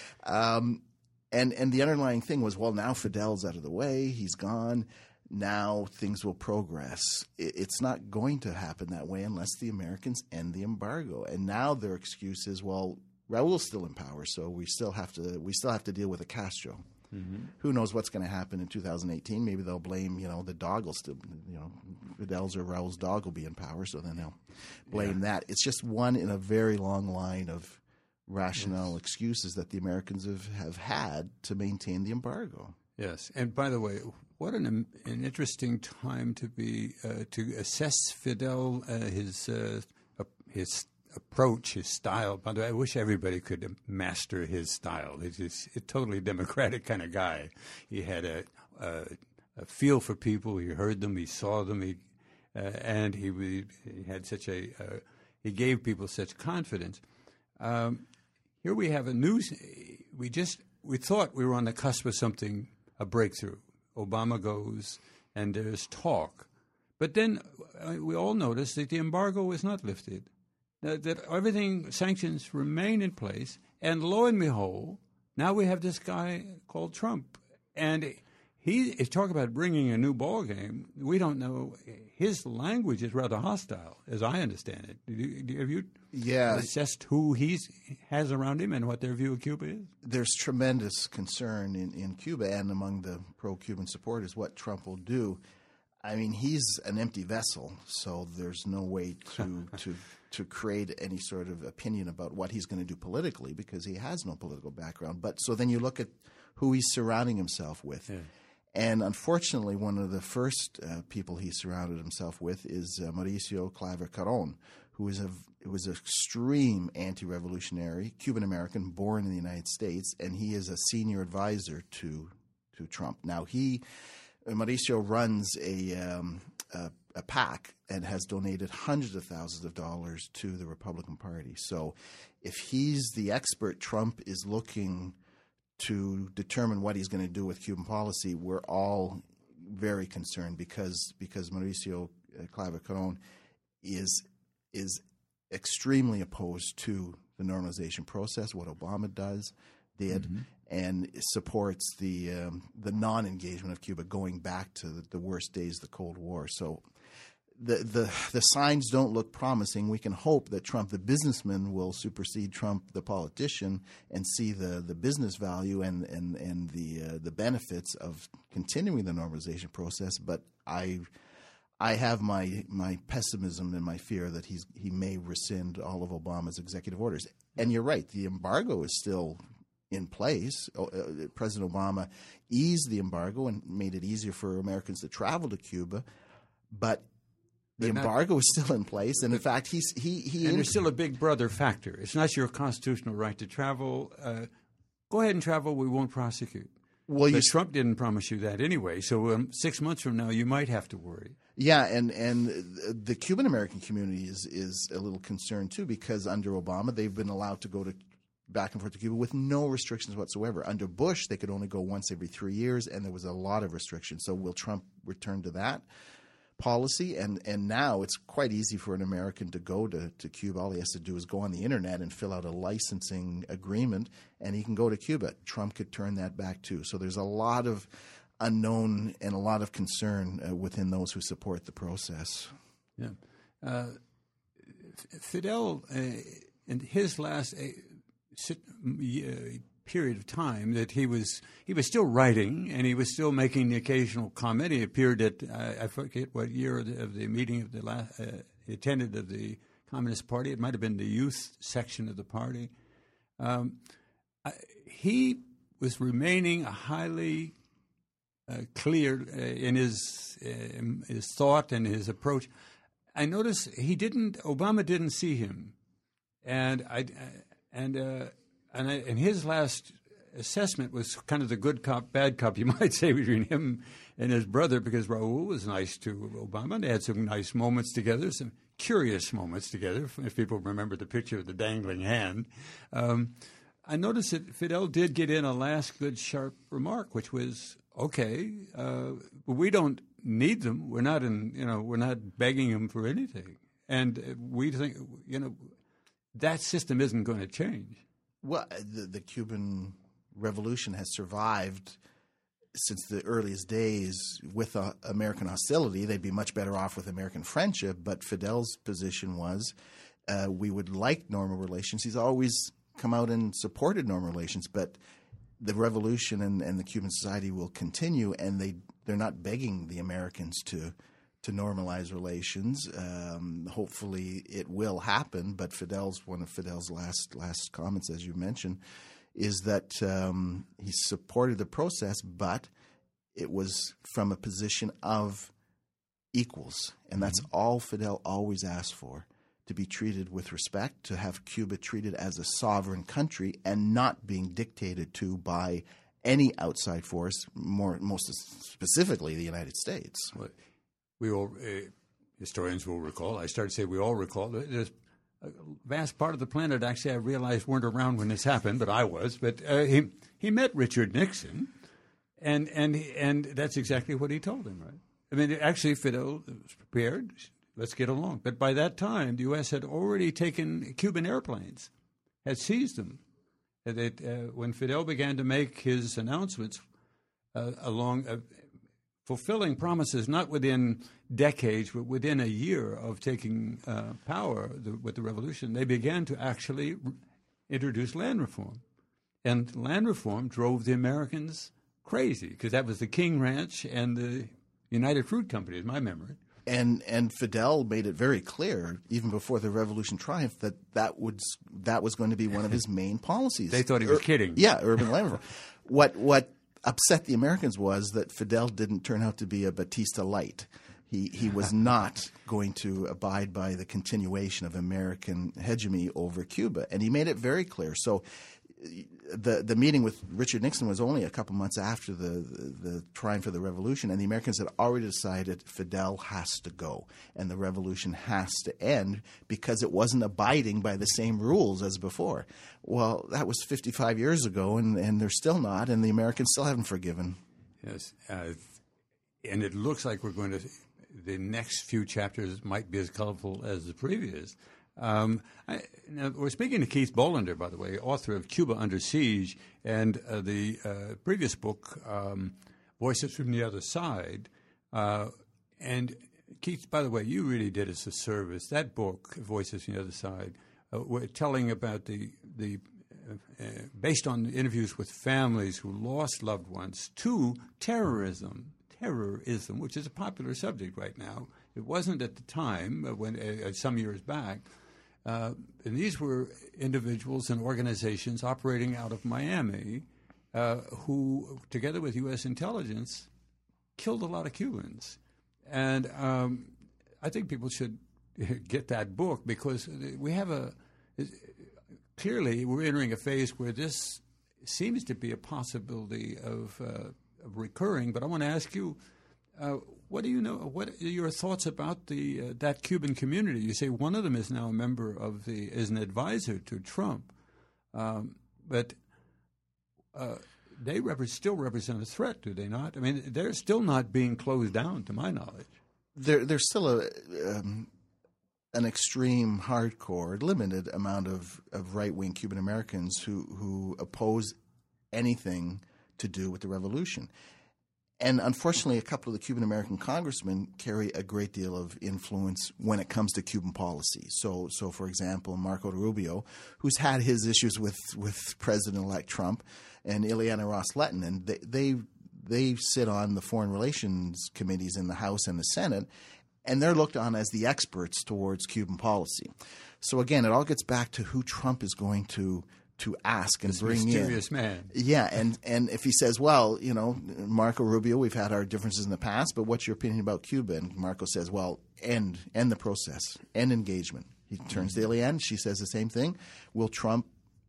Um, and and the underlying thing was, well, now Fidel's out of the way, he's gone. Now things will progress. It's not going to happen that way unless the Americans end the embargo. And now their excuse is, well, Raul's still in power, so we still have to we still have to deal with a Castro. Mm-hmm. Who knows what's going to happen in two thousand eighteen? Maybe they'll blame, you know, the dog will still, you know, Fidel's or Raul's dog will be in power, so then they'll blame yeah. that. It's just one in a very long line of rationale yes. excuses that the Americans have, have had to maintain the embargo. Yes, and by the way, what an an interesting time to be uh, to assess Fidel, uh, his uh, his approach, his style. By the way, I wish everybody could master his style. He's a totally democratic kind of guy. He had a, a, a feel for people. He heard them. He saw them. He uh, and he, he had such a uh, he gave people such confidence. Um, here we have a news. We just we thought we were on the cusp of something, a breakthrough. Obama goes, and there's talk. But then uh, we all noticed that the embargo is not lifted, that, that everything, sanctions remain in place, and lo and behold, now we have this guy called Trump. And he is talking about bringing a new ball game. We don't know. His language is rather hostile, as I understand it. Do you, have you yeah. assessed who he has around him and what their view of Cuba is? There's tremendous concern in, in Cuba and among the pro-Cuban supporters what Trump will do. I mean, he's an empty vessel, so there's no way to to to create any sort of opinion about what he's going to do politically because he has no political background. But so then you look at who he's surrounding himself with. Yeah. And unfortunately, one of the first uh, people he surrounded himself with is uh, Mauricio Claver Caron, who is a who was an extreme anti-revolutionary Cuban-American born in the United States, and he is a senior advisor to to Trump. Now, he Mauricio runs a, um, a a PAC and has donated hundreds of thousands of dollars to the Republican Party. So, if he's the expert Trump is looking to determine what he's going to do with Cuban policy, we're all very concerned because because Mauricio Claver Caron is is extremely opposed to the normalization process, what Obama does did, mm-hmm. and supports the um, the non-engagement of Cuba going back to the, the worst days of the Cold War. So the, the the signs don't look promising. We can hope that Trump, the businessman, will supersede Trump, the politician, and see the, the business value and and and the uh, the benefits of continuing the normalization process. But I I have my my pessimism and my fear that he's he may rescind all of Obama's executive orders. And you're right, the embargo is still in place. Uh, President Obama eased the embargo and made it easier for Americans to travel to Cuba, but the They're embargo not, is still in place, and in fact, he's he he. And there's still a big brother factor. It's not your constitutional right to travel. Uh, go ahead and travel. We won't prosecute. Well, you, Trump didn't promise you that anyway. So um, six months from now, you might have to worry. Yeah, and and the Cuban American community is is a little concerned too because under Obama, they've been allowed to go to back and forth to Cuba with no restrictions whatsoever. Under Bush, they could only go once every three years, and there was a lot of restrictions. So will Trump return to that policy? And and now it's quite easy for an American to go to, to Cuba. All he has to do is go on the internet and fill out a licensing agreement, and he can go to Cuba. Trump could turn that back too. So there's a lot of unknown and a lot of concern uh, within those who support the process. Yeah. Uh, Fidel, uh, in his last uh, sit, uh, period of time that he was he was still writing and he was still making the occasional comment. He appeared at uh, I forget what year of the, of the meeting of the last, uh, he attended of the Communist Party. It might have been the youth section of the party. Um, I, he was remaining a highly uh, clear uh, in his uh, his thought and his approach. I noticed he didn't. Obama didn't see him, and I. I and uh, and, I, and his last assessment was kind of the good cop, bad cop, you might say, between him and his brother, because Raul was nice to Obama. They had some nice moments together, some curious moments together, if people remember the picture of the dangling hand. Um, I noticed that Fidel did get in a last good, sharp remark, which was, okay, uh, we don't need them. We're not in, you know, we're not begging them for anything. And we think, you know, that system isn't going to change. Well, the, the Cuban Revolution has survived since the earliest days with uh, American hostility. They'd be much better off with American friendship, but Fidel's position was uh, we would like normal relations. He's always come out and supported normal relations, but the revolution and, and the Cuban society will continue, and they, they're not begging the Americans to to normalize relations. Um, hopefully it will happen, but Fidel's one of Fidel's last last comments, as you mentioned, is that um, he supported the process, but it was from a position of equals. And that's mm-hmm. all Fidel always asked for, to be treated with respect, to have Cuba treated as a sovereign country and not being dictated to by any outside force, more most specifically the United States. Well, we all, uh, historians will recall, I started to say we all recall, there's a vast part of the planet, actually, I realized weren't around when this happened, but I was. But uh, he he met Richard Nixon, and and and that's exactly what he told him, right? I mean, actually, Fidel was prepared. Let's get along. But by that time, the U S had already taken Cuban airplanes, had seized them. That uh, when Fidel began to make his announcements uh, along. Uh, fulfilling promises not within decades, but within a year of taking uh, power the, with the revolution, they began to actually re- introduce land reform. And land reform drove the Americans crazy, because that was the King Ranch and the United Fruit Company, is my memory. And and Fidel made it very clear, even before the revolution triumphed, that that, would, that was going to be one of his main policies. They thought he was Ur- kidding. Yeah, urban land reform. What what... upset the Americans was that Fidel didn't turn out to be a Batista light. He he was not going to abide by the continuation of American hegemony over Cuba, and he made it very clear. So the the meeting with Richard Nixon was only a couple months after the, the, the triumph of the revolution, and the Americans had already decided Fidel has to go and the revolution has to end because it wasn't abiding by the same rules as before. Well, that was fifty-five years ago, and, and they're still not, and the Americans still haven't forgiven. Yes, uh, and it looks like we're going to – the next few chapters might be as colorful as the previous. Um, I, now, we're speaking to Keith Bolander, by the way, author of Cuba Under Siege, and uh, the uh, previous book, um, Voices from the Other Side. Uh, and Keith, by the way, you really did us a service. That book, Voices from the Other Side, uh, we're telling about the the uh, uh, based on interviews with families who lost loved ones to terrorism, terrorism, which is a popular subject right now. It wasn't at the time, uh, when uh, some years back. Uh, and these were individuals and organizations operating out of Miami uh, who, together with U S intelligence, killed a lot of Cubans. And um, I think people should get that book, because we have a – clearly we're entering a phase where this seems to be a possibility of, uh, of recurring. But I want to ask you, uh, what do you know? What are your thoughts about the uh, that Cuban community? You say one of them is now a member of the is an advisor to Trump, um, but uh, they rep- still represent a threat, do they not? I mean, they're still not being closed down, to my knowledge. There, there's still a um, an extreme, hardcore, limited amount of, of right wing Cuban Americans who who oppose anything to do with the revolution. And unfortunately, a couple of the Cuban-American congressmen carry a great deal of influence when it comes to Cuban policy. So, so for example, Marco Rubio, who's had his issues with, with President-elect Trump, and Ileana Ros-Lehtinen, they, they they sit on the foreign relations committees in the House and the Senate, and they're looked on as the experts towards Cuban policy. So again, it all gets back to who Trump is going to to ask and this bring in. Mysterious man. Yeah, and, and if he says, well, you know, Marco Rubio, we've had our differences in the past, but what's your opinion about Cuba? And Marco says, well, end, end the process, end engagement. He turns to Ileana, she says the same thing. Will Trump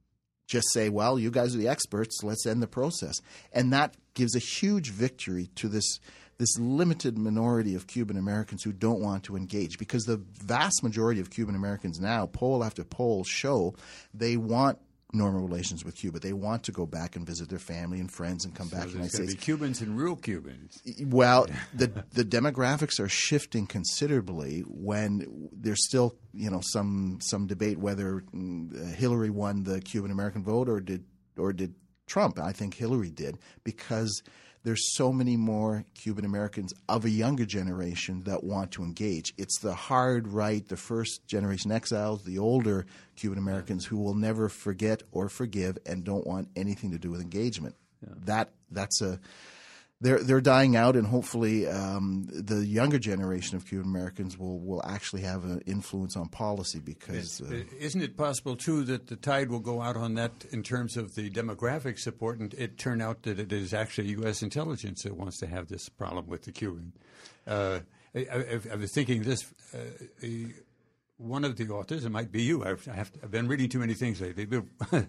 just say, well, you guys are the experts, let's end the process. And that gives a huge victory to this this limited minority of Cuban Americans who don't want to engage, because the vast majority of Cuban Americans now, poll after poll, show they want normal relations with Cuba. They want to go back and visit their family and friends and come so back to the United States. Be Cubans and real Cubans. Well, the the demographics are shifting considerably when there's still, you know, some some debate whether uh, Hillary won the Cuban American vote or did or did Trump. I think Hillary did, because there's so many more Cuban Americans of a younger generation that want to engage. It's the hard right, the first generation exiles, the older Cuban Americans who will never forget or forgive and don't want anything to do with engagement. Yeah. That that's a they're they're dying out, and hopefully um, the younger generation of Cuban Americans will, will actually have an influence on policy. Because uh, isn't it possible too that the tide will go out on that in terms of the demographic support, and it turn out that it is actually U S intelligence that wants to have this problem with the Cuban? Uh, I, I, I was thinking this. Uh, a, one of the authors, it might be you. I've, I have to, I've been reading too many things lately. But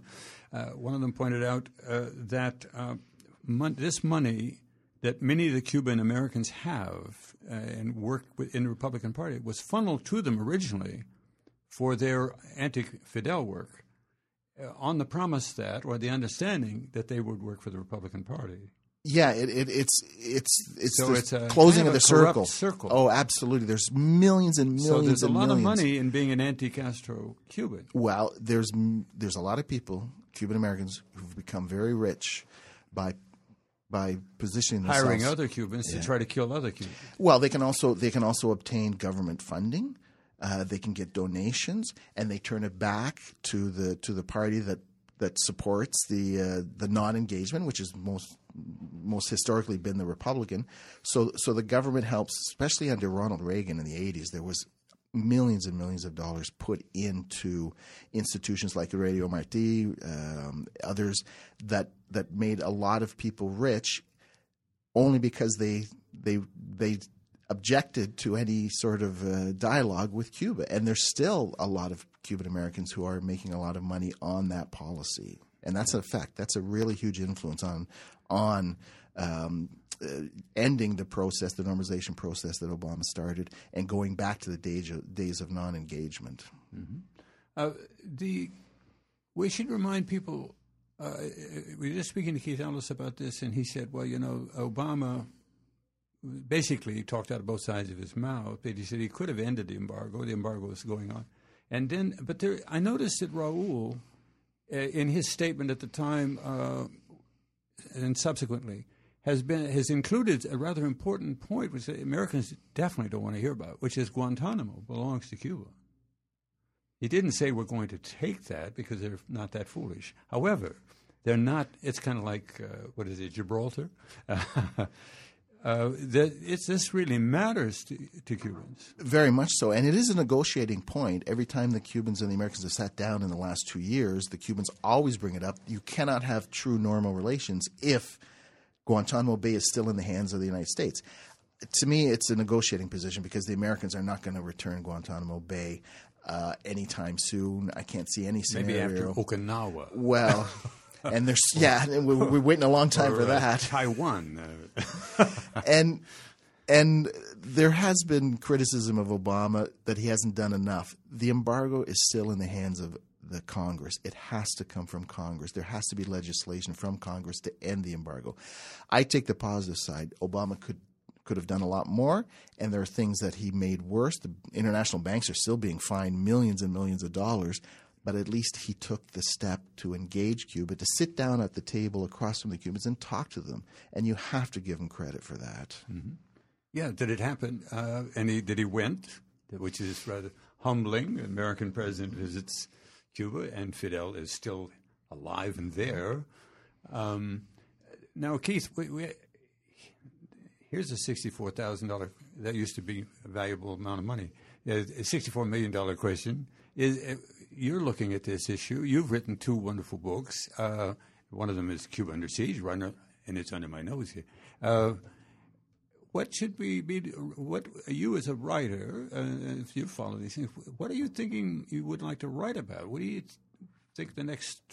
uh, one of them pointed out uh, that uh, mon- this money that many of the Cuban Americans have uh, and work with in the Republican Party was funneled to them originally for their anti-Fidel work uh, on the promise that, or the understanding that they would work for the Republican Party. Yeah, it, it, it's it's it's so the it's a closing kind of of the circle. circle. Oh, absolutely. There's millions and millions. So there's a and lot millions. of money in being an anti-Castro Cuban. Well, there's there's a lot of people, Cuban Americans, who've become very rich by by positioning themselves, hiring other Cubans yeah. to try to kill other Cubans. Well, they can also they can also obtain government funding. Uh, they can get donations, and they turn it back to the to the party that that supports the uh, the non-engagement, which is most most historically been the Republican. So so the government helps, especially under Ronald Reagan in the eighties. There was millions and millions of dollars put into institutions like Radio Marti, um, others that that made a lot of people rich, only because they they they objected to any sort of uh, dialogue with Cuba. And there's still a lot of Cuban Americans who are making a lot of money on that policy, and that's a fact. That's a really huge influence on on. Um, Uh, ending the process, the normalization process that Obama started, and going back to the days of, days of non-engagement. Mm-hmm. Uh, the we should remind people. Uh, we were just speaking to Keith Ellis about this, and he said, "Well, you know, Obama basically talked out of both sides of his mouth. But he said he could have ended the embargo. The embargo was going on, and then, but there, I noticed that Raul, uh, in his statement at the time uh, and subsequently." has been has included a rather important point, which Americans definitely don't want to hear about, which is Guantanamo belongs to Cuba. He didn't say we're going to take that because they're not that foolish. However, they're not. It's kind of like uh, what is it, Gibraltar? uh, that it's this really matters to, to Cubans. Very much so, and it is a negotiating point. Every time the Cubans and the Americans have sat down in the last two years, the Cubans always bring it up. You cannot have true normal relations if Guantanamo Bay is still in the hands of the United States. To me, it's a negotiating position because the Americans are not going to return Guantanamo Bay uh, anytime soon. I can't see any scenario. Maybe after Okinawa. Well, and there's yeah, we're, we're waiting a long time or, for that. Uh, Taiwan, and and there has been criticism of Obama that he hasn't done enough. The embargo is still in the hands of the Congress. It has to come from Congress. There has to be legislation from Congress to end the embargo. I take the positive side. Obama could could have done a lot more, and there are things that he made worse. The international banks are still being fined millions and millions of dollars, but at least he took the step to engage Cuba, to sit down at the table across from the Cubans and talk to them, and you have to give him credit for that. Mm-hmm. Yeah, did it happen? Uh, and he, did he went, which is rather humbling. The American president visits Cuba, and Fidel is still alive and there. Um, now, Keith, we, we, here's a sixty-four thousand dollars, that used to be a valuable amount of money, a sixty-four million dollars question. Is uh, you're looking at this issue. You've written two wonderful books. Uh, one of them is Cuba Under Siege, right, and it's under my nose here. Uh, What should we be? What you as a writer, uh, if you follow these things, what are you thinking you would like to write about? What do you think the next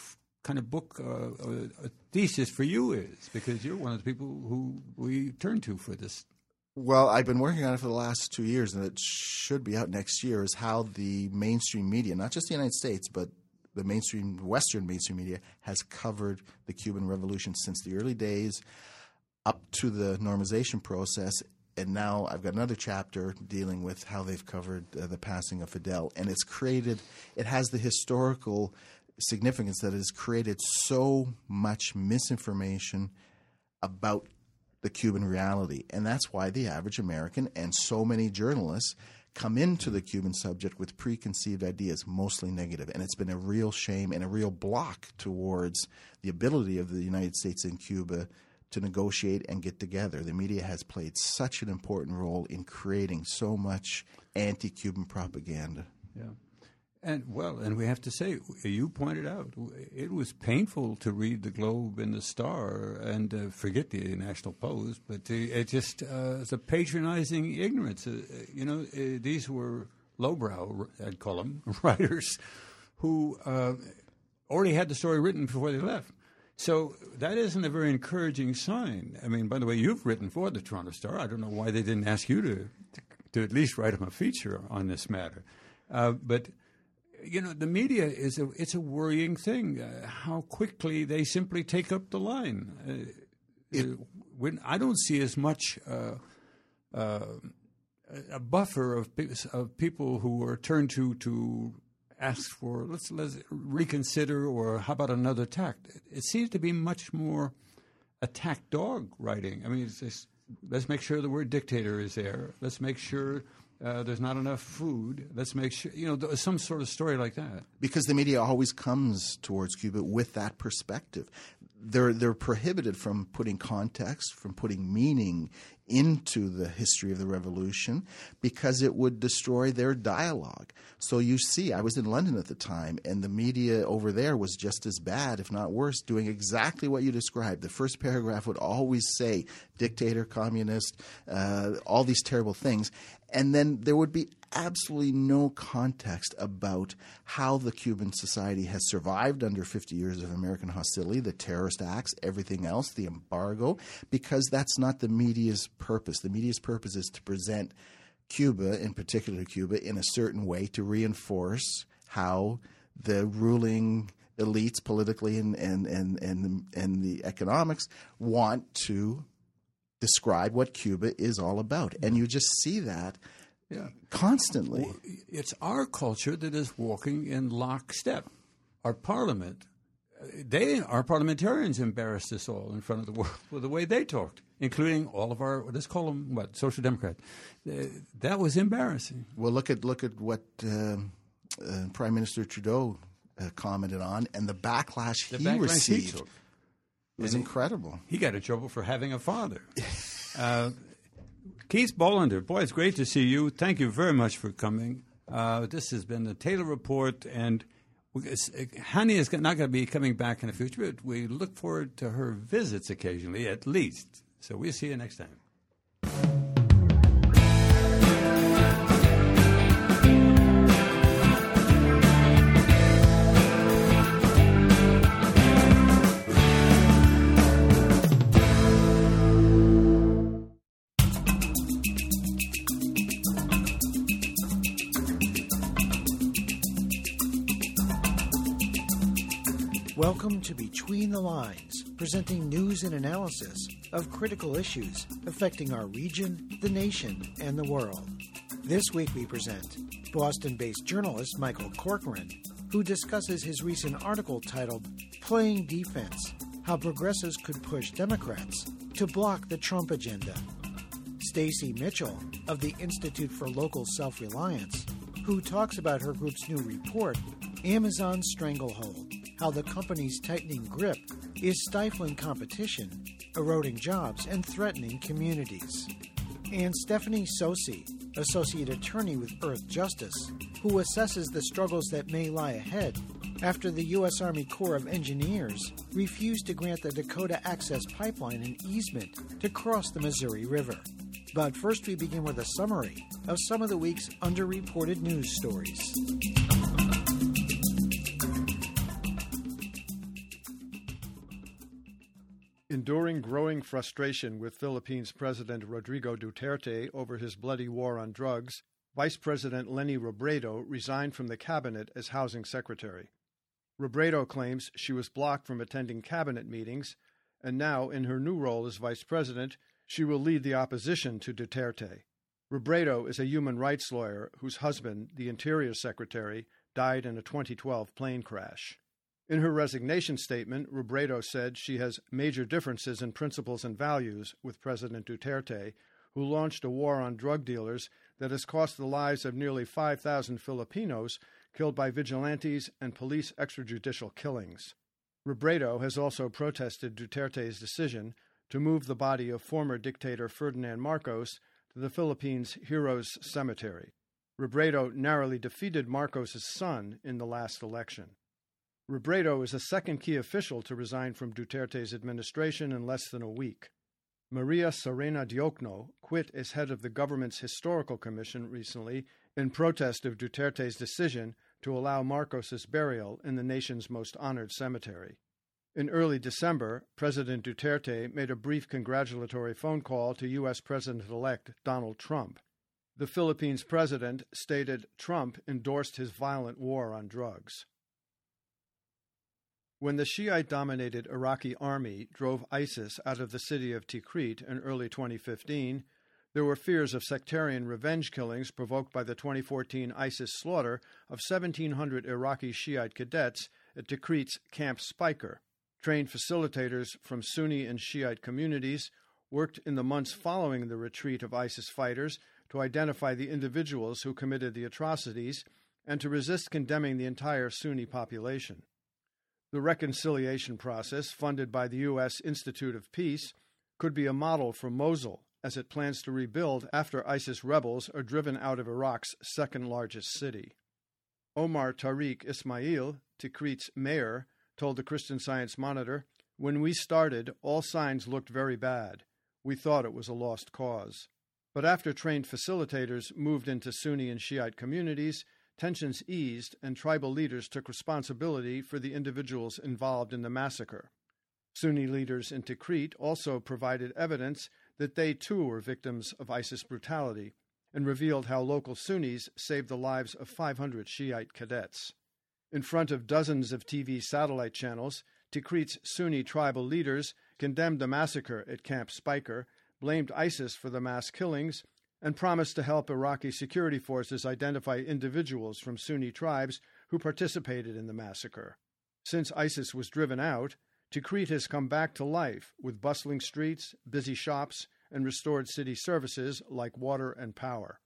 kind of book, uh, a, a thesis for you is, because you're one of the people who we turn to for this. Well, I've been working on it for the last two years, and it should be out next year, is how the mainstream media, not just the United States, but the mainstream, Western mainstream media, has covered the Cuban Revolution since the early days up to the normalization process. And now I've got another chapter dealing with how they've covered uh, the passing of Fidel. And it's created, it has the historical significance that it has created so much misinformation about the Cuban reality. And that's why the average American and so many journalists come into the Cuban subject with preconceived ideas, mostly negative. And it's been a real shame and a real block towards the ability of the United States and Cuba to negotiate and get together. The media has played such an important role in creating so much anti-Cuban propaganda. Yeah. And, well, and we have to say, you pointed out, it was painful to read the Globe and the Star and uh, forget the National Post, but uh, it just uh, it's a patronizing ignorance. Uh, you know, uh, these were lowbrow, I'd call them, writers who uh, already had the story written before they left. So that isn't a very encouraging sign. I mean, by the way, you've written for the Toronto Star. I don't know why they didn't ask you to to at least write them a feature on this matter. Uh, but, you know, the media, is a it's a worrying thing, uh, how quickly they simply take up the line. Uh, it, when I don't see as much uh, uh, a buffer of, of people who are turned to to ask for, let's, let's reconsider, or how about another tack? It seems to be much more attack dog writing. I mean, it's just, let's make sure the word dictator is there. Let's make sure uh, there's not enough food. Let's make sure, you know, th- some sort of story like that. Because the media always comes towards Cuba with that perspective. They're, they're prohibited from putting context, from putting meaning into the history of the revolution, because it would destroy their dialogue. So you see, I was in London at the time, and the media over there was just as bad, if not worse, doing exactly what you described. The first paragraph would always say dictator, communist, uh, all these terrible things. And then there would be absolutely no context about how the Cuban society has survived under fifty years of American hostility, the terrorist acts, everything else, the embargo, because that's not the media's purpose. The media's purpose is to present Cuba, in particular Cuba, in a certain way to reinforce how the ruling elites politically and, and, and, and, and the economics want to describe what Cuba is all about. And you just see that yeah. constantly. Well, it's our culture that is walking in lockstep. Our parliament, they, our parliamentarians embarrassed us all in front of the world with the way they talked, including all of our, let's call them, what, Social Democrats. Uh, that was embarrassing. Well, look at look at what uh, uh, Prime Minister Trudeau uh, commented on, and the backlash the he backlash received. He took. It was and incredible. He, he got in trouble for having a father. uh, Keith Bolander, boy, it's great to see you. Thank you very much for coming. Uh, this has been the Taylor Report, and Hani is not going to be coming back in the future, but we look forward to her visits occasionally, at least. So we'll see you next time. Welcome to Between the Lines, presenting news and analysis of critical issues affecting our region, the nation, and the world. This week we present Boston-based journalist Michael Corcoran, who discusses his recent article titled Playing Defense, How Progressives Could Push Democrats to Block the Trump Agenda. Stacy Mitchell of the Institute for Local Self-Reliance, who talks about her group's new report, Amazon's Stranglehold, how the company's tightening grip is stifling competition, eroding jobs, and threatening communities. And Stephanie Sosi, Associate Attorney with Earth Justice, who assesses the struggles that may lie ahead after the U S Army Corps of Engineers refused to grant the Dakota Access Pipeline an easement to cross the Missouri River. But first we begin with a summary of some of the week's underreported news stories. Enduring growing frustration with Philippines President Rodrigo Duterte over his bloody war on drugs, Vice President Leni Robredo resigned from the cabinet as housing secretary. Robredo claims she was blocked from attending cabinet meetings, and now, in her new role as vice president, she will lead the opposition to Duterte. Robredo is a human rights lawyer whose husband, the Interior Secretary, died in a twenty twelve plane crash. In her resignation statement, Robredo said she has major differences in principles and values with President Duterte, who launched a war on drug dealers that has cost the lives of nearly five thousand Filipinos killed by vigilantes and police extrajudicial killings. Robredo has also protested Duterte's decision to move the body of former dictator Ferdinand Marcos to the Philippines' Heroes Cemetery. Robredo narrowly defeated Marcos' son in the last election. Robredo is the second key official to resign from Duterte's administration in less than a week. Maria Serena Diokno quit as head of the government's Historical Commission recently in protest of Duterte's decision to allow Marcos' burial in the nation's most honored cemetery. In early December, President Duterte made a brief congratulatory phone call to U S President-elect Donald Trump. The Philippines president stated Trump endorsed his violent war on drugs. When the Shiite-dominated Iraqi army drove ISIS out of the city of Tikrit in early twenty fifteen, there were fears of sectarian revenge killings provoked by the twenty fourteen ISIS slaughter of seventeen hundred Iraqi Shiite cadets at Tikrit's Camp Speicher. Trained facilitators from Sunni and Shiite communities worked in the months following the retreat of ISIS fighters to identify the individuals who committed the atrocities and to resist condemning the entire Sunni population. The reconciliation process, funded by the U S Institute of Peace, could be a model for Mosul, as it plans to rebuild after ISIS rebels are driven out of Iraq's second-largest city. Omar Tariq Ismail, Tikrit's mayor, told the Christian Science Monitor, "When we started, all signs looked very bad. We thought it was a lost cause. But after trained facilitators moved into Sunni and Shiite communities, tensions eased and tribal leaders took responsibility for the individuals involved in the massacre. Sunni leaders in Tikrit also provided evidence that they too were victims of ISIS brutality and revealed how local Sunnis saved the lives of five hundred Shiite cadets. In front of dozens of T V satellite channels, Tikrit's Sunni tribal leaders condemned the massacre at Camp Speicher, blamed ISIS for the mass killings, and promised to help Iraqi security forces identify individuals from Sunni tribes who participated in the massacre. Since ISIS was driven out, Tikrit has come back to life with bustling streets, busy shops, and restored city services like water and power.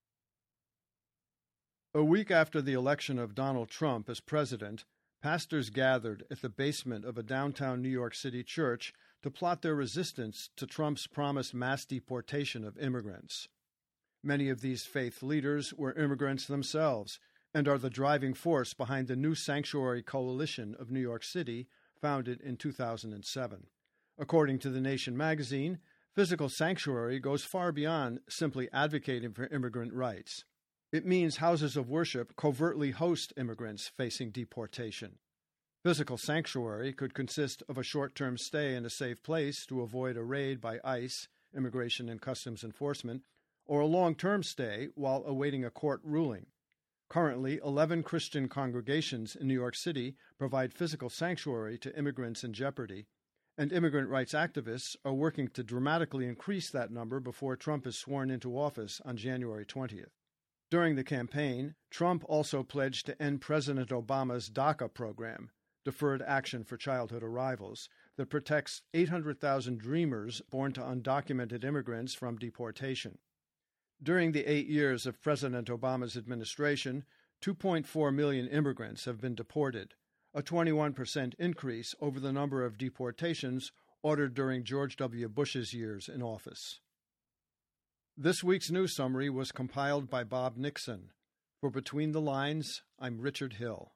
A week after the election of Donald Trump as president, pastors gathered at the basement of a downtown New York City church to plot their resistance to Trump's promised mass deportation of immigrants. Many of these faith leaders were immigrants themselves and are the driving force behind the New Sanctuary Coalition of New York City, founded in two thousand seven. According to The Nation magazine, physical sanctuary goes far beyond simply advocating for immigrant rights. It means houses of worship covertly host immigrants facing deportation. Physical sanctuary could consist of a short-term stay in a safe place to avoid a raid by ICE, Immigration and Customs Enforcement, or a long-term stay while awaiting a court ruling. Currently, eleven Christian congregations in New York City provide physical sanctuary to immigrants in jeopardy, and immigrant rights activists are working to dramatically increase that number before Trump is sworn into office on January twentieth. During the campaign, Trump also pledged to end President Obama's DACA program, Deferred Action for Childhood Arrivals, that protects eight hundred thousand Dreamers born to undocumented immigrants from deportation. During the eight years of President Obama's administration, two point four million immigrants have been deported, a twenty-one percent increase over the number of deportations ordered during George W. Bush's years in office. This week's news summary was compiled by Bob Nixon. For Between the Lines, I'm Richard Hill.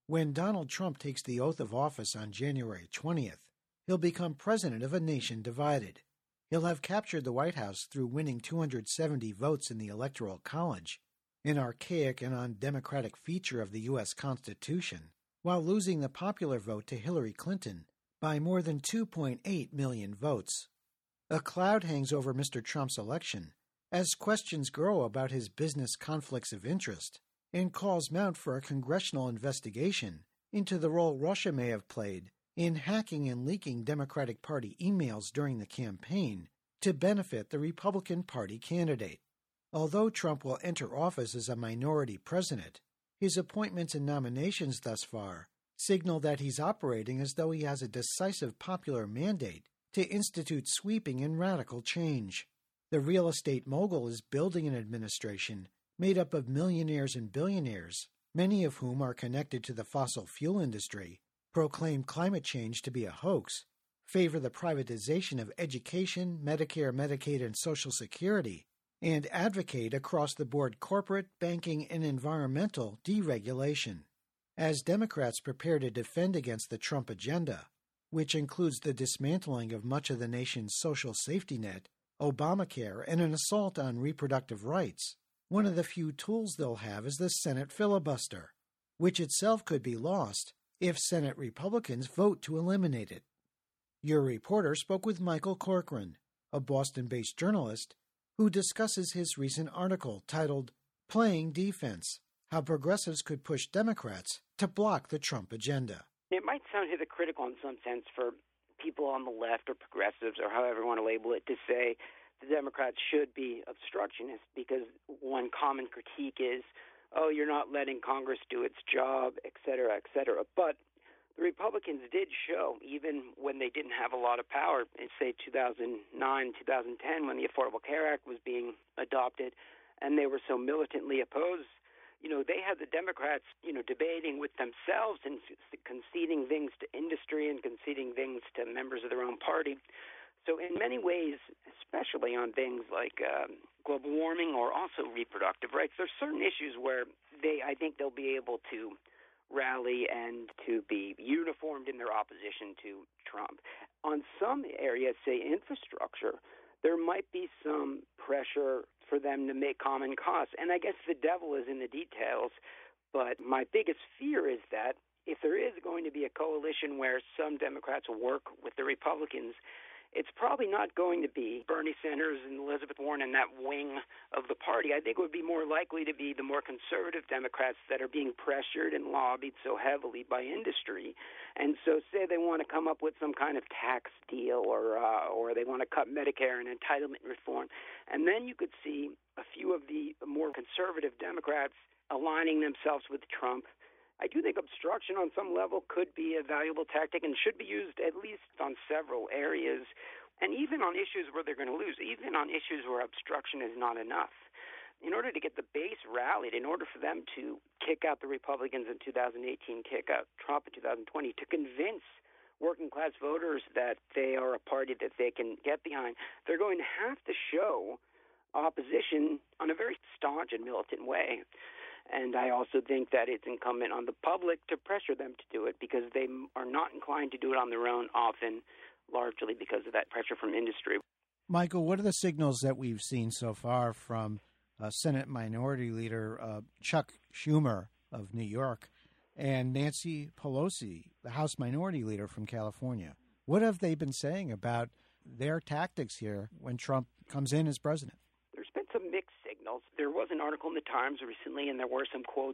When Donald Trump takes the oath of office on January twentieth, he'll become president of a nation divided. He'll have captured the White House through winning two hundred seventy votes in the Electoral College, an archaic and undemocratic feature of the U S Constitution, while losing the popular vote to Hillary Clinton by more than two point eight million votes. A cloud hangs over Mister Trump's election as questions grow about his business conflicts of interest and calls mount for a congressional investigation into the role Russia may have played in hacking and leaking Democratic Party emails during the campaign to benefit the Republican Party candidate. Although Trump will enter office as a minority president, his appointments and nominations thus far signal that he's operating as though he has a decisive popular mandate to institute sweeping and radical change. The real estate mogul is building an administration made up of millionaires and billionaires, many of whom are connected to the fossil fuel industry, proclaim climate change to be a hoax, favor the privatization of education, Medicare, Medicaid, and Social Security, and advocate across-the-board corporate, banking, and environmental deregulation. As Democrats prepare to defend against the Trump agenda, which includes the dismantling of much of the nation's social safety net, Obamacare, and an assault on reproductive rights, one of the few tools they'll have is the Senate filibuster, which itself could be lost if Senate Republicans vote to eliminate it. Your reporter spoke with Michael Corcoran, a Boston-based journalist, who discusses his recent article titled Playing Defense, How Progressives Could Push Democrats to Block the Trump Agenda. It might sound hypocritical in some sense for people on the left or progressives or however you want to label it to say the Democrats should be obstructionists because one common critique is, oh, you're not letting Congress do its job, et cetera, et cetera. But the Republicans did show, even when they didn't have a lot of power, in, say, two thousand nine, two thousand ten, when the Affordable Care Act was being adopted, and they were so militantly opposed, you know, they had the Democrats, you know, debating with themselves and conceding things to industry and conceding things to members of their own party. So in many ways, especially on things like um, global warming or also reproductive rights, there's certain issues where they, I think they'll be able to rally and to be uniformed in their opposition to Trump. On some areas, say infrastructure, there might be some pressure for them to make common cause. And I guess the devil is in the details. But my biggest fear is that if there is going to be a coalition where some Democrats will work with the Republicans, it's probably not going to be Bernie Sanders and Elizabeth Warren and that wing of the party. I think it would be more likely to be the more conservative Democrats that are being pressured and lobbied so heavily by industry. And so say they want to come up with some kind of tax deal or uh, or they want to cut Medicare and entitlement reform. And then you could see a few of the more conservative Democrats aligning themselves with Trump. I do think obstruction on some level could be a valuable tactic and should be used at least on several areas, and even on issues where they're going to lose, even on issues where obstruction is not enough. In order to get the base rallied, in order for them to kick out the Republicans in two thousand eighteen, kick out Trump in two thousand twenty, to convince working-class voters that they are a party that they can get behind, they're going to have to show opposition on a very staunch and militant way. And I also think that it's incumbent on the public to pressure them to do it because they are not inclined to do it on their own often, largely because of that pressure from industry. Michael, what are the signals that we've seen so far from uh, Senate Minority Leader uh, Chuck Schumer of New York and Nancy Pelosi, the House Minority Leader from California? What have they been saying about their tactics here when Trump comes in as president? There's been some mixed signals. There was an article in the Times recently, and there were some quotes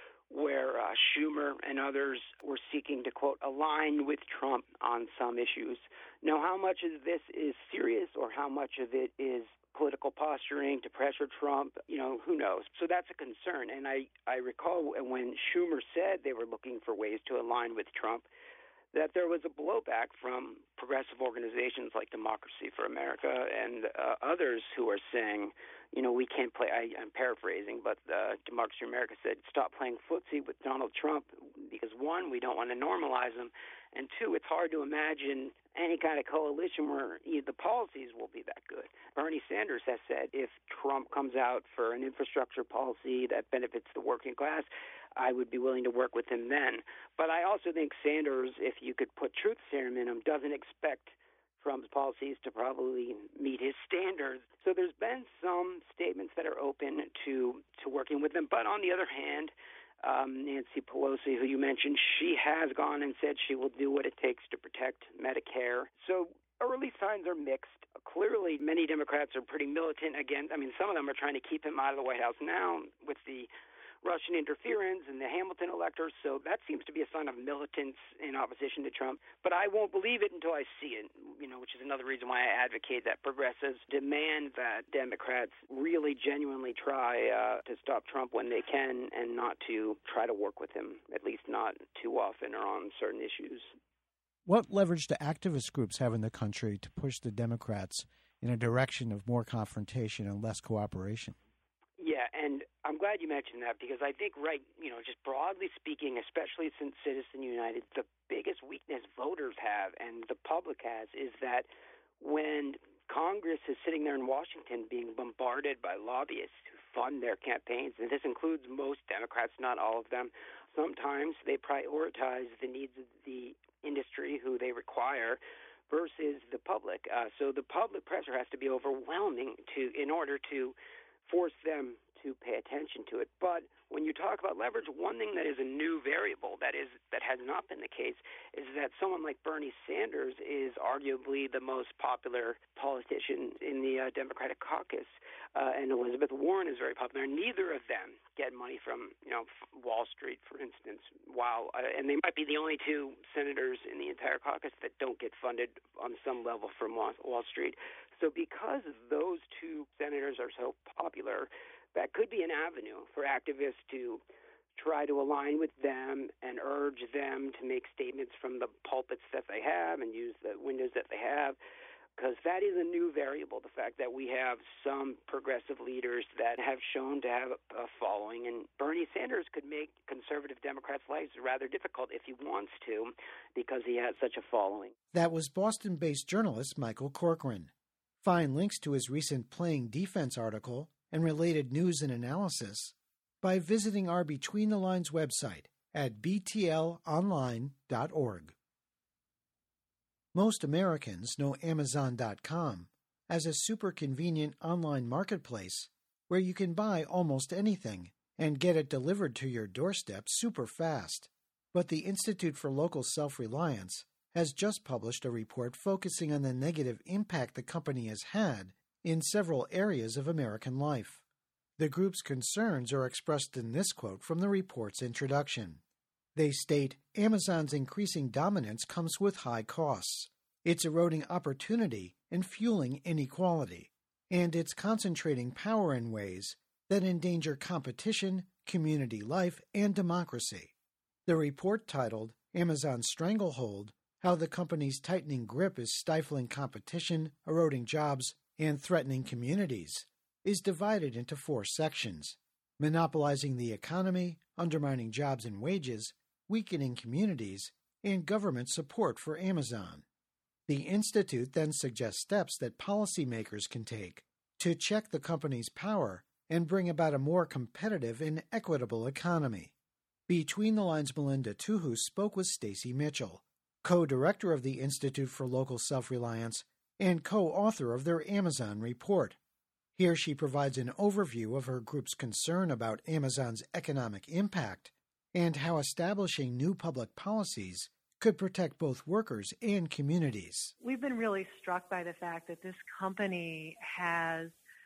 where uh, Schumer and others were seeking to, quote, align with Trump on some issues. Now, how much of this is serious or how much of it is political posturing to pressure Trump, you know, who knows? So that's a concern. And I, I recall when Schumer said they were looking for ways to align with Trump, that there was a blowback from progressive organizations like Democracy for America and uh, others who are saying, you know, we can't play, I, I'm paraphrasing, but uh, Democracy for America said, stop playing footsie with Donald Trump because, one, we don't want to normalize him, and two, it's hard to imagine any kind of coalition where the policies will be that good. Bernie Sanders has said if Trump comes out for an infrastructure policy that benefits the working class, I would be willing to work with him then. But I also think Sanders, if you could put truth serum in him, doesn't expect Trump's policies to probably meet his standards. So there's been some statements that are open to, to working with him. But on the other hand, um, Nancy Pelosi, who you mentioned, she has gone and said she will do what it takes to protect Medicare. So early signs are mixed. Clearly, many Democrats are pretty militant against, I mean, some of them are trying to keep him out of the White House now with the Russian interference and the Hamilton electors, so that seems to be a sign of militance in opposition to Trump. But I won't believe it until I see it, you know, which is another reason why I advocate that progressives demand that Democrats really genuinely try uh, to stop Trump when they can and not to try to work with him, at least not too often or on certain issues. What leverage do activist groups have in the country to push the Democrats in a direction of more confrontation and less cooperation? Yeah, and I'm glad you mentioned that because I think, right, you know, just broadly speaking, especially since Citizen United, the biggest weakness voters have and the public has is that when Congress is sitting there in Washington being bombarded by lobbyists who fund their campaigns, and this includes most Democrats, not all of them, sometimes they prioritize the needs of the industry who they require versus the public. Uh, so the public pressure has to be overwhelming to in order to force them to pay attention to it. But when you talk about leverage, one thing that is a new variable that is that has not been the case is that someone like Bernie Sanders is arguably the most popular politician in the uh, Democratic caucus, uh, and Elizabeth Warren is very popular. Neither of them get money from, you know, Wall Street, for instance. While uh, and they might be the only two senators in the entire caucus that don't get funded on some level from Wall Street. So because those two senators are so popular, that could be an avenue for activists to try to align with them and urge them to make statements from the pulpits that they have and use the windows that they have, because that is a new variable, the fact that we have some progressive leaders that have shown to have a following. And Bernie Sanders could make conservative Democrats' lives rather difficult if he wants to, because he has such a following. That was Boston-based journalist Michael Corcoran. Find links to his recent Playing Defense article and related news and analysis by visiting our Between the Lines website at b t l online dot org. Most Americans know Amazon dot com as a super convenient online marketplace where you can buy almost anything and get it delivered to your doorstep super fast. But the Institute for Local Self-Reliance has just published a report focusing on the negative impact the company has had in several areas of American life. The group's concerns are expressed in this quote from the report's introduction. They state, Amazon's increasing dominance comes with high costs. It's eroding opportunity and fueling inequality. And it's concentrating power in ways that endanger competition, community life, and democracy. The report titled, Amazon's Stranglehold, How the Company's Tightening Grip is Stifling Competition, Eroding Jobs, and Threatening Communities, is divided into four sections: monopolizing the economy, undermining jobs and wages, weakening communities, and government support for Amazon. The Institute then suggests steps that policymakers can take to check the company's power and bring about a more competitive and equitable economy. Between the Lines' Melinda Tuhus spoke with Stacy Mitchell, co-director of the Institute for Local Self-Reliance and co-author of their Amazon report. Here she provides an overview of her group's concern about Amazon's economic impact and how establishing new public policies could protect both workers and communities. We've been really struck by the fact that this company has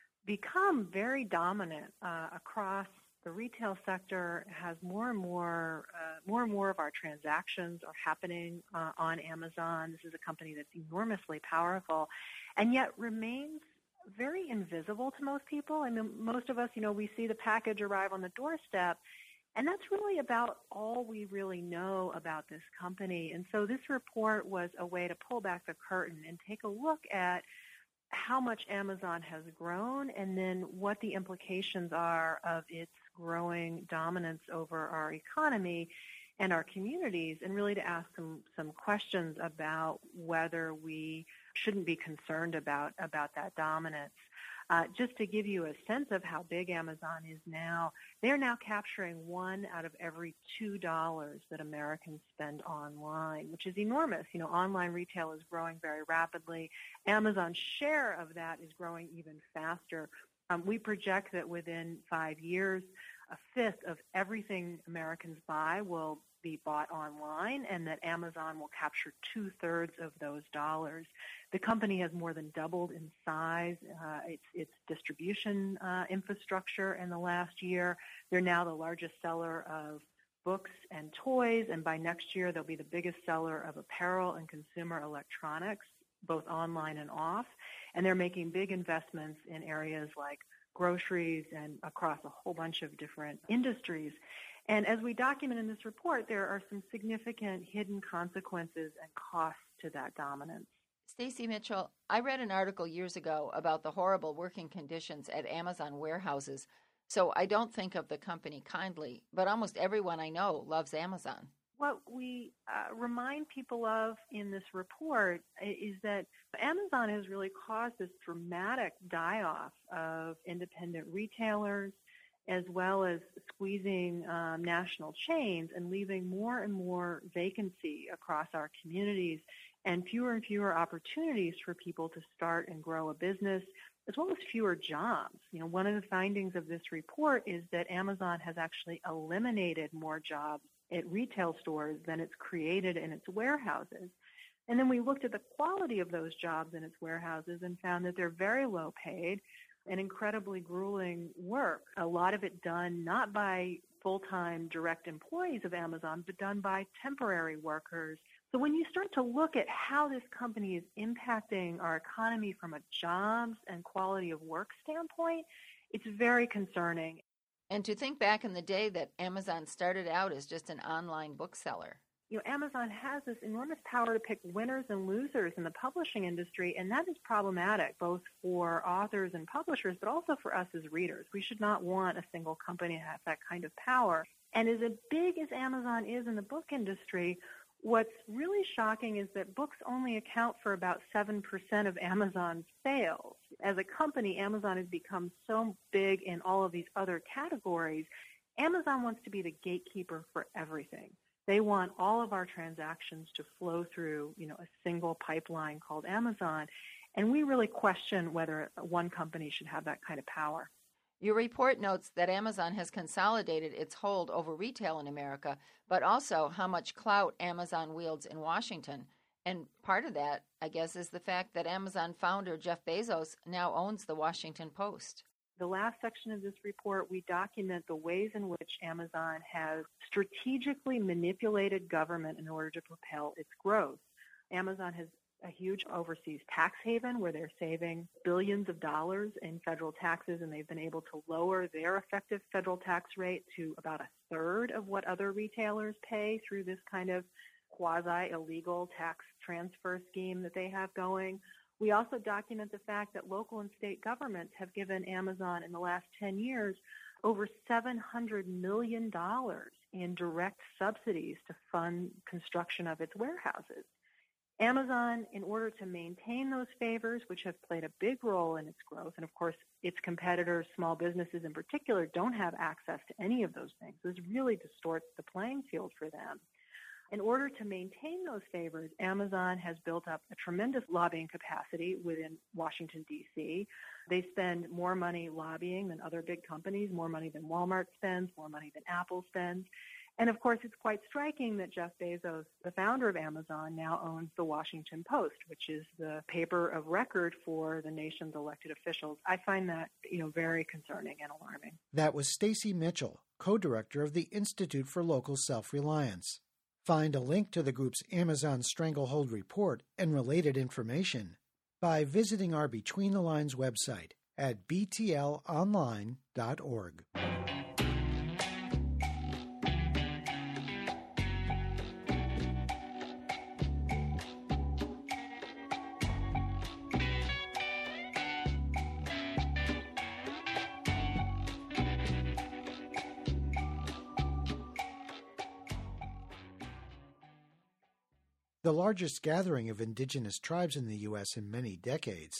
become very dominant uh, across the retail sector. Has more and more, uh, more and more of our transactions are happening uh, on Amazon. This is a company that's enormously powerful, and yet remains very invisible to most people. I mean, most of us, you know, we see the package arrive on the doorstep, and that's really about all we really know about this company. And so this report was a way to pull back the curtain and take a look at how much Amazon has grown and then what the implications are of its growing dominance over our economy and our communities, and really to ask some, some questions about whether we shouldn't be concerned about, about that dominance. Uh, just to give you a sense of how big Amazon is now, they're now capturing one out of every two dollars that Americans spend online, which is enormous. You know, online retail is growing very rapidly. Amazon's share of that is growing even faster. Um, we project that within five years, a fifth of everything Americans buy will be bought online, and that Amazon will capture two-thirds of those dollars. The company has more than doubled in size uh, its, its distribution uh, infrastructure in the last year. They're now the largest seller of books and toys, and by next year they'll be the biggest seller of apparel and consumer electronics, both online and off. And they're making big investments in areas like groceries and across a whole bunch of different industries. And as we document in this report, there are some significant hidden consequences and costs to that dominance. Stacy Mitchell, I read an article years ago about the horrible working conditions at Amazon warehouses. So I don't think of the company kindly, but almost everyone I know loves Amazon. What we uh, remind people of in this report is that Amazon has really caused this dramatic die-off of independent retailers, as well as squeezing um, national chains and leaving more and more vacancy across our communities and fewer and fewer opportunities for people to start and grow a business, as well as fewer jobs. You know, one of the findings of this report is that Amazon has actually eliminated more jobs at retail stores than it's created in its warehouses. And then we looked at the quality of those jobs in its warehouses and found that they're very low paid and incredibly grueling work, a lot of it done not by full-time direct employees of Amazon, but done by temporary workers. So when you start to look at how this company is impacting our economy from a jobs and quality of work standpoint, it's very concerning. And to think back in the day that Amazon started out as just an online bookseller. You know, Amazon has this enormous power to pick winners and losers in the publishing industry, and that is problematic both for authors and publishers, but also for us as readers. We should not want a single company to have that kind of power. And as big as Amazon is in the book industry, what's really shocking is that books only account for about seven percent of Amazon's sales. As a company, Amazon has become so big in all of these other categories. Amazon wants to be the gatekeeper for everything. They want all of our transactions to flow through, you know, a single pipeline called Amazon. And we really question whether one company should have that kind of power. Your report notes that Amazon has consolidated its hold over retail in America, but also how much clout Amazon wields in Washington. And part of that, I guess, is the fact that Amazon founder Jeff Bezos now owns the Washington Post. The last section of this report, we document the ways in which Amazon has strategically manipulated government in order to propel its growth. Amazon has a huge overseas tax haven where they're saving billions of dollars in federal taxes, and they've been able to lower their effective federal tax rate to about a third of what other retailers pay through this kind of quasi-illegal tax transfer scheme that they have going. We also document the fact that local and state governments have given Amazon in the last ten years over seven hundred million dollars in direct subsidies to fund construction of its warehouses. Amazon, in order to maintain those favors, which have played a big role in its growth, and of course its competitors, small businesses in particular, don't have access to any of those things. This really distorts the playing field for them. In order to maintain those favors, Amazon has built up a tremendous lobbying capacity within Washington, D C. They spend more money lobbying than other big companies, more money than Walmart spends, more money than Apple spends. And of course, it's quite striking that Jeff Bezos, the founder of Amazon, now owns the Washington Post, which is the paper of record for the nation's elected officials. I find that, you know, very concerning and alarming. That was Stacy Mitchell, co-director of the Institute for Local Self-Reliance. Find a link to the group's Amazon Stranglehold report and related information by visiting our Between the Lines website at b t l online dot org. The largest gathering of indigenous tribes in the U S in many decades,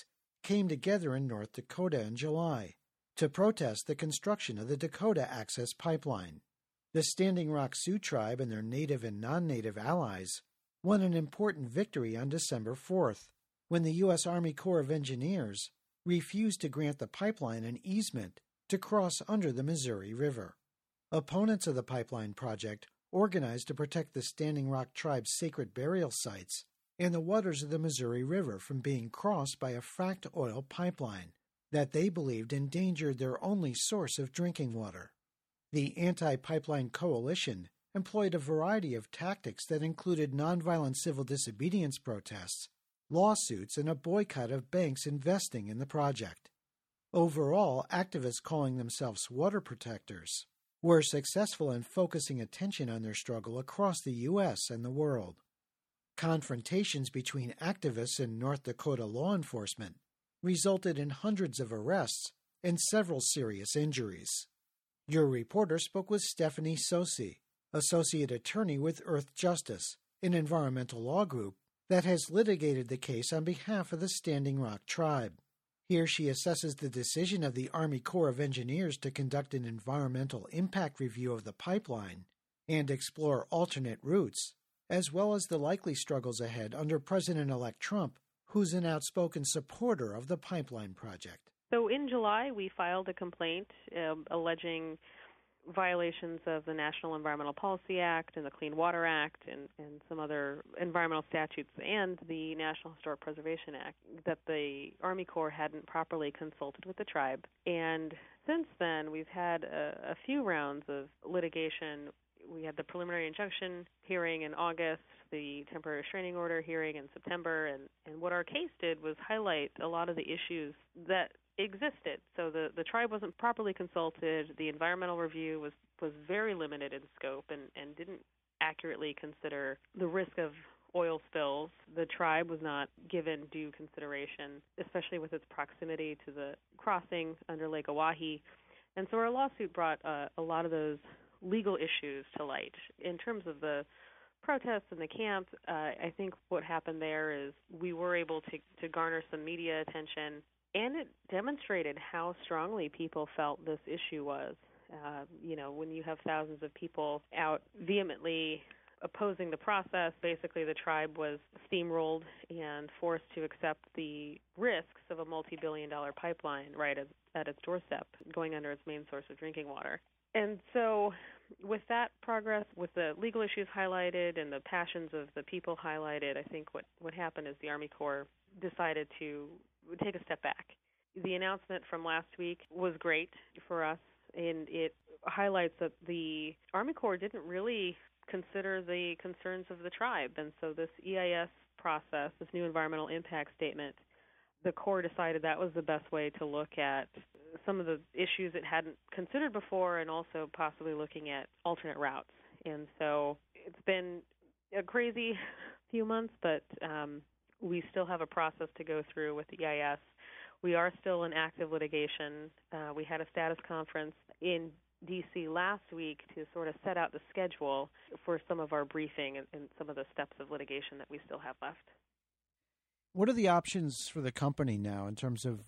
came together in North Dakota in July to protest the construction of the Dakota Access Pipeline. The Standing Rock Sioux Tribe and their native and non-native allies won an important victory on December fourth, when the U S Army Corps of Engineers refused to grant the pipeline an easement to cross under the Missouri River. Opponents of the pipeline project organized to protect the Standing Rock Tribe's sacred burial sites and the waters of the Missouri River from being crossed by a fracked oil pipeline that they believed endangered their only source of drinking water. The Anti-Pipeline Coalition employed a variety of tactics that included nonviolent civil disobedience protests, lawsuits, and a boycott of banks investing in the project. Overall, activists calling themselves water protectors were successful in focusing attention on their struggle across the U S and the world. Confrontations between activists and North Dakota law enforcement resulted in hundreds of arrests and several serious injuries. Your reporter spoke with Stephanie Sosi, Associate Attorney with Earth Justice, an environmental law group that has litigated the case on behalf of the Standing Rock Tribe. Here she assesses the decision of the Army Corps of Engineers to conduct an environmental impact review of the pipeline and explore alternate routes, as well as the likely struggles ahead under President-elect Trump, who's an outspoken supporter of the pipeline project. So in July, we filed a complaint um, alleging violations of the National Environmental Policy Act and the Clean Water Act and, and some other environmental statutes and the National Historic Preservation Act, that the Army Corps hadn't properly consulted with the tribe. And since then, we've had a, a few rounds of litigation. We had the preliminary injunction hearing in August, the temporary restraining order hearing in September, and, and what our case did was highlight a lot of the issues that existed. So the, the tribe wasn't properly consulted, the environmental review was, was very limited in scope and, and didn't accurately consider the risk of oil spills. The tribe was not given due consideration, especially with its proximity to the crossing under Lake Oahe. And so our lawsuit brought uh, a lot of those legal issues to light. In terms of the protests in the camp, uh, I think what happened there is we were able to, to garner some media attention, and it demonstrated how strongly people felt this issue was. Uh, you know, when you have thousands of people out vehemently opposing the process, basically the tribe was steamrolled and forced to accept the risks of a multi-billion dollar pipeline right at, at its doorstep, going under its main source of drinking water. And so with that progress, with the legal issues highlighted and the passions of the people highlighted, I think what, what happened is the Army Corps decided to take a step back. The announcement from last week was great for us, and it highlights that the Army Corps didn't really consider the concerns of the tribe. And so this E I S process, this new environmental impact statement, the Corps decided that was the best way to look at some of the issues it hadn't considered before, and also possibly looking at alternate routes. And so it's been a crazy few months, but um, we still have a process to go through with the E I S. We are still in active litigation. Uh, we had a status conference in D C last week to sort of set out the schedule for some of our briefing and, and some of the steps of litigation that we still have left. What are the options for the company now in terms of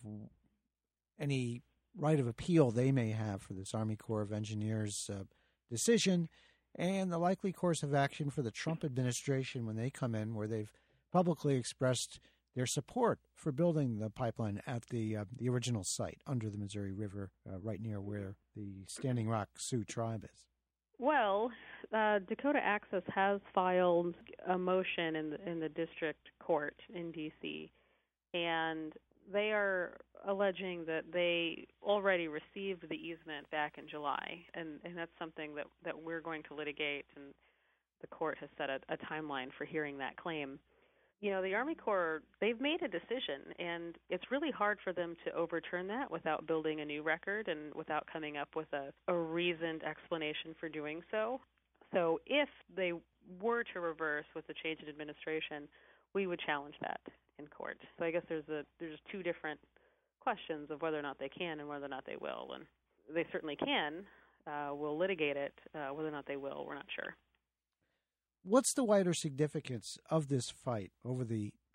any right of appeal they may have for this Army Corps of Engineers uh, decision, and the likely course of action for the Trump administration when they come in, where they've publicly expressed their support for building the pipeline at the uh, the original site under the Missouri River, uh, right near where the Standing Rock Sioux tribe is? Well, uh, Dakota Access has filed a motion in the, in the district court in D C, and they are alleging that they already received the easement back in July, and, and that's something that, that we're going to litigate, and the court has set a, a timeline for hearing that claim. You know, the Army Corps, they've made a decision, and it's really hard for them to overturn that without building a new record and without coming up with a, a reasoned explanation for doing so. So if they were to reverse with the change in administration, we would challenge that in court. So I guess there's a there's two different questions of whether or not they can and whether or not they will. And they certainly can. Uh, we'll litigate it. Uh, whether or not they will, we're not sure. What's the wider significance of this fight over the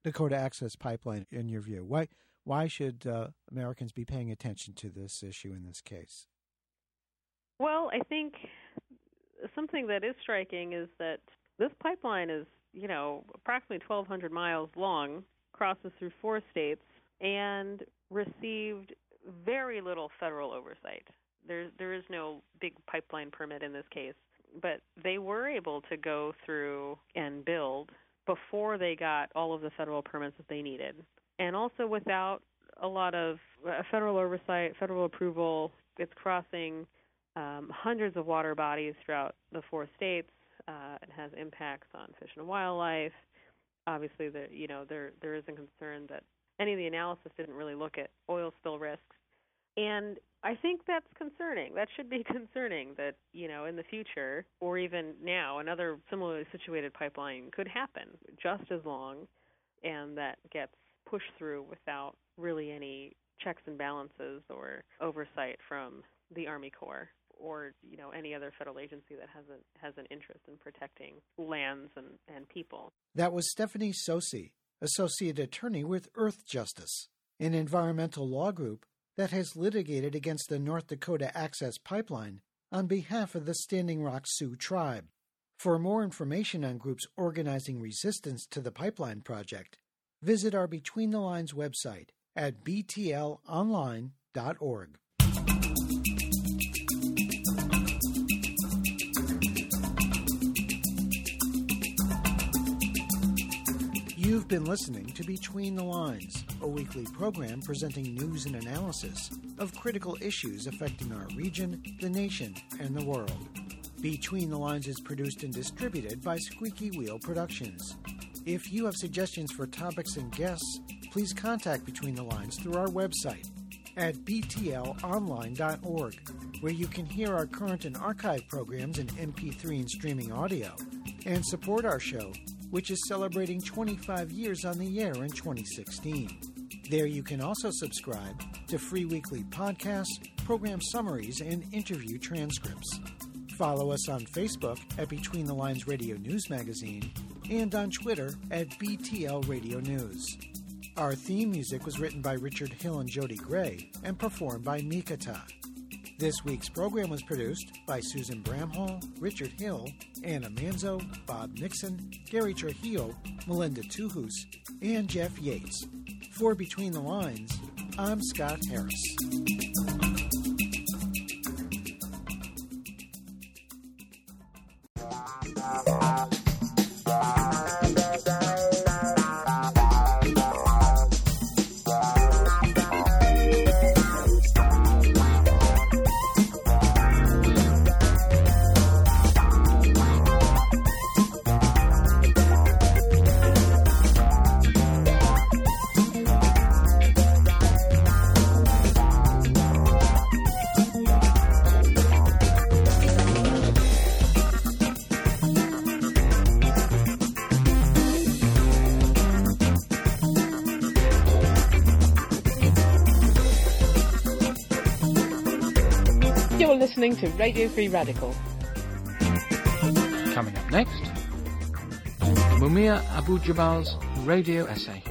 Dakota Access Pipeline, in your view? Why why should uh, Americans be paying attention to this issue in this case? Well, I think something that is striking is that this pipeline is, you know, approximately twelve hundred miles long, crosses through four states, and received very little federal oversight. There, there is no big pipeline permit in this case, but they were able to go through and build before they got all of the federal permits that they needed, and also without a lot of uh, federal oversight, federal approval. It's crossing um, hundreds of water bodies throughout the four states. Uh, it has impacts on fish and wildlife. Obviously, there, you know, there there is a concern that any of the analysis didn't really look at oil spill risks. And I think that's concerning. That should be concerning that, you know, in the future or even now, another similarly situated pipeline could happen just as long, and that gets pushed through without really any checks and balances or oversight from the Army Corps or, you know, any other federal agency that has a, has an interest in protecting lands and, and people. That was Stephanie Sosi, Associate Attorney with Earth Justice, an environmental law group that has litigated against the North Dakota Access Pipeline on behalf of the Standing Rock Sioux tribe. For more information on groups organizing resistance to the pipeline project, visit our Between the Lines website at b t l online dot org. You've been listening to Between the Lines, a weekly program presenting news and analysis of critical issues affecting our region, the nation, and the world. Between the Lines is produced and distributed by Squeaky Wheel Productions. If you have suggestions for topics and guests, please contact Between the Lines through our website at b t l online dot org, where you can hear our current and archive programs in M P three and streaming audio, and support our show, which is celebrating twenty-five years on the air in twenty sixteen. There you can also subscribe to free weekly podcasts, program summaries, and interview transcripts. Follow us on Facebook at Between the Lines Radio News Magazine and on Twitter at B T L Radio News. Our theme music was written by Richard Hill and Jody Gray and performed by Mikata. This week's program was produced by Susan Bramhall, Richard Hill, Anna Manzo, Bob Nixon, Gary Trujillo, Melinda Tuhus, and Jeff Yates. For Between the Lines, I'm Scott Harris. You're listening to Radio Free Radical. Coming up next, Mumia Abu-Jamal's radio essay.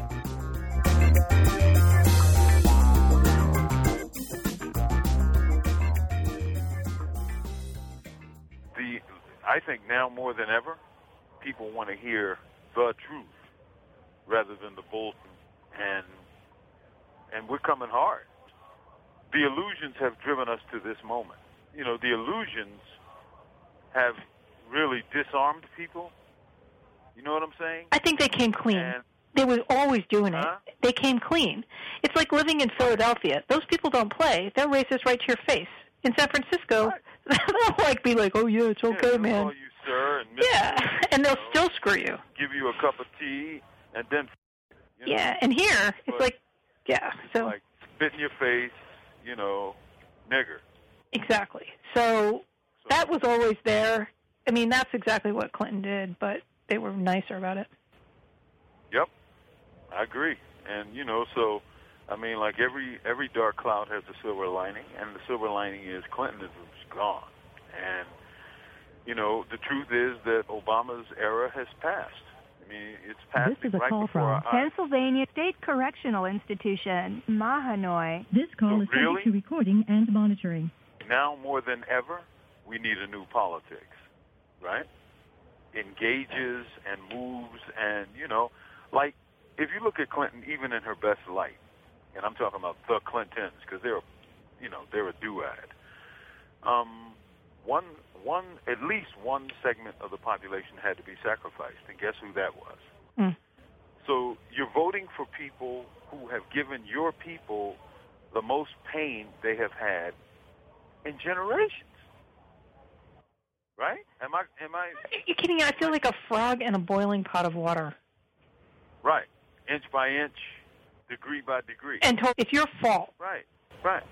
The, I think now more than ever, people want to hear the truth rather than the bullshit, and and we're coming hard. The illusions have driven us to this moment. You know, the illusions have really disarmed people. You know what I'm saying? I think they came clean. And, they were always doing huh? it. They came clean. It's like living in Philadelphia. Those people don't play. They're racist right to your face. In San Francisco, right. they'll like be like, "Oh yeah, it's okay, yeah, they'll man." call you sir and mister, yeah, and they'll you know, still screw you. Give you a cup of tea and then. You know, yeah, and here it's like, yeah, so like spit in your face. You know, nigger. Exactly. So, so that was always there. I mean, that's exactly what Clinton did, but they were nicer about it. Yep, I agree. And, you know, so, I mean, like every every dark cloud has a silver lining, and the silver lining is Clinton is gone. And, you know, the truth is that Obama's era has passed. I mean, it's passing This is a right call before from our eyes. Pennsylvania State Correctional Institution, Mahanoy. This call So is really? subject to recording and monitoring. Now more than ever, we need a new politics, right? Engages and moves and, you know, like if you look at Clinton, even in her best light, and I'm talking about the Clintons because they're, you know, they're a duad. Um, one, one, at least one segment of the population had to be sacrificed, and guess who that was? Mm. So you're voting for people who have given your people the most pain they have had in generations. Right? Am I? Am I? Are you kidding me? I feel like a frog in a boiling pot of water. Right. Inch by inch, degree by degree. And to- it's your fault. Right. Right.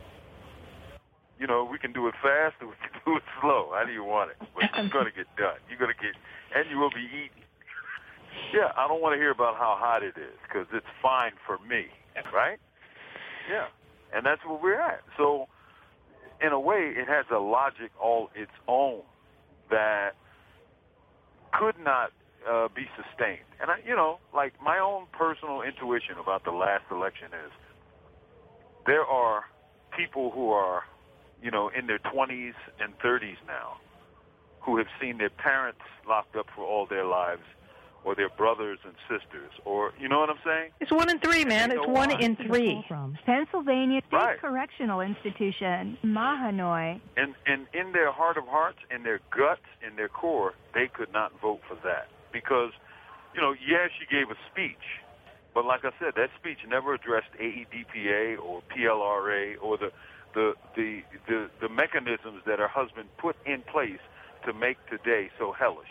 You know, we can do it fast or we can do it slow. How do you want it? But it's going to get done. You're going to get, and you will be eating. Yeah, I don't want to hear about how hot it is because it's fine for me. Right? Yeah. And that's where we're at. So, in a way, it has a logic all its own that could not uh, be sustained. And, I, you know, like my own personal intuition about the last election is there are people who are, you know, in their twenties and thirties now who have seen their parents locked up for all their lives or their brothers and sisters or, you know what I'm saying? It's one in three, man. It's one in three. From Pennsylvania State Right. Correctional Institution, Mahanoy. And, and in their heart of hearts, in their guts, in their core, they could not vote for that. Because, you know, yeah, she gave a speech, but like I said, that speech never addressed A E D P A or P L R A or the, the, the, the, the mechanisms that her husband put in place to make today so hellish.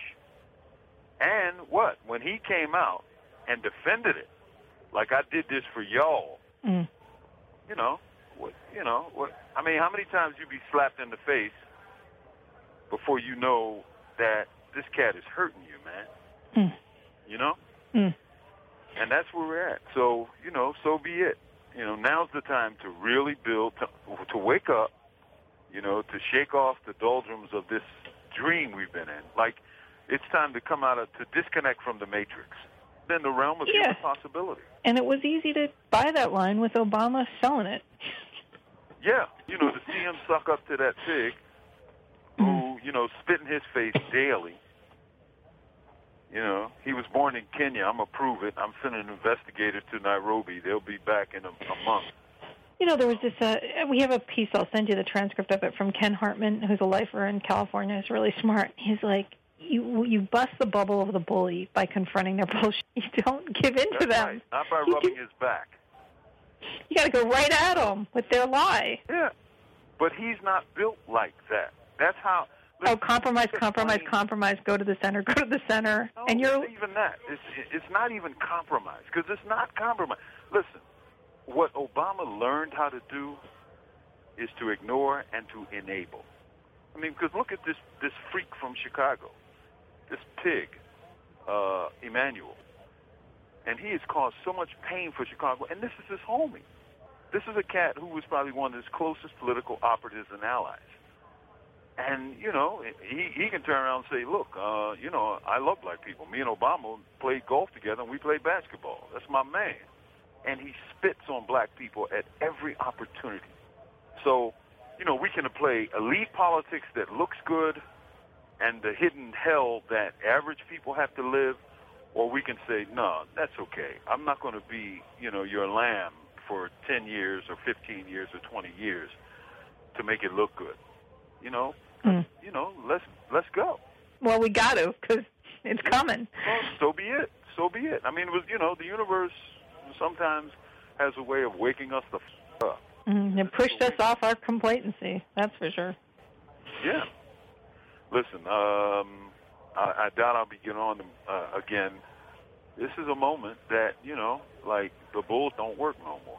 And what? When he came out and defended it, like I did this for y'all, Mm. you know, what, you know, what? I mean, how many times you be slapped in the face before you know that this cat is hurting you, man? Mm. You know? Mm. And that's where we're at. So, you know, so be it. You know, now's the time to really build, to, to wake up, you know, to shake off the doldrums of this dream we've been in. Like, it's time to come out of, to disconnect from the matrix. Then the realm of Yeah. human possibility. And it was easy to buy that line with Obama selling it. Yeah, you know, to see him suck up to that pig who, you know, spit in his face daily. You know, he was born in Kenya. I'm going to prove it. I'm sending an investigator to Nairobi. They'll be back in a, a month. You know, there was this, uh, we have a piece, I'll send you the transcript of it, from Ken Hartman, who's a lifer in California. He's really smart. He's like, you you bust the bubble of the bully by confronting their bullshit. You don't give in to That's them. right. Not by You rubbing do- his back. You got to go right at them with their lie. Yeah, but he's not built like that. That's how. Oh, compromise, compromise, compromise. Go to the center. Go to the center. No, and you're it's even that. It's it's not even compromise because it's not compromise. Listen, what Obama learned how to do is to ignore and to enable. I mean, because look at this this freak from Chicago, this pig, uh, Emmanuel, and he has caused so much pain for Chicago. And this is his homie. This is a cat who was probably one of his closest political operatives and allies. And, you know, he, he can turn around and say, look, uh, you know, I love black people. Me and Obama played golf together and we played basketball. That's my man. And he spits on black people at every opportunity. So, you know, we can play elite politics that looks good and the hidden hell that average people have to live, or we can say, no, that's okay. I'm not going to be, you know, your lamb for ten years or fifteen years or twenty years to make it look good. You know, Mm. you know, let's let's go. well, we got to because it's coming. Well, so be it. So be it. I mean, it was, you know, the universe sometimes has a way of waking us the f- up. Mm, it pushed us off our complacency. That's for sure. Yeah. Listen, um, I, I doubt I'll be getting on them uh, again. This is a moment that, you know, like the bulls don't work no more.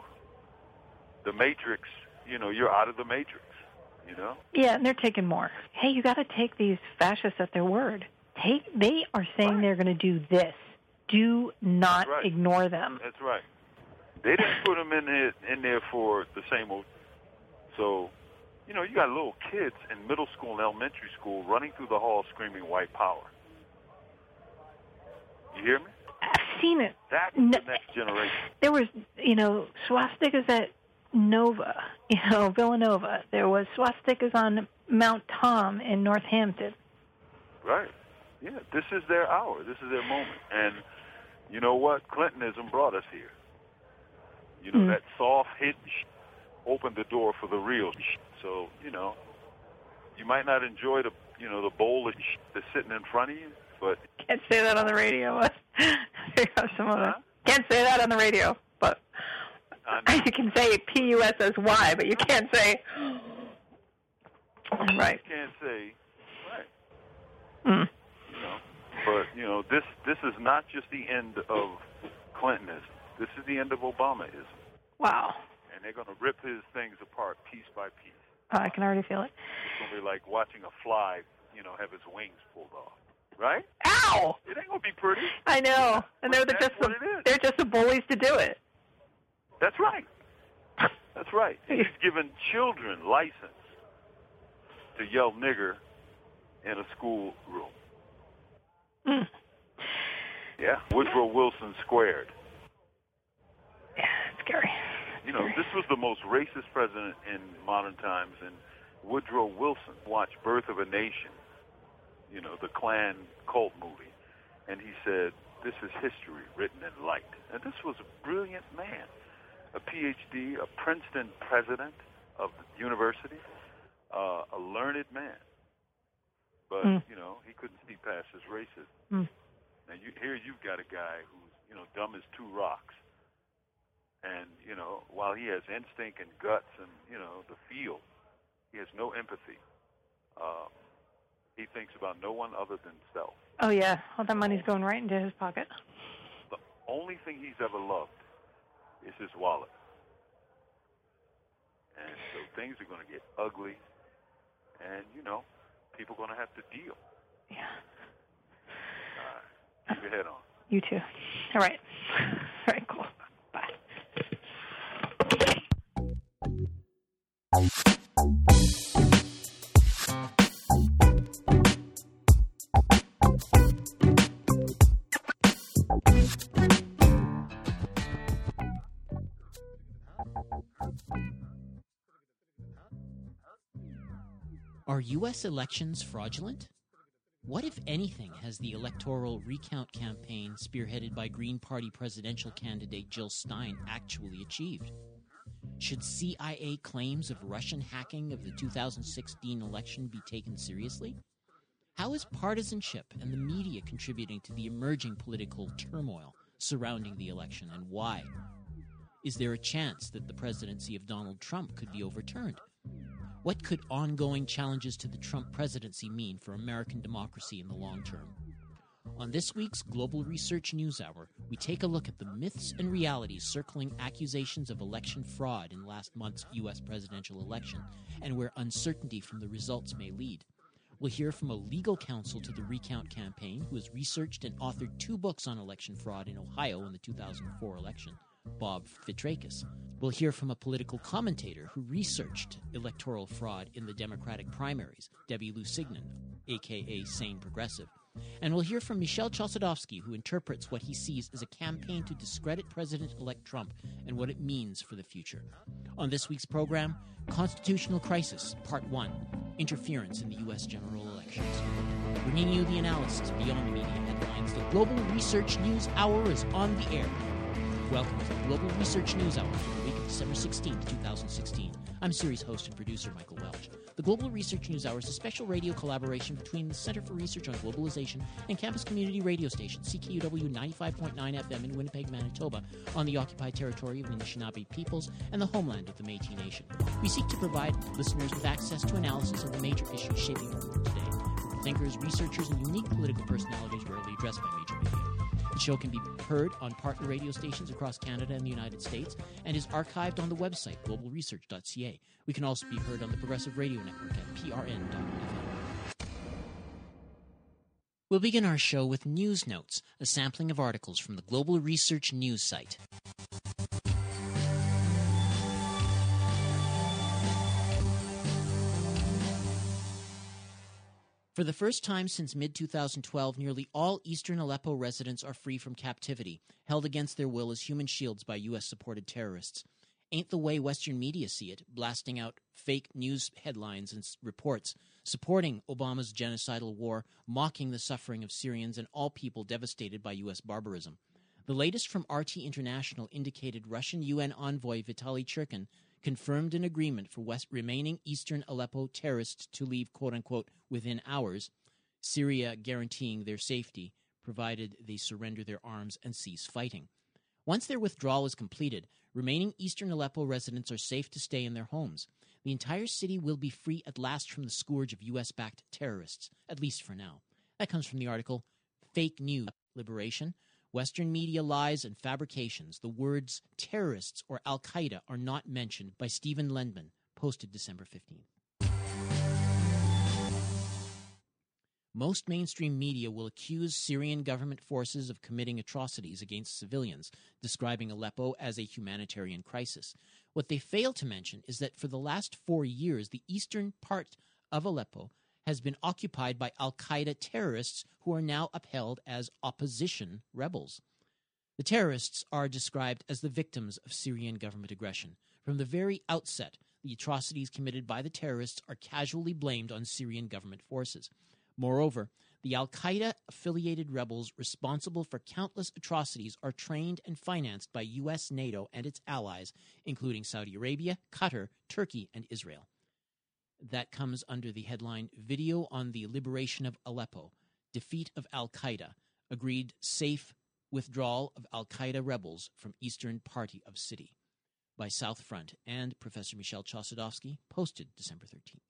The Matrix, you know, you're out of the Matrix. You know? Yeah, and they're taking more. Hey, you got to take these fascists at their word. Take. They are saying right. they're going to do this. Do not right. ignore them. That's right. They didn't put them in there, in there for the same old. So, you know, you got little kids in middle school and elementary school running through the halls screaming white power. You hear me? I've seen it. That's No- the next generation. There was, you know, swastikas at Nova, you know, Villanova. There was swastikas on Mount Tom in Northampton. Right. Yeah, this is their hour. This is their moment. And you know what? Clintonism brought us here. You know, Mm. that soft hidden sh- opened the door for the real sh- So, you know, you might not enjoy the, you know, the bowl of sh- that's sitting in front of you, but... Can't say that on the radio. There are some other. Huh? Can't say that on the radio, but you can say P U S S Y, but you can't say. Right. You can't say, right. Mm. You know, but, you know, this, this is not just the end of Clintonism. This is the end of Obamaism. Wow. And they're going to rip his things apart piece by piece. Oh, I can already feel it. It's going to be like watching a fly, you know, have its wings pulled off. Right? Ow! It ain't going to be pretty. I know, and they're the, That's just the, what it is. they're just the bullies to do it. That's right. That's right. He's given children license to yell nigger in a school room. Mm. Yeah. Woodrow Wilson squared. Yeah, it's scary. You know, this was the most racist president in modern times, and Woodrow Wilson watched Birth of a Nation, you know, the Klan cult movie, and he said, this is history written in light. And this was a brilliant man, a P H D, a Princeton president of the university, uh, a learned man. But, Mm. you know, he couldn't see past his racism. Mm. Now, you, here you've got a guy who's, you know, dumb as two rocks. And, you know, while he has instinct and guts and, you know, the feel, he has no empathy. Uh, he thinks about no one other than self. Oh yeah, all that money's going right into his pocket. The only thing he's ever loved is his wallet. And so things are going to get ugly. And, you know, people are going to have to deal. Yeah. All right. Keep your head on. You too. All right. All right, cool. Bye. Are U S elections fraudulent? What, if anything, has the electoral recount campaign spearheaded by Green Party presidential candidate Jill Stein actually achieved? Should C I A claims of Russian hacking of the two thousand sixteen election be taken seriously? How is partisanship and the media contributing to the emerging political turmoil surrounding the election, and why? Is there a chance that the presidency of Donald Trump could be overturned? What could ongoing challenges to the Trump presidency mean for American democracy in the long term? On this week's Global Research News Hour, we take a look at the myths and realities circling accusations of election fraud in last month's U S presidential election, and where uncertainty from the results may lead. We'll hear from a legal counsel to the recount campaign who has researched and authored two books on election fraud in Ohio in the two thousand four election, Bob Fitrakis. We'll hear from a political commentator who researched electoral fraud in the Democratic primaries, Debbie Lusignan, a k a. Sane Progressive. And we'll hear from Michel Chossudovsky, who interprets what he sees as a campaign to discredit President-elect Trump and what it means for the future. On this week's program, Constitutional Crisis, Part one, Interference in the U S General Elections. Bringing you the analysis beyond the media headlines, the Global Research News Hour is on the air. Welcome to the Global Research News Hour for the week of December sixteenth, twenty sixteen. I'm series host and producer Michael Welch. The Global Research News Hour is a special radio collaboration between the Center for Research on Globalization and campus community radio station C K U W ninety-five point nine F M in Winnipeg, Manitoba, on the occupied territory of the Anishinaabe peoples and the homeland of the Métis Nation. We seek to provide listeners with access to analysis of the major issues shaping our world today, from thinkers, researchers, and unique political personalities rarely addressed by major media. The show can be heard on partner radio stations across Canada and the United States and is archived on the website global research dot c a. We can also be heard on the Progressive Radio Network at p r n dot f m. We'll begin our show with News Notes, a sampling of articles from the Global Research News site. For the first time since mid twenty twelve, nearly all eastern Aleppo residents are free from captivity, held against their will as human shields by U S-supported terrorists. Ain't the way Western media see it, blasting out fake news headlines and reports, supporting Obama's genocidal war, mocking the suffering of Syrians and all people devastated by U S barbarism. The latest from R T International indicated Russian U N envoy Vitaly Churkin confirmed an agreement for West remaining eastern Aleppo terrorists to leave, quote-unquote, within hours, Syria guaranteeing their safety, provided they surrender their arms and cease fighting. Once their withdrawal is completed, remaining eastern Aleppo residents are safe to stay in their homes. The entire city will be free at last from the scourge of U S-backed terrorists, at least for now. That comes from the article, Fake News Liberation, Western Media Lies and Fabrications. The words terrorists or Al-Qaeda are not mentioned by Stephen Lendman, posted December fifteenth. Most mainstream media will accuse Syrian government forces of committing atrocities against civilians, describing Aleppo as a humanitarian crisis. What they fail to mention is that for the last four years, the eastern part of Aleppo has been occupied by Al-Qaeda terrorists who are now upheld as opposition rebels. The terrorists are described as the victims of Syrian government aggression. From the very outset, the atrocities committed by the terrorists are casually blamed on Syrian government forces. Moreover, the Al-Qaeda-affiliated rebels responsible for countless atrocities are trained and financed by U S, NATO, and its allies, including Saudi Arabia, Qatar, Turkey, and Israel. That comes under the headline, Video on the Liberation of Aleppo, Defeat of Al-Qaeda, Agreed Safe Withdrawal of Al-Qaeda Rebels from Eastern Party of City, by South Front and Professor Michel Chossudovsky, posted December thirteenth.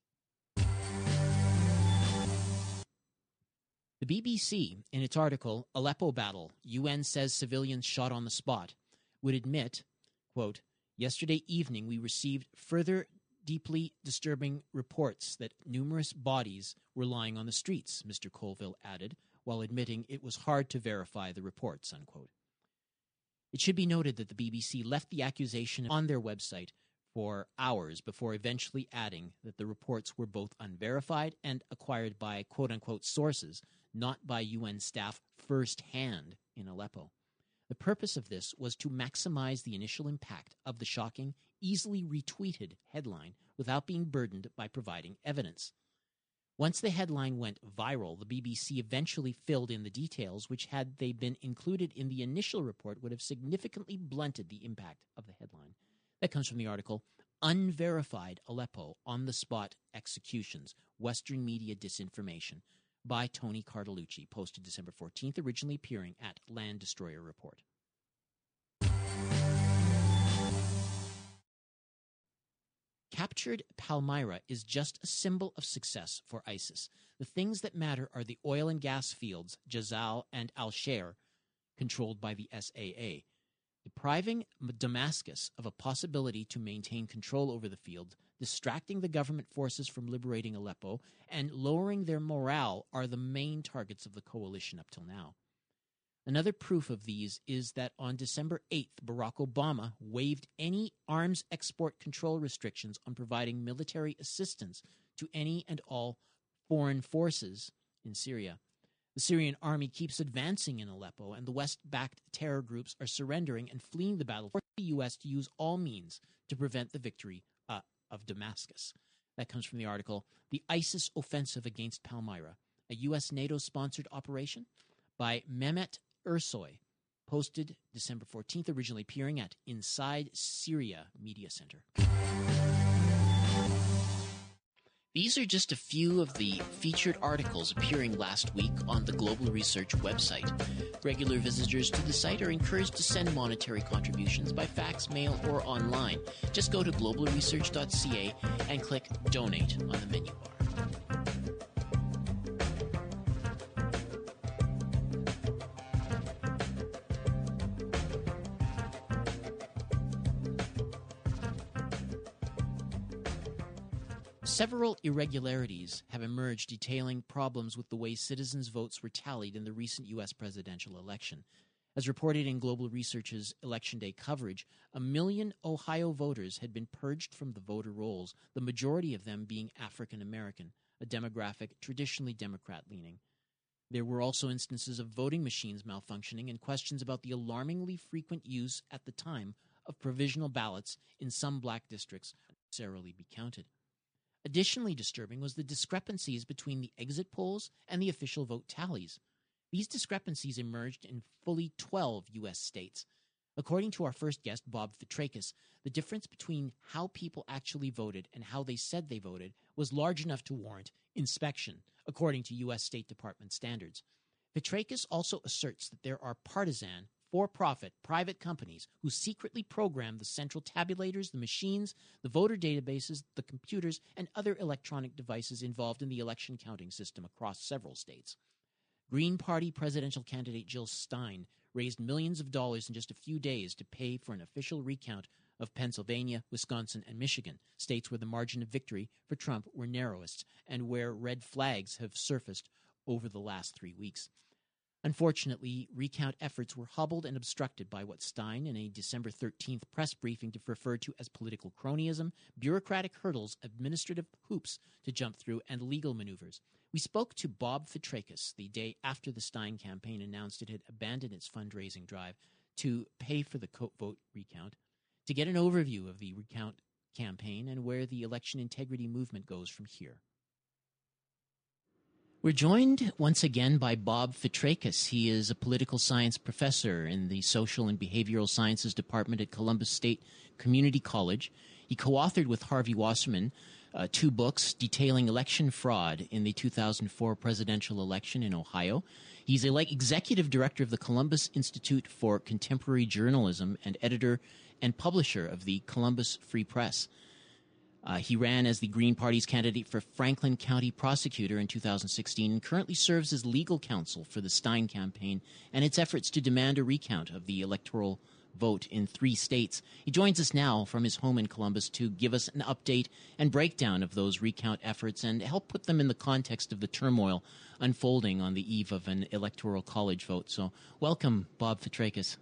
The B B C, in its article, Aleppo Battle, U N Says Civilians Shot on the Spot, would admit, quote, yesterday evening we received further deeply disturbing reports that numerous bodies were lying on the streets, Mister Colville added, while admitting it was hard to verify the reports, unquote. It should be noted that the B B C left the accusation on their website for hours before eventually adding that the reports were both unverified and acquired by quote-unquote sources, not by U N staff firsthand in Aleppo. The purpose of this was to maximize the initial impact of the shocking, easily retweeted headline without being burdened by providing evidence. Once the headline went viral, the B B C eventually filled in the details, which, had they been included in the initial report, would have significantly blunted the impact of the headline. That comes from the article, Unverified Aleppo On-the-Spot Executions, Western Media Disinformation, by Tony Cartalucci, posted December fourteenth, originally appearing at Land Destroyer Report. Captured Palmyra is just a symbol of success for ISIS. The things that matter are the oil and gas fields, Jazal and Al-Sher, controlled by the S A A. Depriving Damascus of a possibility to maintain control over the field, distracting the government forces from liberating Aleppo, and lowering their morale are the main targets of the coalition up till now. Another proof of these is that on December eighth, Barack Obama waived any arms export control restrictions on providing military assistance to any and all foreign forces in Syria. The Syrian army keeps advancing in Aleppo, and the West-backed terror groups are surrendering and fleeing the battle for the U S to use all means to prevent the victory uh, of Damascus. That comes from the article, The ISIS Offensive Against Palmyra, a U S NATO-sponsored operation, by Mehmet Ersoy, posted December fourteenth, originally appearing at Inside Syria Media Center. These are just a few of the featured articles appearing last week on the Global Research website. Regular visitors to the site are encouraged to send monetary contributions by fax, mail, or online. Just go to global research dot c a and click Donate on the menu bar. Several irregularities have emerged detailing problems with the way citizens' votes were tallied in the recent U S presidential election. As reported in Global Research's Election Day coverage, a million Ohio voters had been purged from the voter rolls, the majority of them being African American. a demographic traditionally Democrat-leaning. There were also instances of voting machines malfunctioning and questions about the alarmingly frequent use at the time of provisional ballots in some black districts not necessarily be counted. Additionally disturbing was the discrepancies between the exit polls and the official vote tallies. These discrepancies emerged in fully twelve U S states. According to our first guest, Bob Fitrakis, the difference between how people actually voted and how they said they voted was large enough to warrant inspection, according to U S State Department standards. Fitrakis also asserts that there are partisan, for-profit, private companies who secretly program the central tabulators, the machines, the voter databases, the computers, and other electronic devices involved in the election counting system across several states. Green Party presidential candidate Jill Stein raised millions of dollars in just a few days to pay for an official recount of Pennsylvania, Wisconsin, and Michigan, states where the margin of victory for Trump were narrowest and where red flags have surfaced over the last three weeks. Unfortunately, recount efforts were hobbled and obstructed by what Stein, in a December thirteenth press briefing, referred to as political cronyism, bureaucratic hurdles, administrative hoops to jump through, and legal maneuvers. We spoke to Bob Fitrakis the day after the Stein campaign announced it had abandoned its fundraising drive to pay for the vote recount, to get an overview of the recount campaign and where the election integrity movement goes from here. We're joined once again by Bob Fitrakis. He is a political science professor in the Social and Behavioral Sciences Department at Columbus State Community College. He co-authored with Harvey Wasserman uh, two books detailing election fraud in the two thousand four presidential election in Ohio. He's a executive director of the Columbus Institute for Contemporary Journalism and editor and publisher of the Columbus Free Press. Uh, he ran as the Green Party's candidate for Franklin County prosecutor in two thousand sixteen and currently serves as legal counsel for the Stein campaign and its efforts to demand a recount of the electoral vote in three states. He joins us now from his home in Columbus to give us an update and breakdown of those recount efforts and help put them in the context of the turmoil unfolding on the eve of an electoral college vote. So welcome, Bob Fitrakis.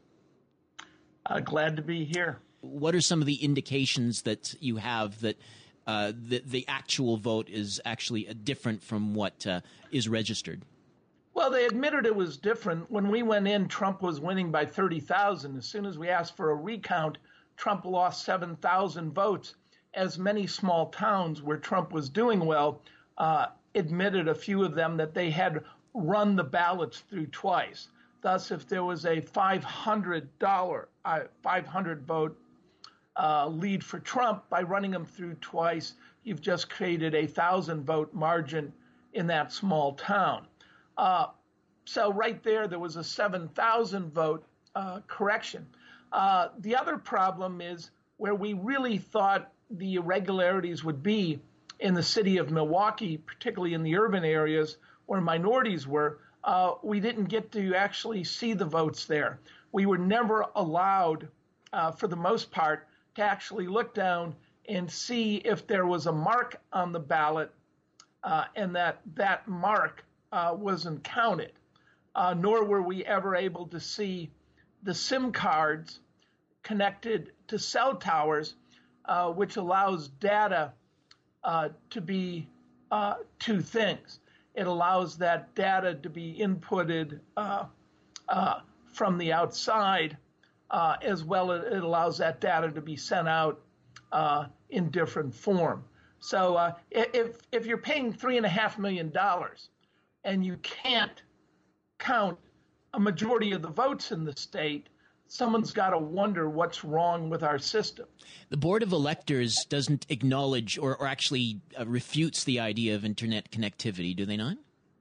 Uh, glad to be here. What are some of the indications that you have that uh, the, the actual vote is actually uh, different from what uh, is registered? Well, they admitted it was different. When we went in, Trump was winning by thirty thousand. As soon as we asked for a recount, Trump lost seven thousand votes. As many small towns where Trump was doing well uh, admitted, a few of them, that they had run the ballots through twice. Thus, if there was a five hundred dollars, uh, five hundred vote uh, lead for Trump, by running them through twice, you've just created a one thousand vote margin in that small town. Uh, so right there, there was a seven thousand vote uh, correction. Uh, the other problem is where we really thought the irregularities would be in the city of Milwaukee, particularly in the urban areas where minorities were, uh, we didn't get to actually see the votes there. We were never allowed, uh, for the most part, to actually look down and see if there was a mark on the ballot uh, and that that mark uh, wasn't counted. Uh, nor were we ever able to see the SIM cards connected to cell towers, uh, which allows data uh, to be uh, two things. It allows that data to be inputted uh, uh, from the outside, uh, as well as it allows that data to be sent out uh, in different form. So uh, if if you're paying three and a half million dollars and you can't count a majority of the votes in the state, someone's got to wonder what's wrong with our system. The Board of Electors doesn't acknowledge or, or actually uh, refutes the idea of internet connectivity, do they not?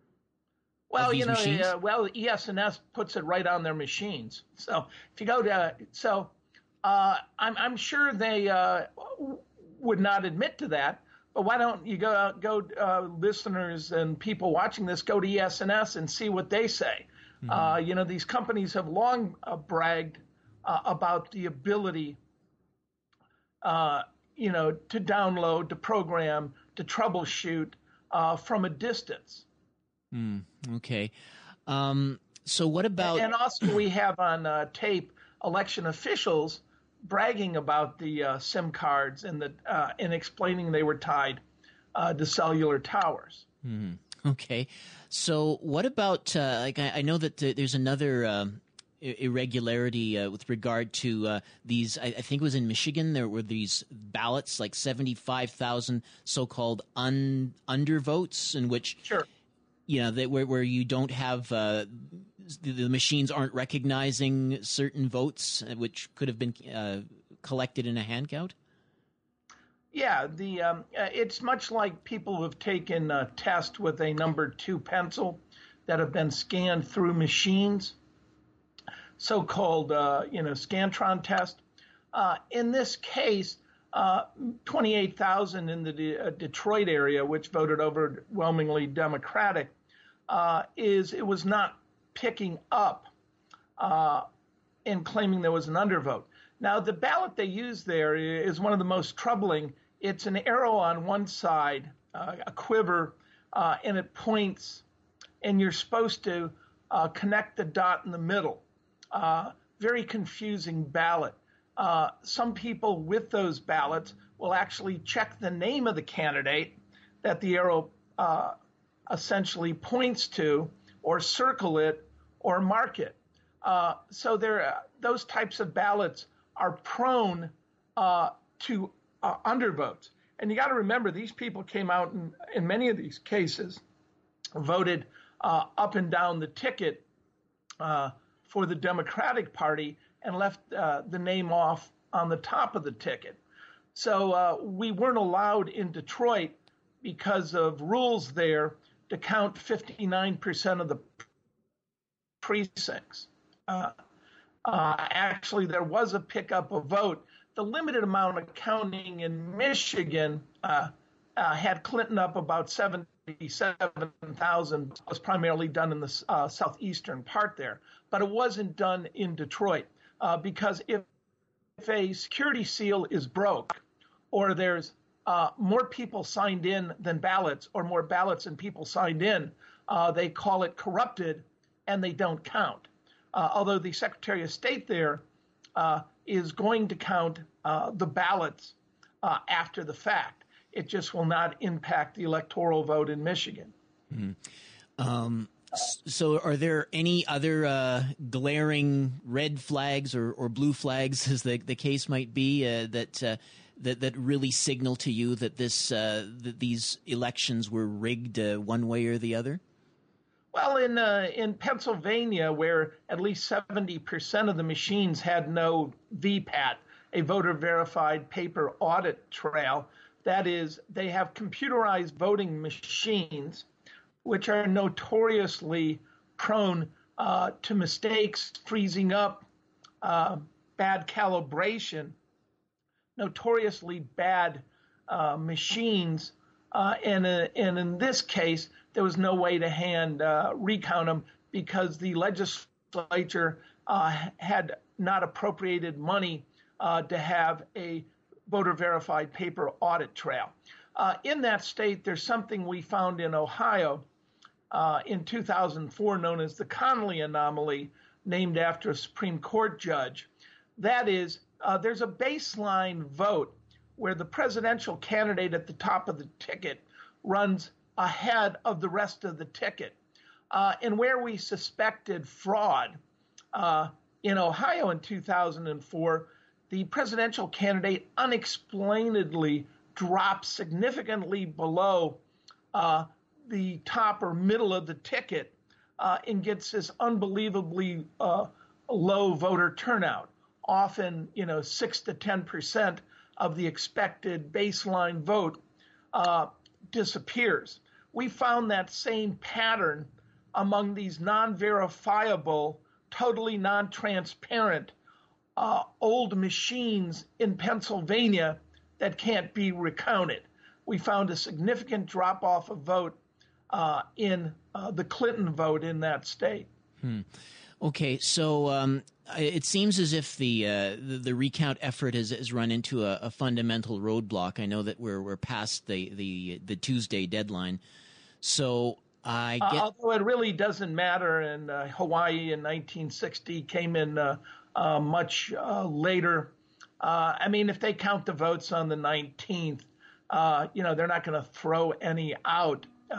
Well, you know, uh, well, E S N S puts it right on their machines. So if you go to, so uh, I'm, I'm sure they uh, would not admit to that. But why don't you go, go uh, listeners and people watching this, go to E S N S and see what they say. Mm-hmm. Uh, you know, these companies have long uh, bragged uh, about the ability, uh, you know, to download, to program, to troubleshoot uh, from a distance. Mm, okay. Um, so what about... And also we have on uh, tape election officials bragging about the uh, SIM cards and the uh, and explaining they were tied uh, to cellular towers. Hmm. Okay. So what about, uh, like, I, I know that th- there's another um, irregularity uh, with regard to uh, these, I, I think it was in Michigan, there were these ballots, like seventy-five thousand so-called un- undervotes, in which, sure. you know, that where, where you don't have, uh, the, the machines aren't recognizing certain votes, which could have been uh, collected in a hand count? Yeah, the um, uh, it's much like people who have taken a test with a number two pencil that have been scanned through machines, so-called uh, you know Scantron test. Uh, in this case, uh, twenty-eight thousand in the De- uh, Detroit area, which voted overwhelmingly Democratic, uh, is it was not picking up uh, and claiming there was an undervote. Now, the ballot they use there is one of the most troubling. It's an arrow on one side, uh, a quiver, uh, and it points, and you're supposed to uh, connect the dot in the middle. Uh, very confusing ballot. Uh, some people with those ballots will actually check the name of the candidate that the arrow uh, essentially points to, or circle it, or mark it. Uh, so there, uh, those types of ballots are prone uh, to uh, undervotes. And you got to remember, these people came out in, in many of these cases, voted uh, up and down the ticket uh, for the Democratic Party and left uh, the name off on the top of the ticket. So uh, we weren't allowed in Detroit, because of rules there, to count fifty-nine percent of the precincts. Uh, Uh, actually, there was a pickup of vote. The limited amount of counting in Michigan uh, uh, had Clinton up about seventy-seven thousand. Was primarily done in the uh, southeastern part there, but it wasn't done in Detroit uh, because if, if a security seal is broke, or there's uh, more people signed in than ballots, or more ballots than people signed in, uh, they call it corrupted, and they don't count. Uh, although the Secretary of State there uh, is going to count uh, the ballots uh, after the fact. It just will not impact the electoral vote in Michigan. Mm-hmm. Um, so are there any other uh, glaring red flags or, or blue flags, as the, the case might be, uh, that, uh, that that really signal to you that, this, uh, that these elections were rigged uh, one way or the other? Well, in uh, in Pennsylvania, where at least seventy percent of the machines had no V PAT, a voter-verified paper audit trail, that is, they have computerized voting machines, which are notoriously prone uh, to mistakes, freezing up, uh, bad calibration, notoriously bad uh, machines. Uh, and, uh, and in this case, there was no way to hand uh, recount them because the legislature uh, had not appropriated money uh, to have a voter-verified paper audit trail. Uh, in that state, there's something we found in Ohio uh, in two thousand four known as the Connolly anomaly, named after a Supreme Court judge. That is, uh, there's a baseline vote where the presidential candidate at the top of the ticket runs ahead of the rest of the ticket. Uh, and where we suspected fraud uh, in Ohio in two thousand four, the presidential candidate unexplainedly dropped significantly below uh, the top or middle of the ticket uh, and gets this unbelievably uh, low voter turnout, often, you know, six to ten percent of the expected baseline vote uh, disappears. We found that same pattern among these non-verifiable, totally non-transparent uh, old machines in Pennsylvania that can't be recounted. We found a significant drop-off of vote uh, in uh, the Clinton vote in that state. Hmm. Okay, so um, it seems as if the, uh, the the recount effort has, has run into a, a fundamental roadblock. I know that we're we're past the, the, the Tuesday deadline, so I get. Uh, although it really doesn't matter, and uh, Hawaii in nineteen sixty came in uh, uh, much uh, later. Uh, I mean, if they count the votes on the nineteenth, uh, you know, they're not going to throw any out. Uh,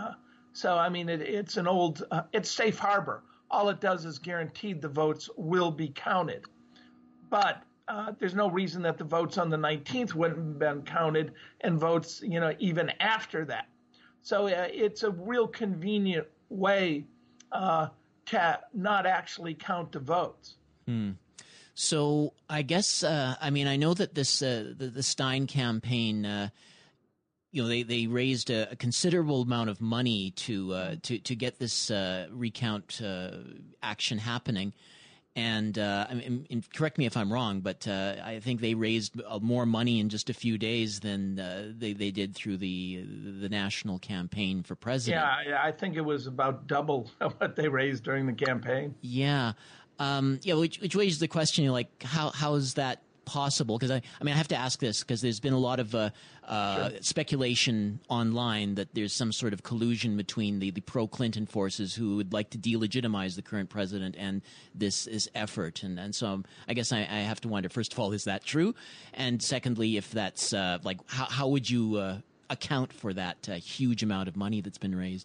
So, I mean, it, it's an old, uh, it's safe harbor. All it does is guarantee the votes will be counted. But uh, there's no reason that the votes on the nineteenth wouldn't have been counted and votes, you know, even after that. So uh, it's a real convenient way uh, to not actually count the votes. Hmm. So I guess, uh, I mean, I know that this uh, the, the Stein campaign, uh, you know, they, they raised a, a considerable amount of money to uh, to to get this uh, recount uh, action happening. And uh, I mean, and correct me if I'm wrong, but uh, I think they raised more money in just a few days than uh, they they did through the the national campaign for president. Yeah, I, I think it was about double what they raised during the campaign. Yeah. Um, yeah, which, which raises the question, like, how how is that possible? Because I, I mean, I have to ask this because there's been a lot of uh, uh, sure. speculation online that there's some sort of collusion between the, the pro-Clinton forces who would like to delegitimize the current president and this, this effort. And, and so um, I guess I, I have to wonder, first of all, is that true? And secondly, if that's, uh, like, how, how would you uh, account for that uh, huge amount of money that's been raised?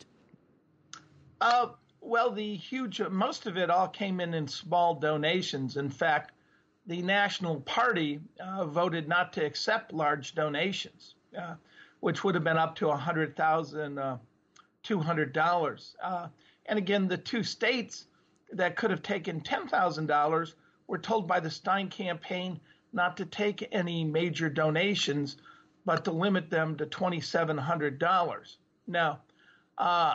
Uh Well, the huge, most of it all came in in small donations. In fact, the National Party uh, voted not to accept large donations, uh, which would have been up to one hundred thousand two hundred dollars. Uh, and again, the two states that could have taken ten thousand dollars were told by the Stein campaign not to take any major donations, but to limit them to two thousand seven hundred dollars. Now, uh,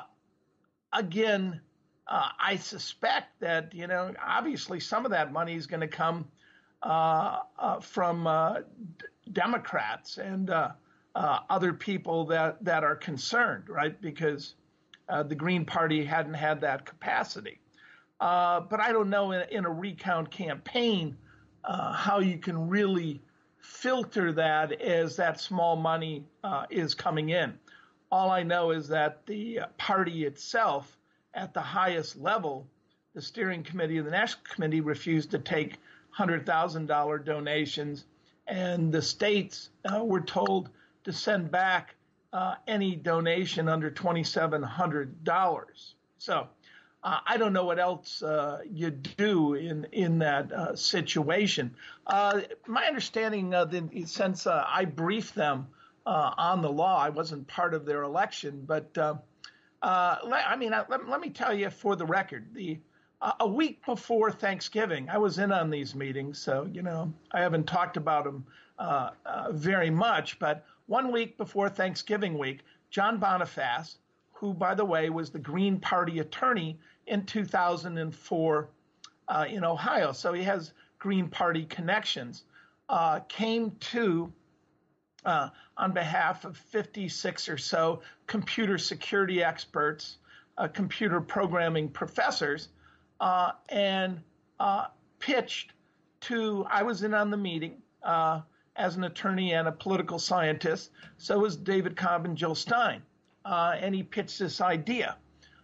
again, Uh, I suspect that, you know, obviously some of that money is going to come uh, uh, from uh, d- Democrats and uh, uh, other people that, that are concerned, right? Because uh, the Green Party hadn't had that capacity. Uh, but I don't know in, in a recount campaign uh, how you can really filter that as that small money uh, is coming in. All I know is that the party itself, at the highest level, the steering committee of the National Committee refused to take one hundred thousand dollars donations, and the states uh, were told to send back uh, any donation under two thousand seven hundred dollars. So uh, I don't know what else uh, you do in, in that uh, situation. Uh, my understanding, uh, that since uh, I briefed them uh, on the law, I wasn't part of their election, but uh, Uh, let, I mean, let, let me tell you for the record, the uh, a week before Thanksgiving, I was in on these meetings, so, you know, I haven't talked about them uh, uh, very much, but one week before Thanksgiving week, John Boniface, who, by the way, was the Green Party attorney in two thousand four uh, in Ohio, so he has Green Party connections, uh, came to Uh, on behalf of fifty-six or so computer security experts, uh, computer programming professors, uh, and uh, pitched to, I was in on the meeting uh, as an attorney and a political scientist, so was David Cobb and Jill Stein, uh, and he pitched this idea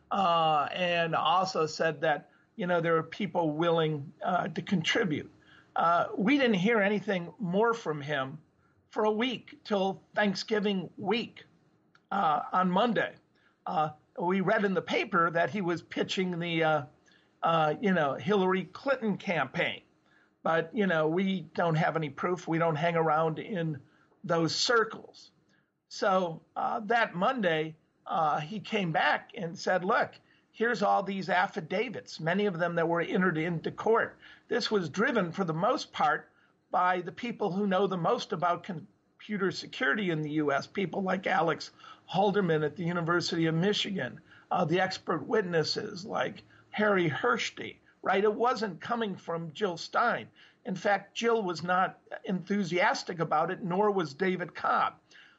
uh, and also said that, you know, there are people willing uh, to contribute. Uh, we didn't hear anything more from him for a week till Thanksgiving week uh, on Monday. Uh, we read in the paper that he was pitching the, uh, uh, you know, Hillary Clinton campaign. But, you know, we don't have any proof. We don't hang around in those circles. So uh, that Monday, uh, he came back and said, look, here's all these affidavits, many of them that were entered into court. This was driven for the most part by the people who know the most about computer security in the U S, people like Alex Halderman at the University of Michigan, uh, the expert witnesses like Harry Hershey, right? It wasn't coming from Jill Stein. In fact, Jill was not enthusiastic about it, nor was David Cobb.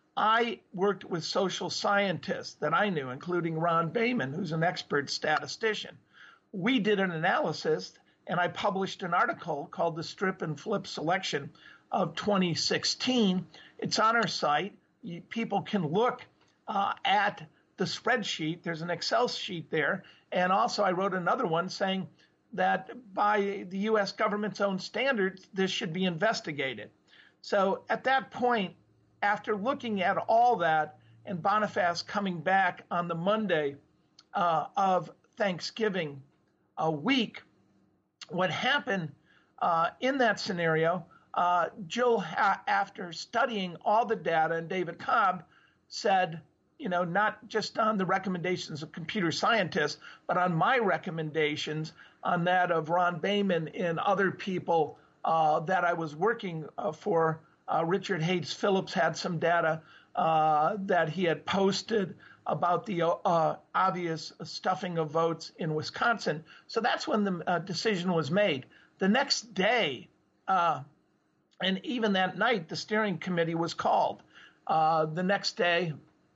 I worked with social scientists that I knew, including Ron Bayman, who's an expert statistician. We did an analysis, and I published an article called The Strip and Flip Selection of twenty sixteen. It's on our site. You, people can look uh, at the spreadsheet. There's an Excel sheet there. And also I wrote another one saying that by the U S government's own standards, this should be investigated. So at that point, after looking at all that and Boniface coming back on the Monday uh, of Thanksgiving uh, week, what happened uh, in that scenario, uh, Jill, ha- after studying all the data, and David Cobb said, you know, not just on the recommendations of computer scientists, but on my recommendations, on that of Ron Bayman and other people uh, that I was working uh, for. Uh, Richard Hayes Phillips had some data uh, that he had posted about the uh, obvious stuffing of votes in Wisconsin. So that's when the uh, decision was made. The next day, uh, and even that night, the steering committee was called. Uh, the next day,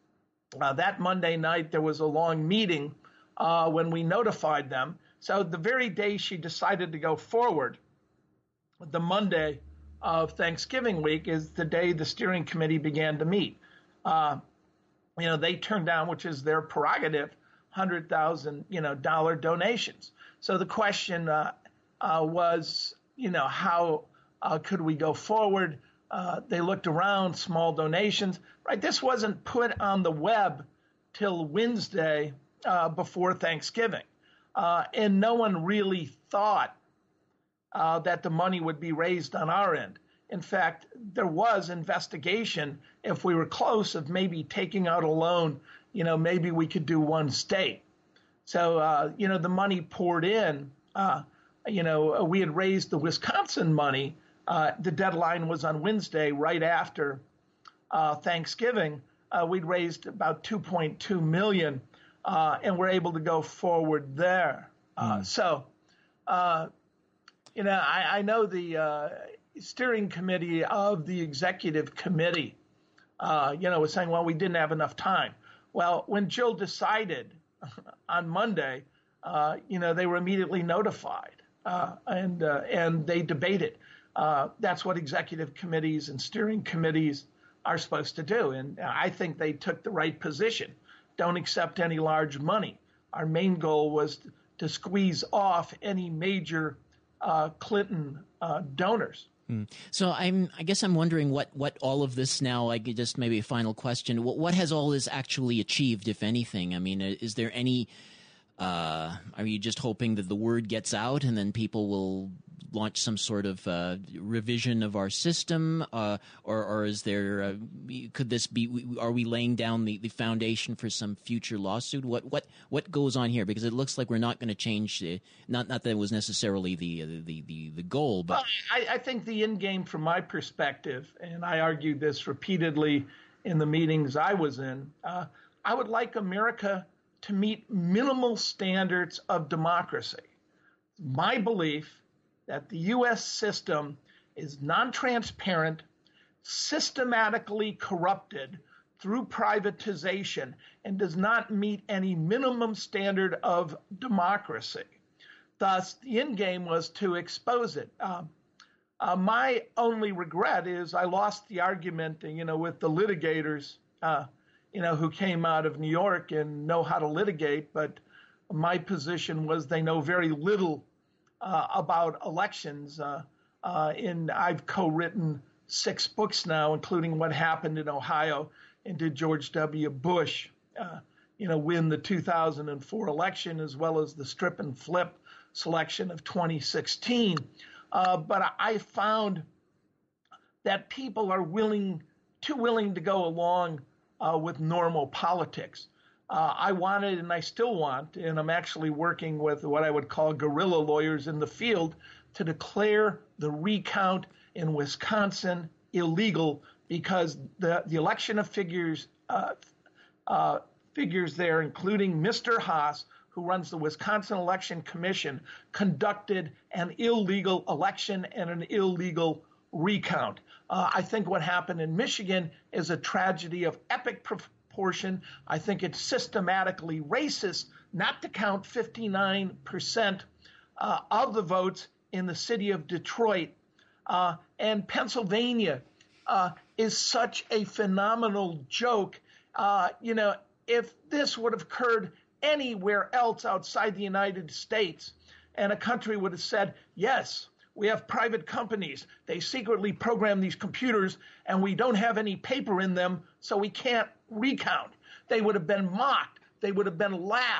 uh, that Monday night, there was a long meeting uh, when we notified them. So the very day she decided to go forward, the Monday of Thanksgiving week is the day the steering committee began to meet. Uh, you know, they turned down, which is their prerogative, one hundred thousand, you know, dollar donations. So the question uh, uh, was, you know, how uh, could we go forward? Uh, they looked around, small donations, right? This wasn't put on the web till Wednesday uh, before Thanksgiving. Uh, and no one really thought uh, that the money would be raised on our end. In fact, there was investigation, if we were close, of maybe taking out a loan, you know, maybe we could do one state. So, uh, you know, the money poured in. Uh, you know, we had raised the Wisconsin money. Uh, the deadline was on Wednesday, right after uh, Thanksgiving. Uh, we'd raised about two point two million dollars, uh, and we're able to go forward there. Uh, mm. So, uh, you know, I, I know the uh, steering committee of the executive committee, uh, you know, was saying, well, we didn't have enough time. Well, when Jill decided on Monday, uh, you know, they were immediately notified, uh, and uh, and they debated. Uh, that's what executive committees and steering committees are supposed to do. And I think they took the right position. Don't accept any large money. Our main goal was to squeeze off any major uh, Clinton uh, donors. Hmm. So I'm, I guess I'm wondering what, what all of this now, I could just maybe a final question, what, what has all this actually achieved, if anything? I mean, is there any, uh, are you just hoping that the word gets out and then people will launch some sort of uh, revision of our system, uh, or, or is there? Uh, could this be? Are we laying down the, the foundation for some future lawsuit? What what what goes on here? Because it looks like we're not going to change. The, not not that it was necessarily the the the, the goal, but well, I, I think the end game, from my perspective, and I argued this repeatedly in the meetings I was in. Uh, I would like America to meet minimal standards of democracy. My belief that the U S system is non-transparent, systematically corrupted through privatization, and does not meet any minimum standard of democracy. Thus, the end game was to expose it. Uh, uh, my only regret is I lost the argument, you know, with the litigators, uh, you know, who came out of New York and know how to litigate, but my position was they know very little Uh, about elections. Uh, uh, and I've co-written six books now, including what happened in Ohio, and did George W. Bush, uh, you know, win the two thousand four election, as well as the strip and flip selection of twenty sixteen. Uh, but I found that people are willing, too willing to go along uh, with normal politics. Uh, I wanted, and I still want, and I'm actually working with what I would call guerrilla lawyers in the field to declare the recount in Wisconsin illegal, because the, the election of figures uh, uh, figures there, including Mister Haas, who runs the Wisconsin Election Commission, conducted an illegal election and an illegal recount. Uh, I think what happened in Michigan is a tragedy of epic proportion. Portion. I think it's systematically racist not to count fifty-nine percent uh, of the votes in the city of Detroit. Uh, and Pennsylvania uh, is such a phenomenal joke. Uh, you know, if this would have occurred anywhere else outside the United States, and a country would have said, yes, we have private companies, they secretly program these computers, and we don't have any paper in them, so we can't recount. They would have been mocked. They would have been laughed.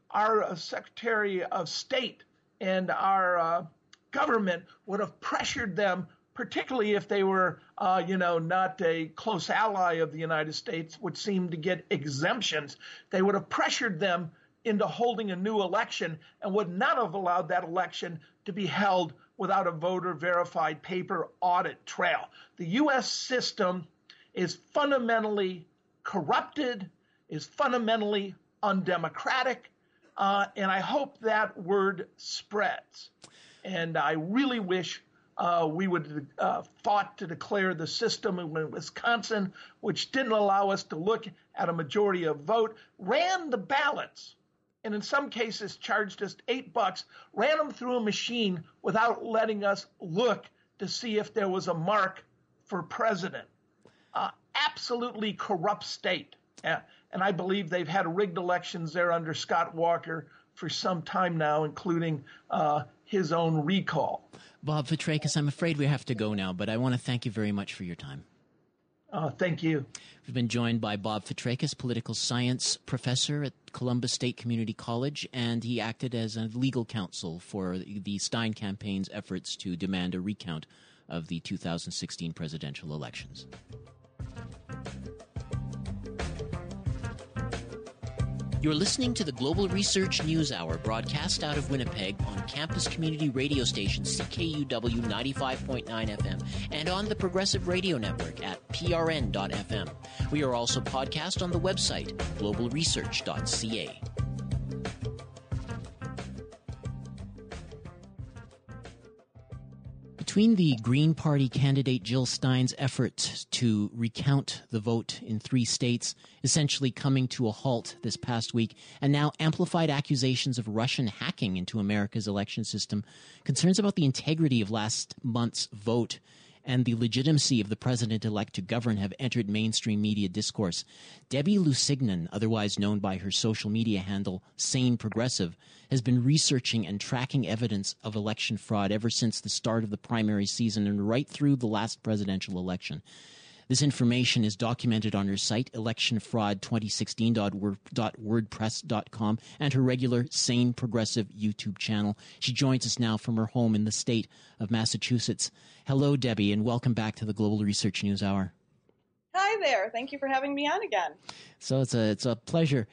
our uh, Secretary of State and our uh, government would have pressured them, particularly if they were, uh, you know, not a close ally of the United States, would seem to get exemptions. They would have pressured them into holding a new election and would not have allowed that election to be held without a voter-verified paper audit trail. The U S system is fundamentally corrupted, is fundamentally undemocratic, uh, and I hope that word spreads. And I really wish uh, we would uh, fought to declare the system in Wisconsin, which didn't allow us to look at a majority of vote, ran the ballots, and in some cases charged us eight bucks, ran them through a machine without letting us look to see if there was a mark for president. Uh, absolutely corrupt state. Uh, and I believe they've had rigged elections there under Scott Walker for some time now, including uh, his own recall. Bob Fitrakis, I'm afraid we have to go now, but I want to thank you very much for your time. Uh, thank you. We've been joined by Bob Fitrakis, political science professor at Columbus State Community College, and he acted as a legal counsel for the Stein campaign's efforts to demand a recount of the two thousand sixteen presidential elections. You're listening to the Global Research News Hour, broadcast out of Winnipeg on campus community radio station C K U W ninety-five point nine F M and on the Progressive Radio Network at P R N dot F M. We are also podcast on the website global research dot C A. Between the Green Party candidate Jill Stein's efforts to recount the vote in three states, essentially coming to a halt this past week, and now amplified accusations of Russian hacking into America's election system, concerns about the integrity of last month's vote and the legitimacy of the president-elect to govern have entered mainstream media discourse. Debbie Lusignan, otherwise known by her social media handle Sane Progressive, has been researching and tracking evidence of election fraud ever since the start of the primary season and right through the last presidential election. This information is documented on her site, election fraud twenty sixteen dot wordpress dot com, and her regular Sane Progressive YouTube channel. She joins us now from her home in the state of Massachusetts. Hello, Debbie, and welcome back to the Global Research News Hour. Hi there. Thank you for having me on again. So it's a it's a pleasure.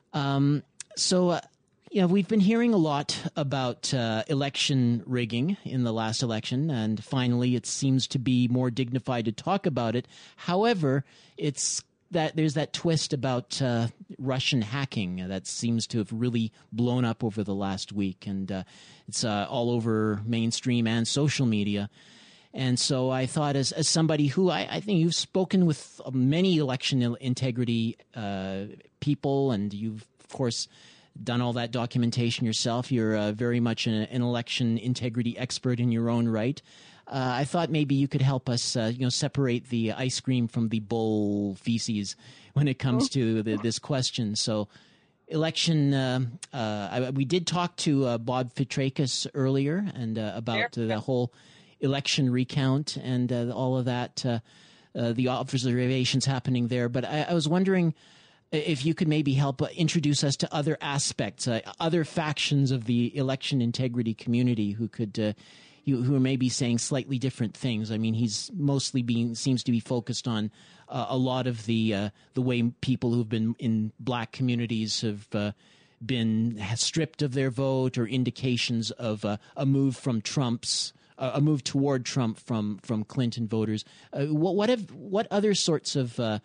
Um, so. Uh, Yeah, we've been hearing a lot about uh, election rigging in the last election, and finally it seems to be more dignified to talk about it. However, it's that there's that twist about uh, Russian hacking that seems to have really blown up over the last week, and uh, it's uh, all over mainstream and social media. And so I thought, as as somebody who I, I think you've spoken with many election integrity uh, people, and you've, of course, done all that documentation yourself. You're uh, very much an, an election integrity expert in your own right. Uh, I thought maybe you could help us, uh, you know, separate the ice cream from the bull feces when it comes to the, this question. So, election. Uh, uh, I, we did talk to uh, Bob Fitrakis earlier and uh, about sure. uh, the whole election recount and uh, all of that, uh, uh, the observations happening there. But I, I was wondering if you could maybe help introduce us to other aspects, uh, other factions of the election integrity community who could, uh, you, who are maybe saying slightly different things. I mean, he's mostly being seems to be focused on uh, a lot of the uh, the way people who've been in black communities have uh, been stripped of their vote, or indications of uh, a move from Trump's. Uh, a move toward Trump from from Clinton voters. Uh, what what have what other sorts of uh,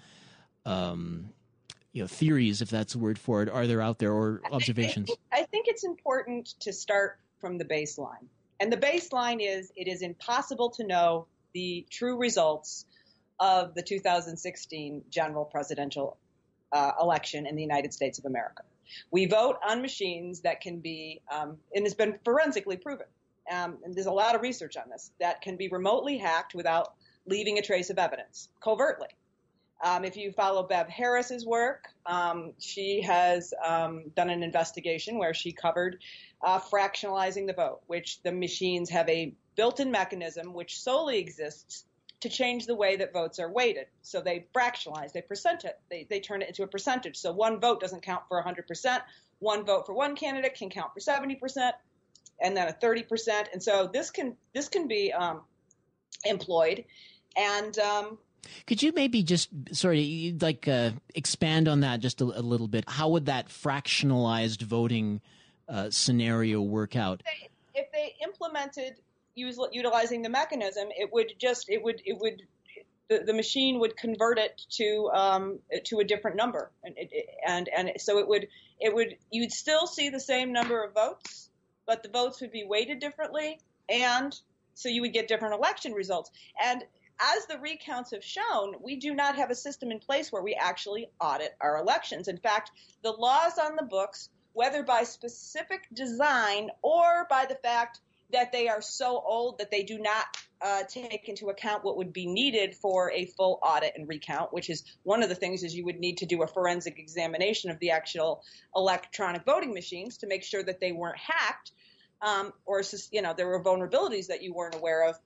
um, you know, theories, if that's a word for it, are there out there, or observations? I think, I think it's important to start from the baseline. And the baseline is it is impossible to know the true results of the two thousand sixteen general presidential uh, election in the United States of America. We vote on machines that can be, um, and it's been forensically proven, um, and there's a lot of research on this, that can be remotely hacked without leaving a trace of evidence, covertly. Um, if you follow Bev Harris's work, um, she has um, done an investigation where she covered uh, fractionalizing the vote, which the machines have a built-in mechanism which solely exists to change the way that votes are weighted. So they fractionalize, they percent it, they, they turn it into a percentage. So one vote doesn't count for one hundred percent. One vote for one candidate can count for seventy percent, and then a thirty percent. And so this can this can be um, employed. And um, could you maybe just sort of like uh, expand on that just a, a little bit? How would that fractionalized voting uh, scenario work out? If they, if they implemented use, utilizing the mechanism, it would just it would it would the, the machine would convert it to um, to a different number, and it, and and so it would it would you'd still see the same number of votes, but the votes would be weighted differently, and so you would get different election results. And as the recounts have shown, we do not have a system in place where we actually audit our elections. In fact, the laws on the books, whether by specific design or by the fact that they are so old that they do not uh, take into account what would be needed for a full audit and recount, which is one of the things is you would need to do a forensic examination of the actual electronic voting machines to make sure that they weren't hacked, um, or you know there were vulnerabilities that you weren't aware of.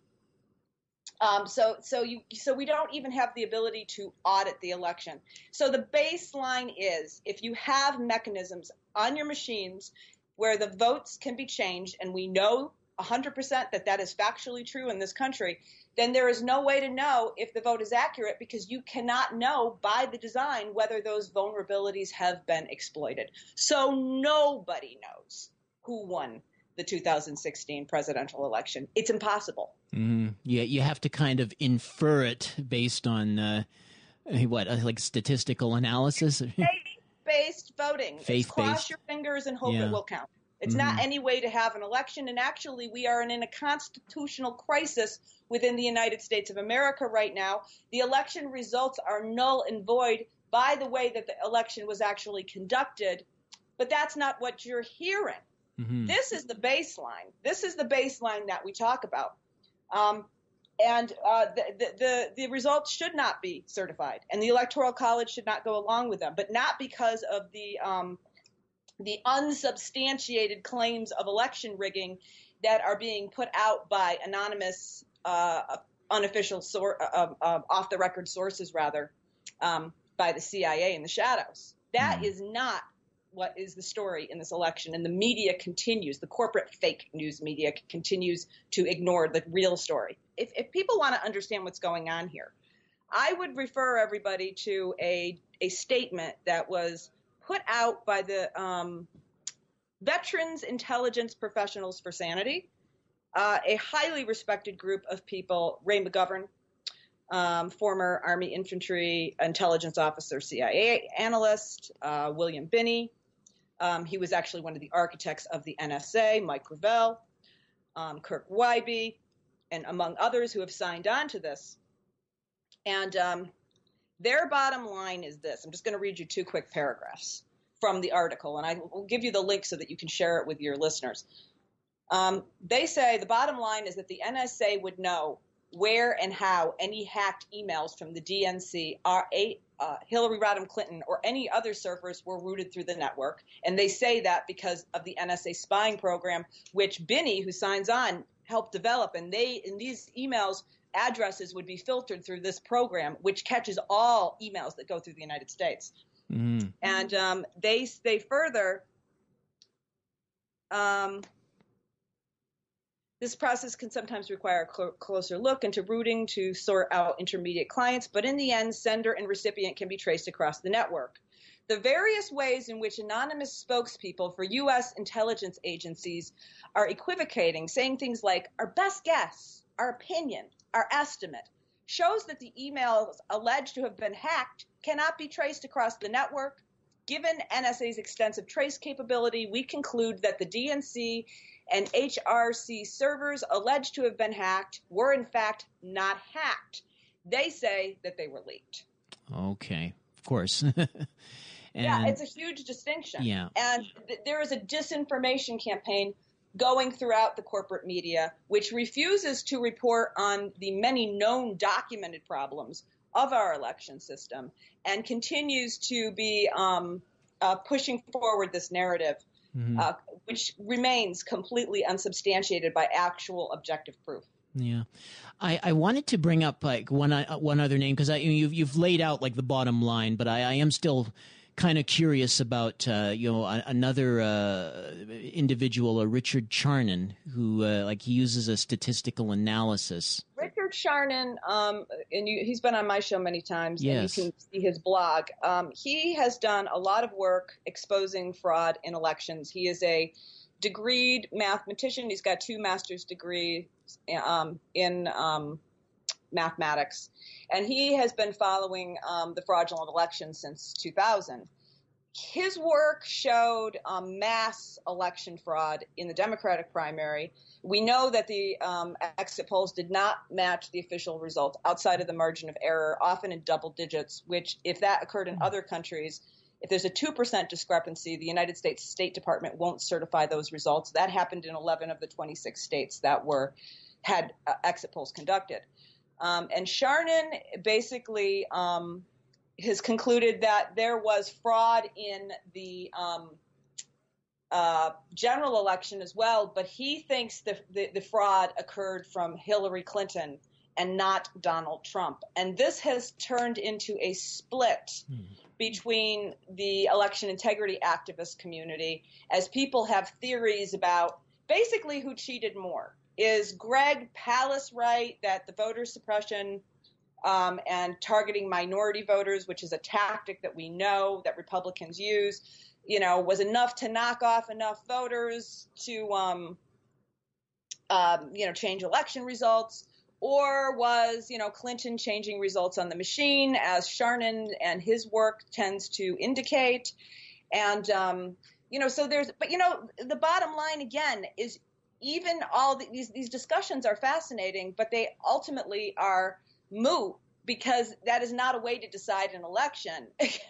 Um, so, so you, so we don't even have the ability to audit the election. So the baseline is if you have mechanisms on your machines where the votes can be changed, and we know one hundred percent that that is factually true in this country, then there is no way to know if the vote is accurate because you cannot know by the design whether those vulnerabilities have been exploited. So nobody knows who won the two thousand sixteen presidential election. It's impossible. Mm, yeah, you have to kind of infer it based on uh, what, uh, like statistical analysis? Faith-based voting. Faith-based. Cross your fingers and hope Yeah. it will count. It's Mhm. not any way to have an election, and actually we are in a constitutional crisis within the United States of America right now. The election results are null and void by the way that the election was actually conducted, but that's not what you're hearing. Mm-hmm. This is the baseline. This is the baseline that we talk about. Um, and uh, the, the, the, the results should not be certified, and the Electoral College should not go along with them, but not because of the um, the unsubstantiated claims of election rigging that are being put out by anonymous, uh, unofficial, sor- uh, uh, off-the-record sources, rather, um, by the C I A in the shadows. That is not what is the story in this election, and the media continues, the corporate fake news media continues to ignore the real story. If, if people want to understand what's going on here, I would refer everybody to a, a statement that was put out by the um, Veterans Intelligence Professionals for Sanity, uh, a highly respected group of people, Ray McGovern, um, former Army Infantry Intelligence Officer, C I A analyst, uh, William Binney. Um, he was actually one of the architects of the N S A, Mike Gravel, um, Kirk Wyby, and among others who have signed on to this. And um, their bottom line is this. I'm just going to read you two quick paragraphs from the article, and I will give you the link so that you can share it with your listeners. Um, they say the bottom line is that the N S A would know where and how any hacked emails from the D N C, are a, uh, Hillary Rodham Clinton, or any other servers were routed through the network. And they say that because of the N S A spying program, which Binney, who signs on, helped develop. And they, in these emails, addresses would be filtered through this program, which catches all emails that go through the United States. Mm-hmm. And um, they they further, um, this process can sometimes require a cl- closer look into routing to sort out intermediate clients, but in the end, sender and recipient can be traced across the network. The various ways in which anonymous spokespeople for U S intelligence agencies are equivocating, saying things like our best guess, our opinion, our estimate, shows that the emails alleged to have been hacked cannot be traced across the network. Given N S A's extensive trace capability, we conclude that the D N C and H R C servers alleged to have been hacked were in fact not hacked. They say that they were leaked. Okay, of course. And, yeah, it's a huge distinction. Yeah. And th- there is a disinformation campaign going throughout the corporate media, which refuses to report on the many known documented problems of our election system and continues to be um, uh, pushing forward this narrative, mm-hmm. uh, which remains completely unsubstantiated by actual objective proof. Yeah, I, I wanted to bring up like one uh, one other name because you've you've laid out like the bottom line, but I, I am still kind of curious about uh, you know a, another uh, individual, uh, Richard Charnon, who uh, like he uses a statistical analysis. Richard Charnon, um, and you, he's been on my show many times, yes. and you can see his blog. Um, he has done a lot of work exposing fraud in elections. He is a degreed mathematician. He's got two master's degrees um, in um, mathematics, and he has been following um, the fraudulent elections since two thousand. His work showed um, mass election fraud in the Democratic primary. We know that the um, exit polls did not match the official result outside of the margin of error, often in double digits, which if that occurred in other countries, if there's a two percent discrepancy, the United States State Department won't certify those results. That happened in eleven of the twenty-six states that were had uh, exit polls conducted. Um, and Charnon basically um, has concluded that there was fraud in the um, uh, general election as well, but he thinks the, the, the fraud occurred from Hillary Clinton and not Donald Trump. And this has turned into a split hmm. between the election integrity activist community as people have theories about basically who cheated more. Is Greg Palast right that the voter suppression um, and targeting minority voters, which is a tactic that we know that Republicans use, you know, was enough to knock off enough voters to, um, um, you know, change election results? Or was, you know, Clinton changing results on the machine, as Charnon and his work tends to indicate? And, um, you know, so there's, but, you know, the bottom line, again, is even all the, these these discussions are fascinating, but they ultimately are moot because that is not a way to decide an election.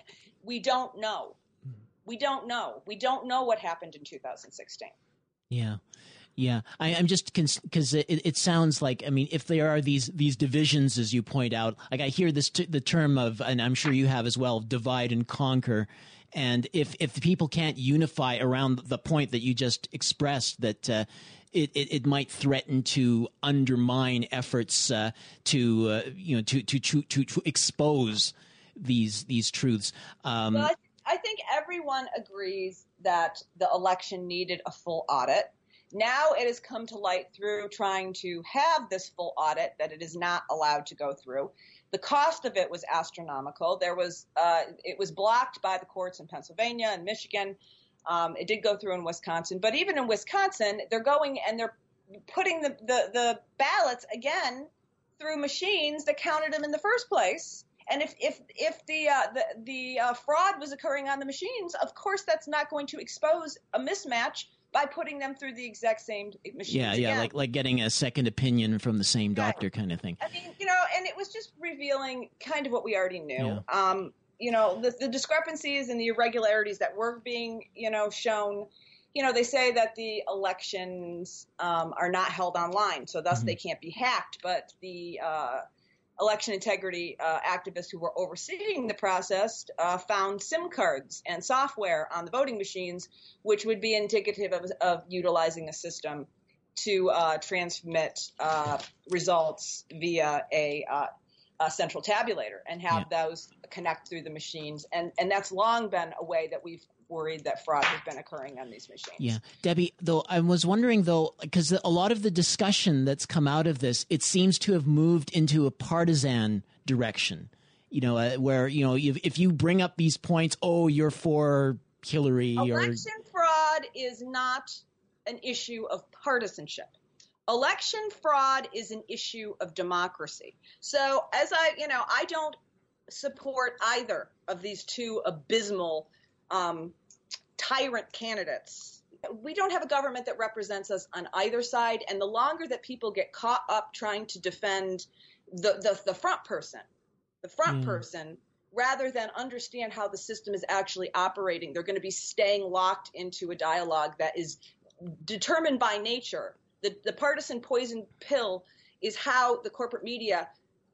We don't know. We don't know. We don't know what happened in two thousand sixteen. Yeah. Yeah, I, I'm just because it, it sounds like, I mean, if there are these these divisions, as you point out, like I hear this t- the term of, and I'm sure you have as well, divide and conquer. And if if people can't unify around the point that you just expressed, that uh, it, it it might threaten to undermine efforts uh, to uh, you know to to to to, to expose these these truths. Um, well, I, th- I think everyone agrees that the election needed a full audit. Now it has come to light through trying to have this full audit that it is not allowed to go through. The cost of it was astronomical. There was uh, it was blocked by the courts in Pennsylvania and Michigan. Um, it did go through in Wisconsin, but even in Wisconsin, they're going and they're putting the, the, the ballots again through machines that counted them in the first place. And if if if the uh, the the uh, fraud was occurring on the machines, of course that's not going to expose a mismatch by putting them through the exact same machines. Yeah, yeah, again. like like getting a second opinion from the same doctor, kind of thing. I mean, you know, and it was just revealing kind of what we already knew. Yeah. Um, you know, the, the discrepancies and the irregularities that were being, you know, shown. You know, they say that the elections um, are not held online, so thus mm-hmm. they can't be hacked. But the uh, election integrity uh, activists who were overseeing the process uh, found SIM cards and software on the voting machines, which would be indicative of, of utilizing a system to uh, transmit uh, results via a, uh, a central tabulator and have yeah. those connect through the machines. And, and that's long been a way that we've worried that fraud has been occurring on these machines. Yeah. Debbie, though, I was wondering, though, because a lot of the discussion that's come out of this, it seems to have moved into a partisan direction, you know, uh, where, you know, if, if you bring up these points, oh, you're for Hillary. Election or... fraud is not an issue of partisanship. Election fraud is an issue of democracy. So as I, you know, I don't support either of these two abysmal Um, tyrant candidates. We don't have a government that represents us on either side, and the longer that people get caught up trying to defend the the, the front person, the front mm. person, rather than understand how the system is actually operating, they're going to be staying locked into a dialogue that is determined by nature. The, the partisan poison pill is how the corporate media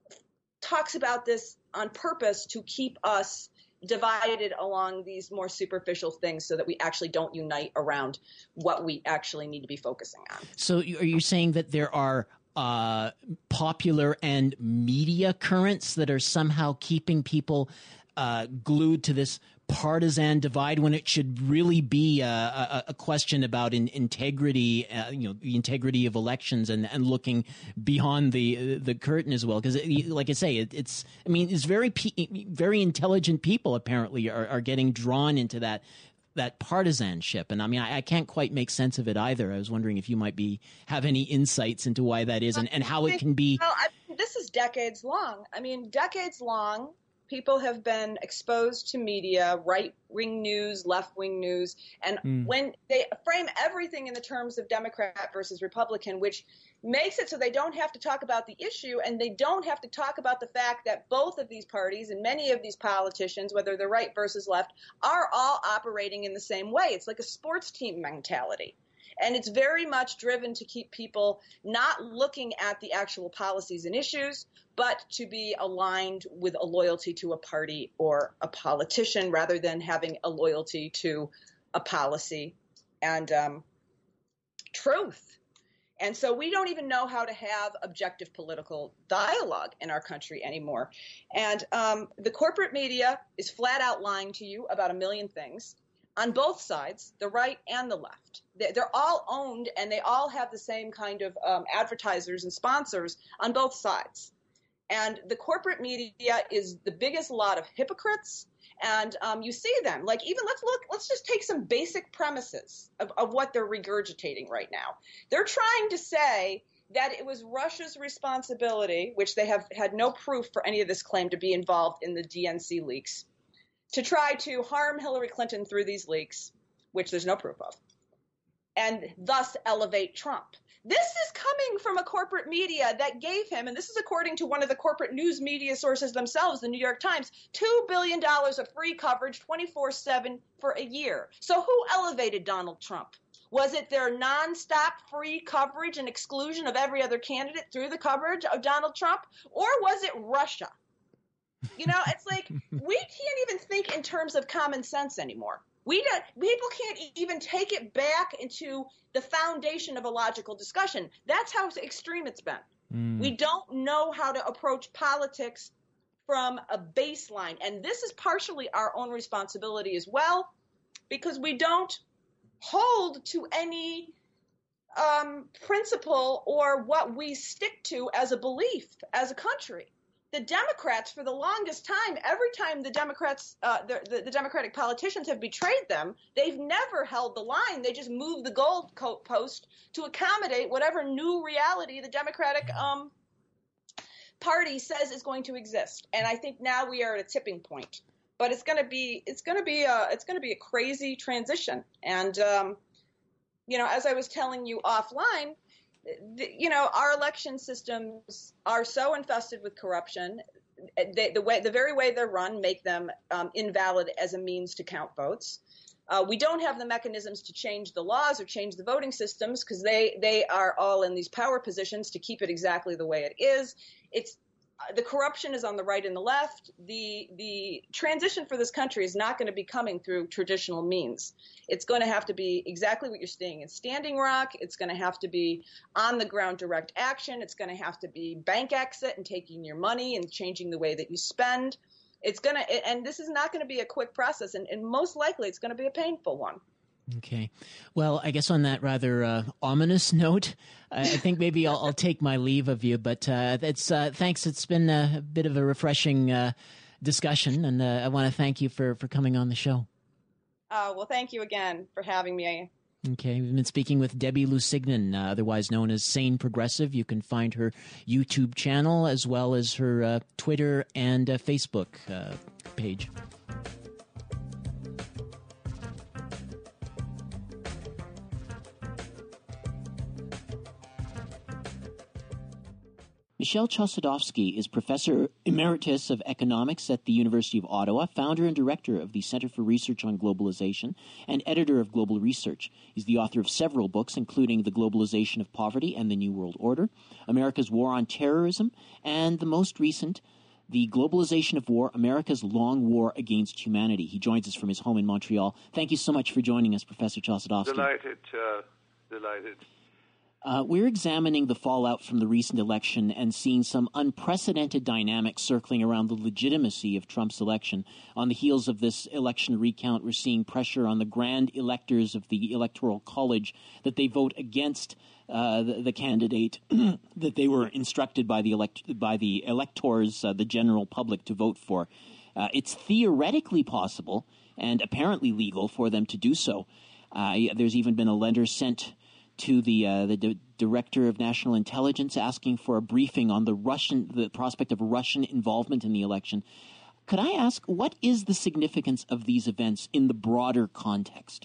talks about this on purpose to keep us divided along these more superficial things so that we actually don't unite around what we actually need to be focusing on. So are you saying that there are uh, popular and media currents that are somehow keeping people uh, glued to this partisan divide when it should really be a, a, a question about in, integrity, uh, you know, the integrity of elections and, and looking beyond the the curtain as well. Because, like I say, it, it's I mean, it's very very intelligent people apparently are, are getting drawn into that that partisanship, and I mean, I, I can't quite make sense of it either. I was wondering if you might be have any insights into why that is and, and how it can be. Well, I, this is decades long. I mean, decades long. People have been exposed to media, right-wing news, left-wing news, and mm. when they frame everything in the terms of Democrat versus Republican, which makes it so they don't have to talk about the issue and they don't have to talk about the fact that both of these parties and many of these politicians, whether they're right versus left, are all operating in the same way. It's like a sports team mentality. And it's very much driven to keep people not looking at the actual policies and issues, but to be aligned with a loyalty to a party or a politician rather than having a loyalty to a policy and um, truth. And so we don't even know how to have objective political dialogue in our country anymore. And um, the corporate media is flat out lying to you about a million things. On both sides, the right and the left. They're all owned and they all have the same kind of um, advertisers and sponsors on both sides. And the corporate media is the biggest lot of hypocrites. And um, you see them, like even let's look, let's just take some basic premises of, of what they're regurgitating right now. They're trying to say that it was Russia's responsibility, which they have had no proof for any of this claim to be involved in the D N C leaks, to try to harm Hillary Clinton through these leaks, which there's no proof of, and thus elevate Trump. This is coming from a corporate media that gave him, and this is according to one of the corporate news media sources themselves, the New York Times, two billion dollars of free coverage twenty-four seven for a year. So who elevated Donald Trump? Was it their nonstop free coverage and exclusion of every other candidate through the coverage of Donald Trump? Or was it Russia? You know, it's like we can't even think in terms of common sense anymore. We don't, people can't even take it back into the foundation of a logical discussion. That's how extreme it's been. Mm. We don't know how to approach politics from a baseline. And this is partially our own responsibility as well, because we don't hold to any um, principle or what we stick to as a belief as a country. The Democrats, for the longest time, every time the Democrats, uh, the, the, the Democratic politicians have betrayed them, they've never held the line. They just moved the goalpost to accommodate whatever new reality the Democratic um, Party says is going to exist. And I think now we are at a tipping point. But it's going to be, it's going to be, a, it's going to be a crazy transition. And um, you know, as I was telling you offline. The, you know, our election systems are so infested with corruption. They, the way, the very way they're run, make them um, invalid as a means to count votes. Uh, we don't have the mechanisms to change the laws or change the voting systems because they they are all in these power positions to keep it exactly the way it is. It's uh, the corruption is on the right and the left. The the transition for this country is not going to be coming through traditional means. It's going to have to be exactly what you're seeing in Standing Rock. It's going to have to be on the ground direct action. It's going to have to be bank exit and taking your money and changing the way that you spend. It's going to, and this is not going to be a quick process, and, and most likely it's going to be a painful one. Okay. Well, I guess on that rather uh, ominous note, I think maybe I'll, I'll take my leave of you. But uh, it's uh, thanks. It's been a bit of a refreshing uh, discussion, and uh, I want to thank you for, for coming on the show. Uh, well, thank you again for having me. Okay, we've been speaking with Debbie Lusignan, uh, otherwise known as Sane Progressive. You can find her YouTube channel as well as her uh, Twitter and uh, Facebook uh, page. Michelle Chossudovsky is Professor Emeritus of Economics at the University of Ottawa, founder and director of the Center for Research on Globalization, and editor of Global Research. He's the author of several books, including The Globalization of Poverty and the New World Order, America's War on Terrorism, and the most recent, The Globalization of War, America's Long War Against Humanity. He joins us from his home in Montreal. Thank you so much for joining us, Professor Chossudovsky. Delighted, uh, delighted. Uh, we're examining the fallout from the recent election and seeing some unprecedented dynamics circling around the legitimacy of Trump's election. On the heels of this election recount, we're seeing pressure on the grand electors of the Electoral College that they vote against uh, the, the candidate that they were instructed by the elect by the electors, uh, the general public, to vote for. Uh, it's theoretically possible and apparently legal for them to do so. Uh, there's even been a letter sent to the uh, the D- Director of National Intelligence asking for a briefing on the Russian the prospect of Russian involvement in the election. Could I ask, what is the significance of these events in the broader context?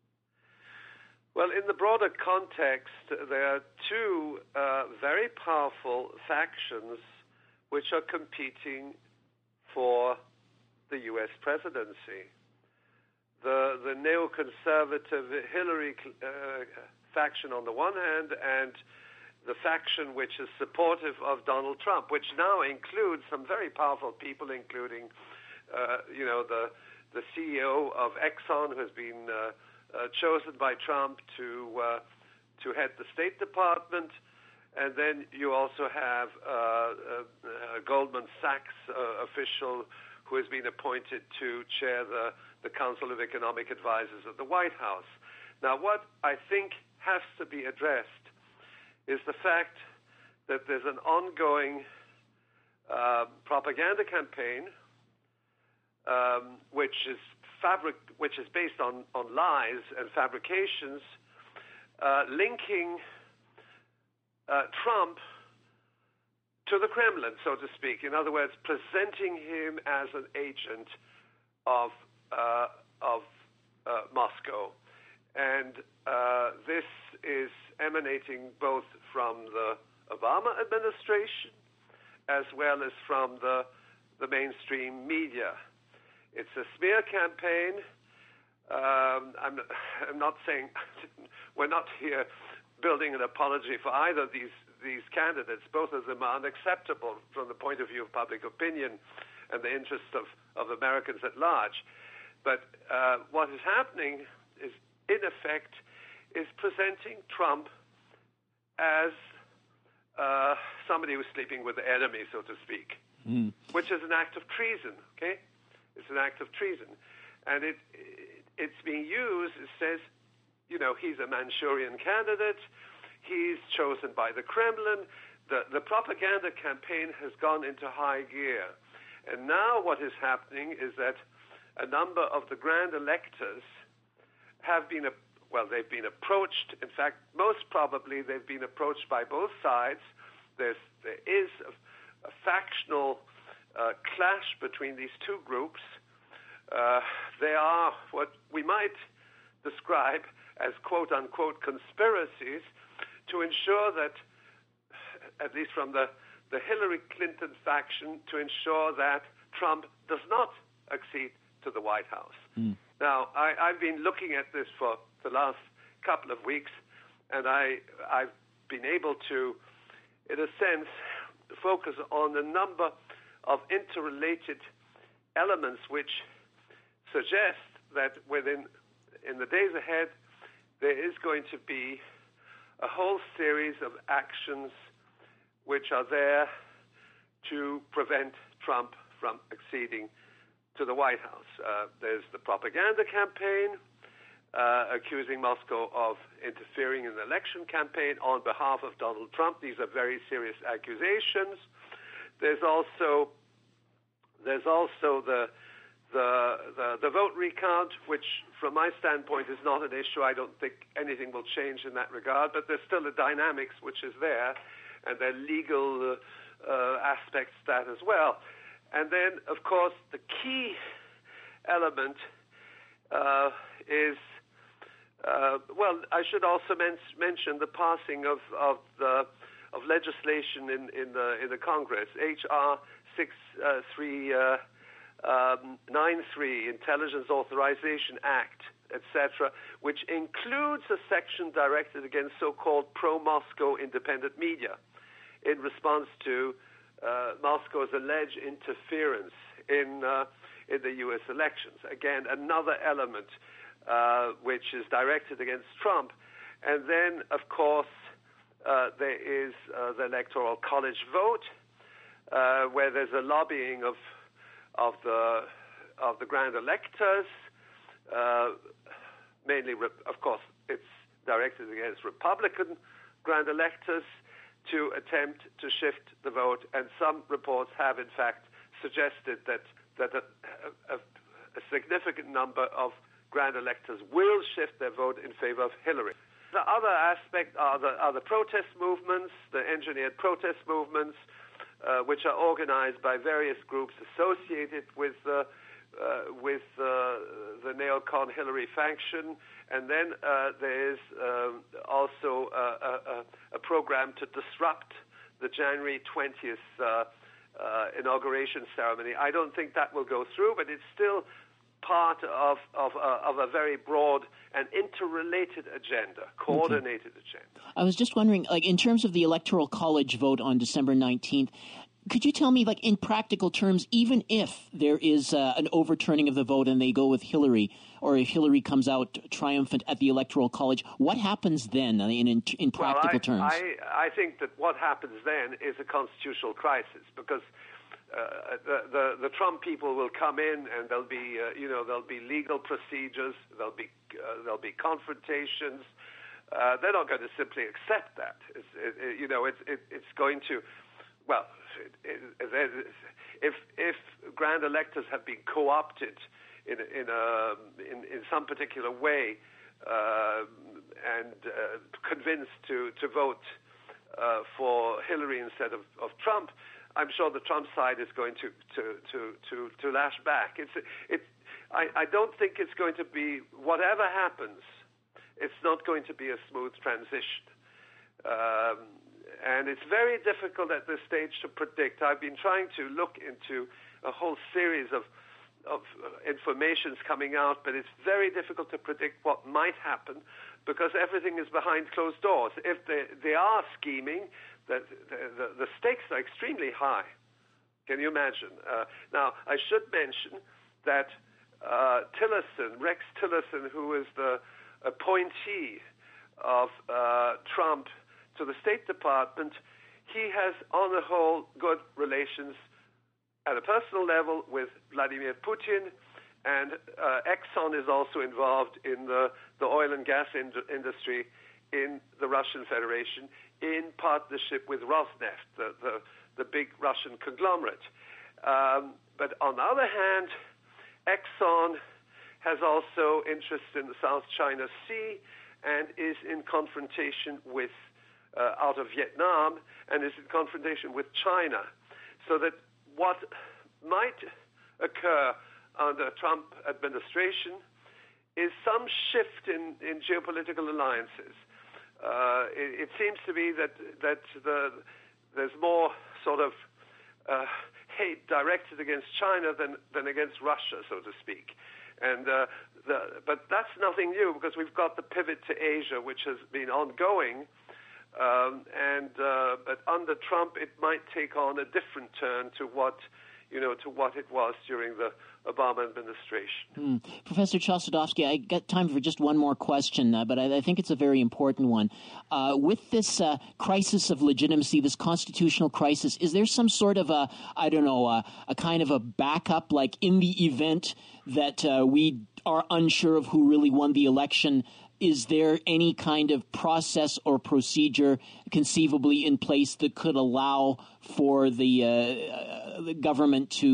Well, in the broader context, there are two uh, very powerful factions which are competing for the U S presidency. The the neoconservative Hillary uh, faction on the one hand, and the faction which is supportive of Donald Trump, which now includes some very powerful people, including, uh, you know, the the C E O of Exxon, who has been uh, uh, chosen by Trump to uh, to head the State Department, and then you also have uh, a, a Goldman Sachs uh, official who has been appointed to chair the the Council of Economic Advisors at the White House. Now, what I think has to be addressed is the fact that there's an ongoing uh, propaganda campaign um, which is fabric, which is based on, on lies and fabrications, uh, linking uh, Trump to the Kremlin, so to speak. In other words, presenting him as an agent of uh, of uh, Moscow. And uh, this is emanating both from the Obama administration as well as from the the mainstream media. It's a smear campaign. Um, I'm, I'm not saying we're not here building an apology for either of these these candidates. Both of them are unacceptable from the point of view of public opinion and the interests of, of Americans at large. But uh, what is happening is, in effect, is presenting Trump as uh, somebody who's sleeping with the enemy, so to speak, mm. which is an act of treason, okay? It's an act of treason. And it, it it's being used, it says, you know, he's a Manchurian candidate, he's chosen by the Kremlin. The, the propaganda campaign has gone into high gear. And now what is happening is that a number of the grand electors have been, well, they've been approached. In fact, most probably they've been approached by both sides. There's, there is a, a factional uh, clash between these two groups. Uh, they are what we might describe as quote-unquote conspiracies to ensure that, at least from the, the Hillary Clinton faction, to ensure that Trump does not accede to the White House. Mm. Now, I, I've been looking at this for the last couple of weeks, and I, I've been able to, in a sense, focus on a number of interrelated elements which suggest that within in the days ahead, there is going to be a whole series of actions which are there to prevent Trump from acceding to the White House. Uh, there's the propaganda campaign uh, accusing Moscow of interfering in the election campaign on behalf of Donald Trump. These are very serious accusations. There's also there's also the the the, the vote recount, which from my standpoint is not an issue. I don't think anything will change in that regard, but there's still a dynamics which is there, and there are legal uh, uh, aspects to that as well. And then, of course, the key element uh, is, uh, well, I should also men- mention the passing of of, the, of legislation in, in the in the Congress, H R six three nine three, Intelligence Authorization Act, et cetera, which includes a section directed against so-called pro-Moscow independent media in response to Uh, Moscow's alleged interference in uh, in the U S elections. Again, another element uh, which is directed against Trump. And then, of course, uh, there is uh, the Electoral College vote, uh, where there's a lobbying of of the of the grand electors, uh, mainly, of course, it's directed against Republican grand electors to attempt to shift the vote, and some reports have, in fact, suggested that that a, a, a significant number of grand electors will shift their vote in favor of Hillary. The other aspect are the, are the protest movements, the engineered protest movements, uh, which are organized by various groups associated with uh, uh, with uh, the neocon Hillary faction. And then uh, there is um, also a, a, a program to disrupt the January twentieth uh, uh, inauguration ceremony. I don't think that will go through, but it's still part of of, uh, of a very broad and interrelated agenda, coordinated okay. agenda. I was just wondering, like in terms of the Electoral College vote on December nineteenth, could you tell me, like in practical terms, even if there is uh, an overturning of the vote and they go with Hillary, or if Hillary comes out triumphant at the Electoral College, what happens then in in, in practical well, I, terms? I, I think that what happens then is a constitutional crisis, because Uh, the, the the Trump people will come in, and there'll be uh, you know there'll be legal procedures, there'll be uh, there'll be confrontations. Uh, they're not going to simply accept that. It's, it, it, you know, it's it, it's going to, well, it, it, if if grand electors have been co-opted in in a in, in some particular way uh, and uh, convinced to to vote uh, for Hillary instead of, of Trump, I'm sure the Trump side is going to to to to, to lash back. It's it. I, I don't think it's going to be, whatever happens, it's not going to be a smooth transition, um, and it's very difficult at this stage to predict. I've been trying to look into a whole series of of informations coming out, but it's very difficult to predict what might happen because everything is behind closed doors. If they they are scheming, The, the, the stakes are extremely high. Can you imagine? Uh, now, I should mention that uh, Tillerson, Rex Tillerson, who is the appointee of uh, Trump to the State Department, he has, on the whole, good relations at a personal level with Vladimir Putin, and uh, Exxon is also involved in the, the oil and gas ind- industry in the Russian Federation, in partnership with Rosneft, the, the, the big Russian conglomerate. Um, but on the other hand, Exxon has also interests in the South China Sea and is in confrontation with, uh, out of Vietnam, and is in confrontation with China. So that what might occur under Trump administration is some shift in, in geopolitical alliances. Uh, it, it seems to be that that the, there's more sort of uh, hate directed against China than, than against Russia, so to speak. And uh, the, but that's nothing new because we've got the pivot to Asia, which has been ongoing. Um, and uh, but under Trump, it might take on a different turn to what you know to what it was during the Obama administration. Hmm. Professor Chossudovsky, I got time for just one more question, uh, but I, I think it's a very important one. Uh, with this uh, crisis of legitimacy, this constitutional crisis, is there some sort of a, I don't know, a, a kind of a backup, like in the event that uh, we are unsure of who really won the election? Is there any kind of process or procedure conceivably in place that could allow for the, uh, the government to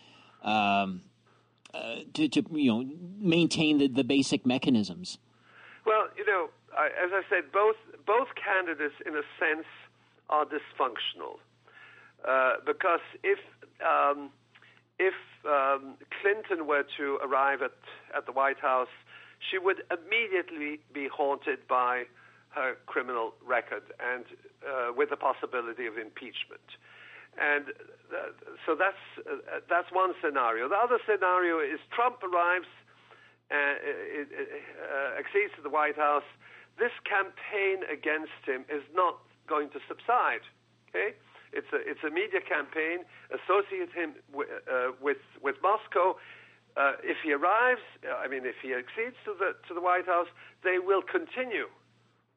um, Uh, to, to you know maintain the, the basic mechanisms? Well, you know, I, as I said, both both candidates, in a sense, are dysfunctional uh, because if um, if um, Clinton were to arrive at at the White House, she would immediately be haunted by her criminal record and uh, with the possibility of impeachment. And uh, so that's uh, that's one scenario. The other scenario is Trump arrives, and uh, uh, accedes to the White House. This campaign against him is not going to subside. Okay, it's a it's a media campaign. Associate him w- uh, with with Moscow. Uh, if he arrives, I mean, if he accedes to the to the White House, they will continue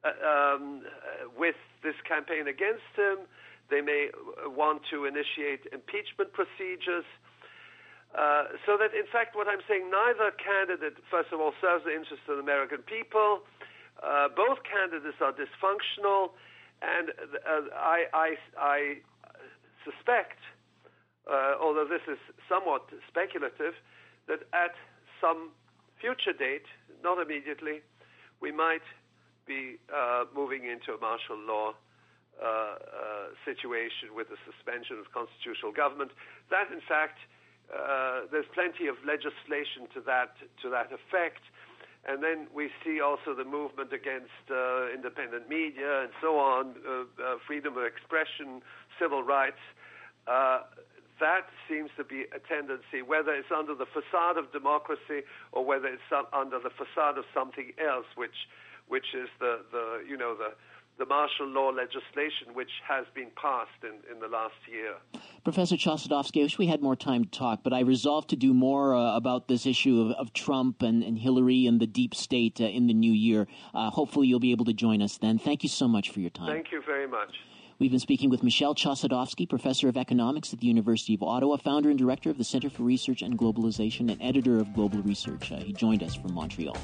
um, with this campaign against him. They may want to initiate impeachment procedures. Uh, so that, in fact, what I'm saying, neither candidate, first of all, serves the interests of the American people. Uh, both candidates are dysfunctional, and uh, I, I, I suspect, uh, although this is somewhat speculative, that at some future date, not immediately, we might be uh, moving into a martial law uh, uh, situation with the suspension of constitutional government. That, in fact, uh, there's plenty of legislation to that to that effect. And then we see also the movement against uh, independent media and so on, uh, uh, freedom of expression, civil rights. Uh, that seems to be a tendency, whether it's under the facade of democracy or whether it's some, under the facade of something else, which which is the, the you know, the, the martial law legislation which has been passed in, in the last year. Professor Chossudovsky, I wish we had more time to talk, but I resolved to do more uh, about this issue of, of Trump and, and Hillary and the deep state uh, in the new year. Uh, hopefully you'll be able to join us then. Thank you so much for your time. Thank you very much. We've been speaking with Michel Chossudovsky, professor of economics at the University of Ottawa, founder and director of the Center for Research and Globalization, and editor of Global Research. Uh, he joined us from Montreal.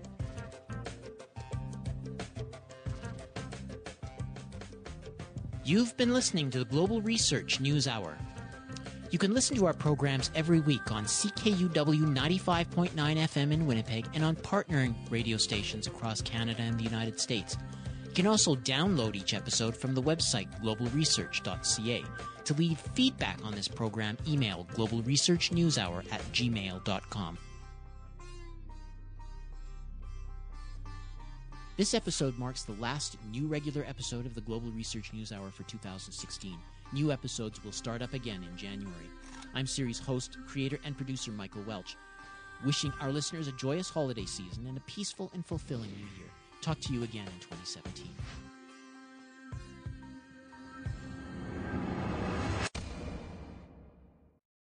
You've been listening to the Global Research News Hour. You can listen to our programs every week on C K U W ninety-five point nine F M in Winnipeg and on partnering radio stations across Canada and the United States. You can also download each episode from the website global research dot c a. To leave feedback on this program, email global research news hour at gmail dot com. This episode marks the last new regular episode of the Global Research News Hour for two thousand sixteen. New episodes will start up again in January. I'm series host, creator, and producer Michael Welch, wishing our listeners a joyous holiday season and a peaceful and fulfilling new year. Talk to you again in twenty seventeen.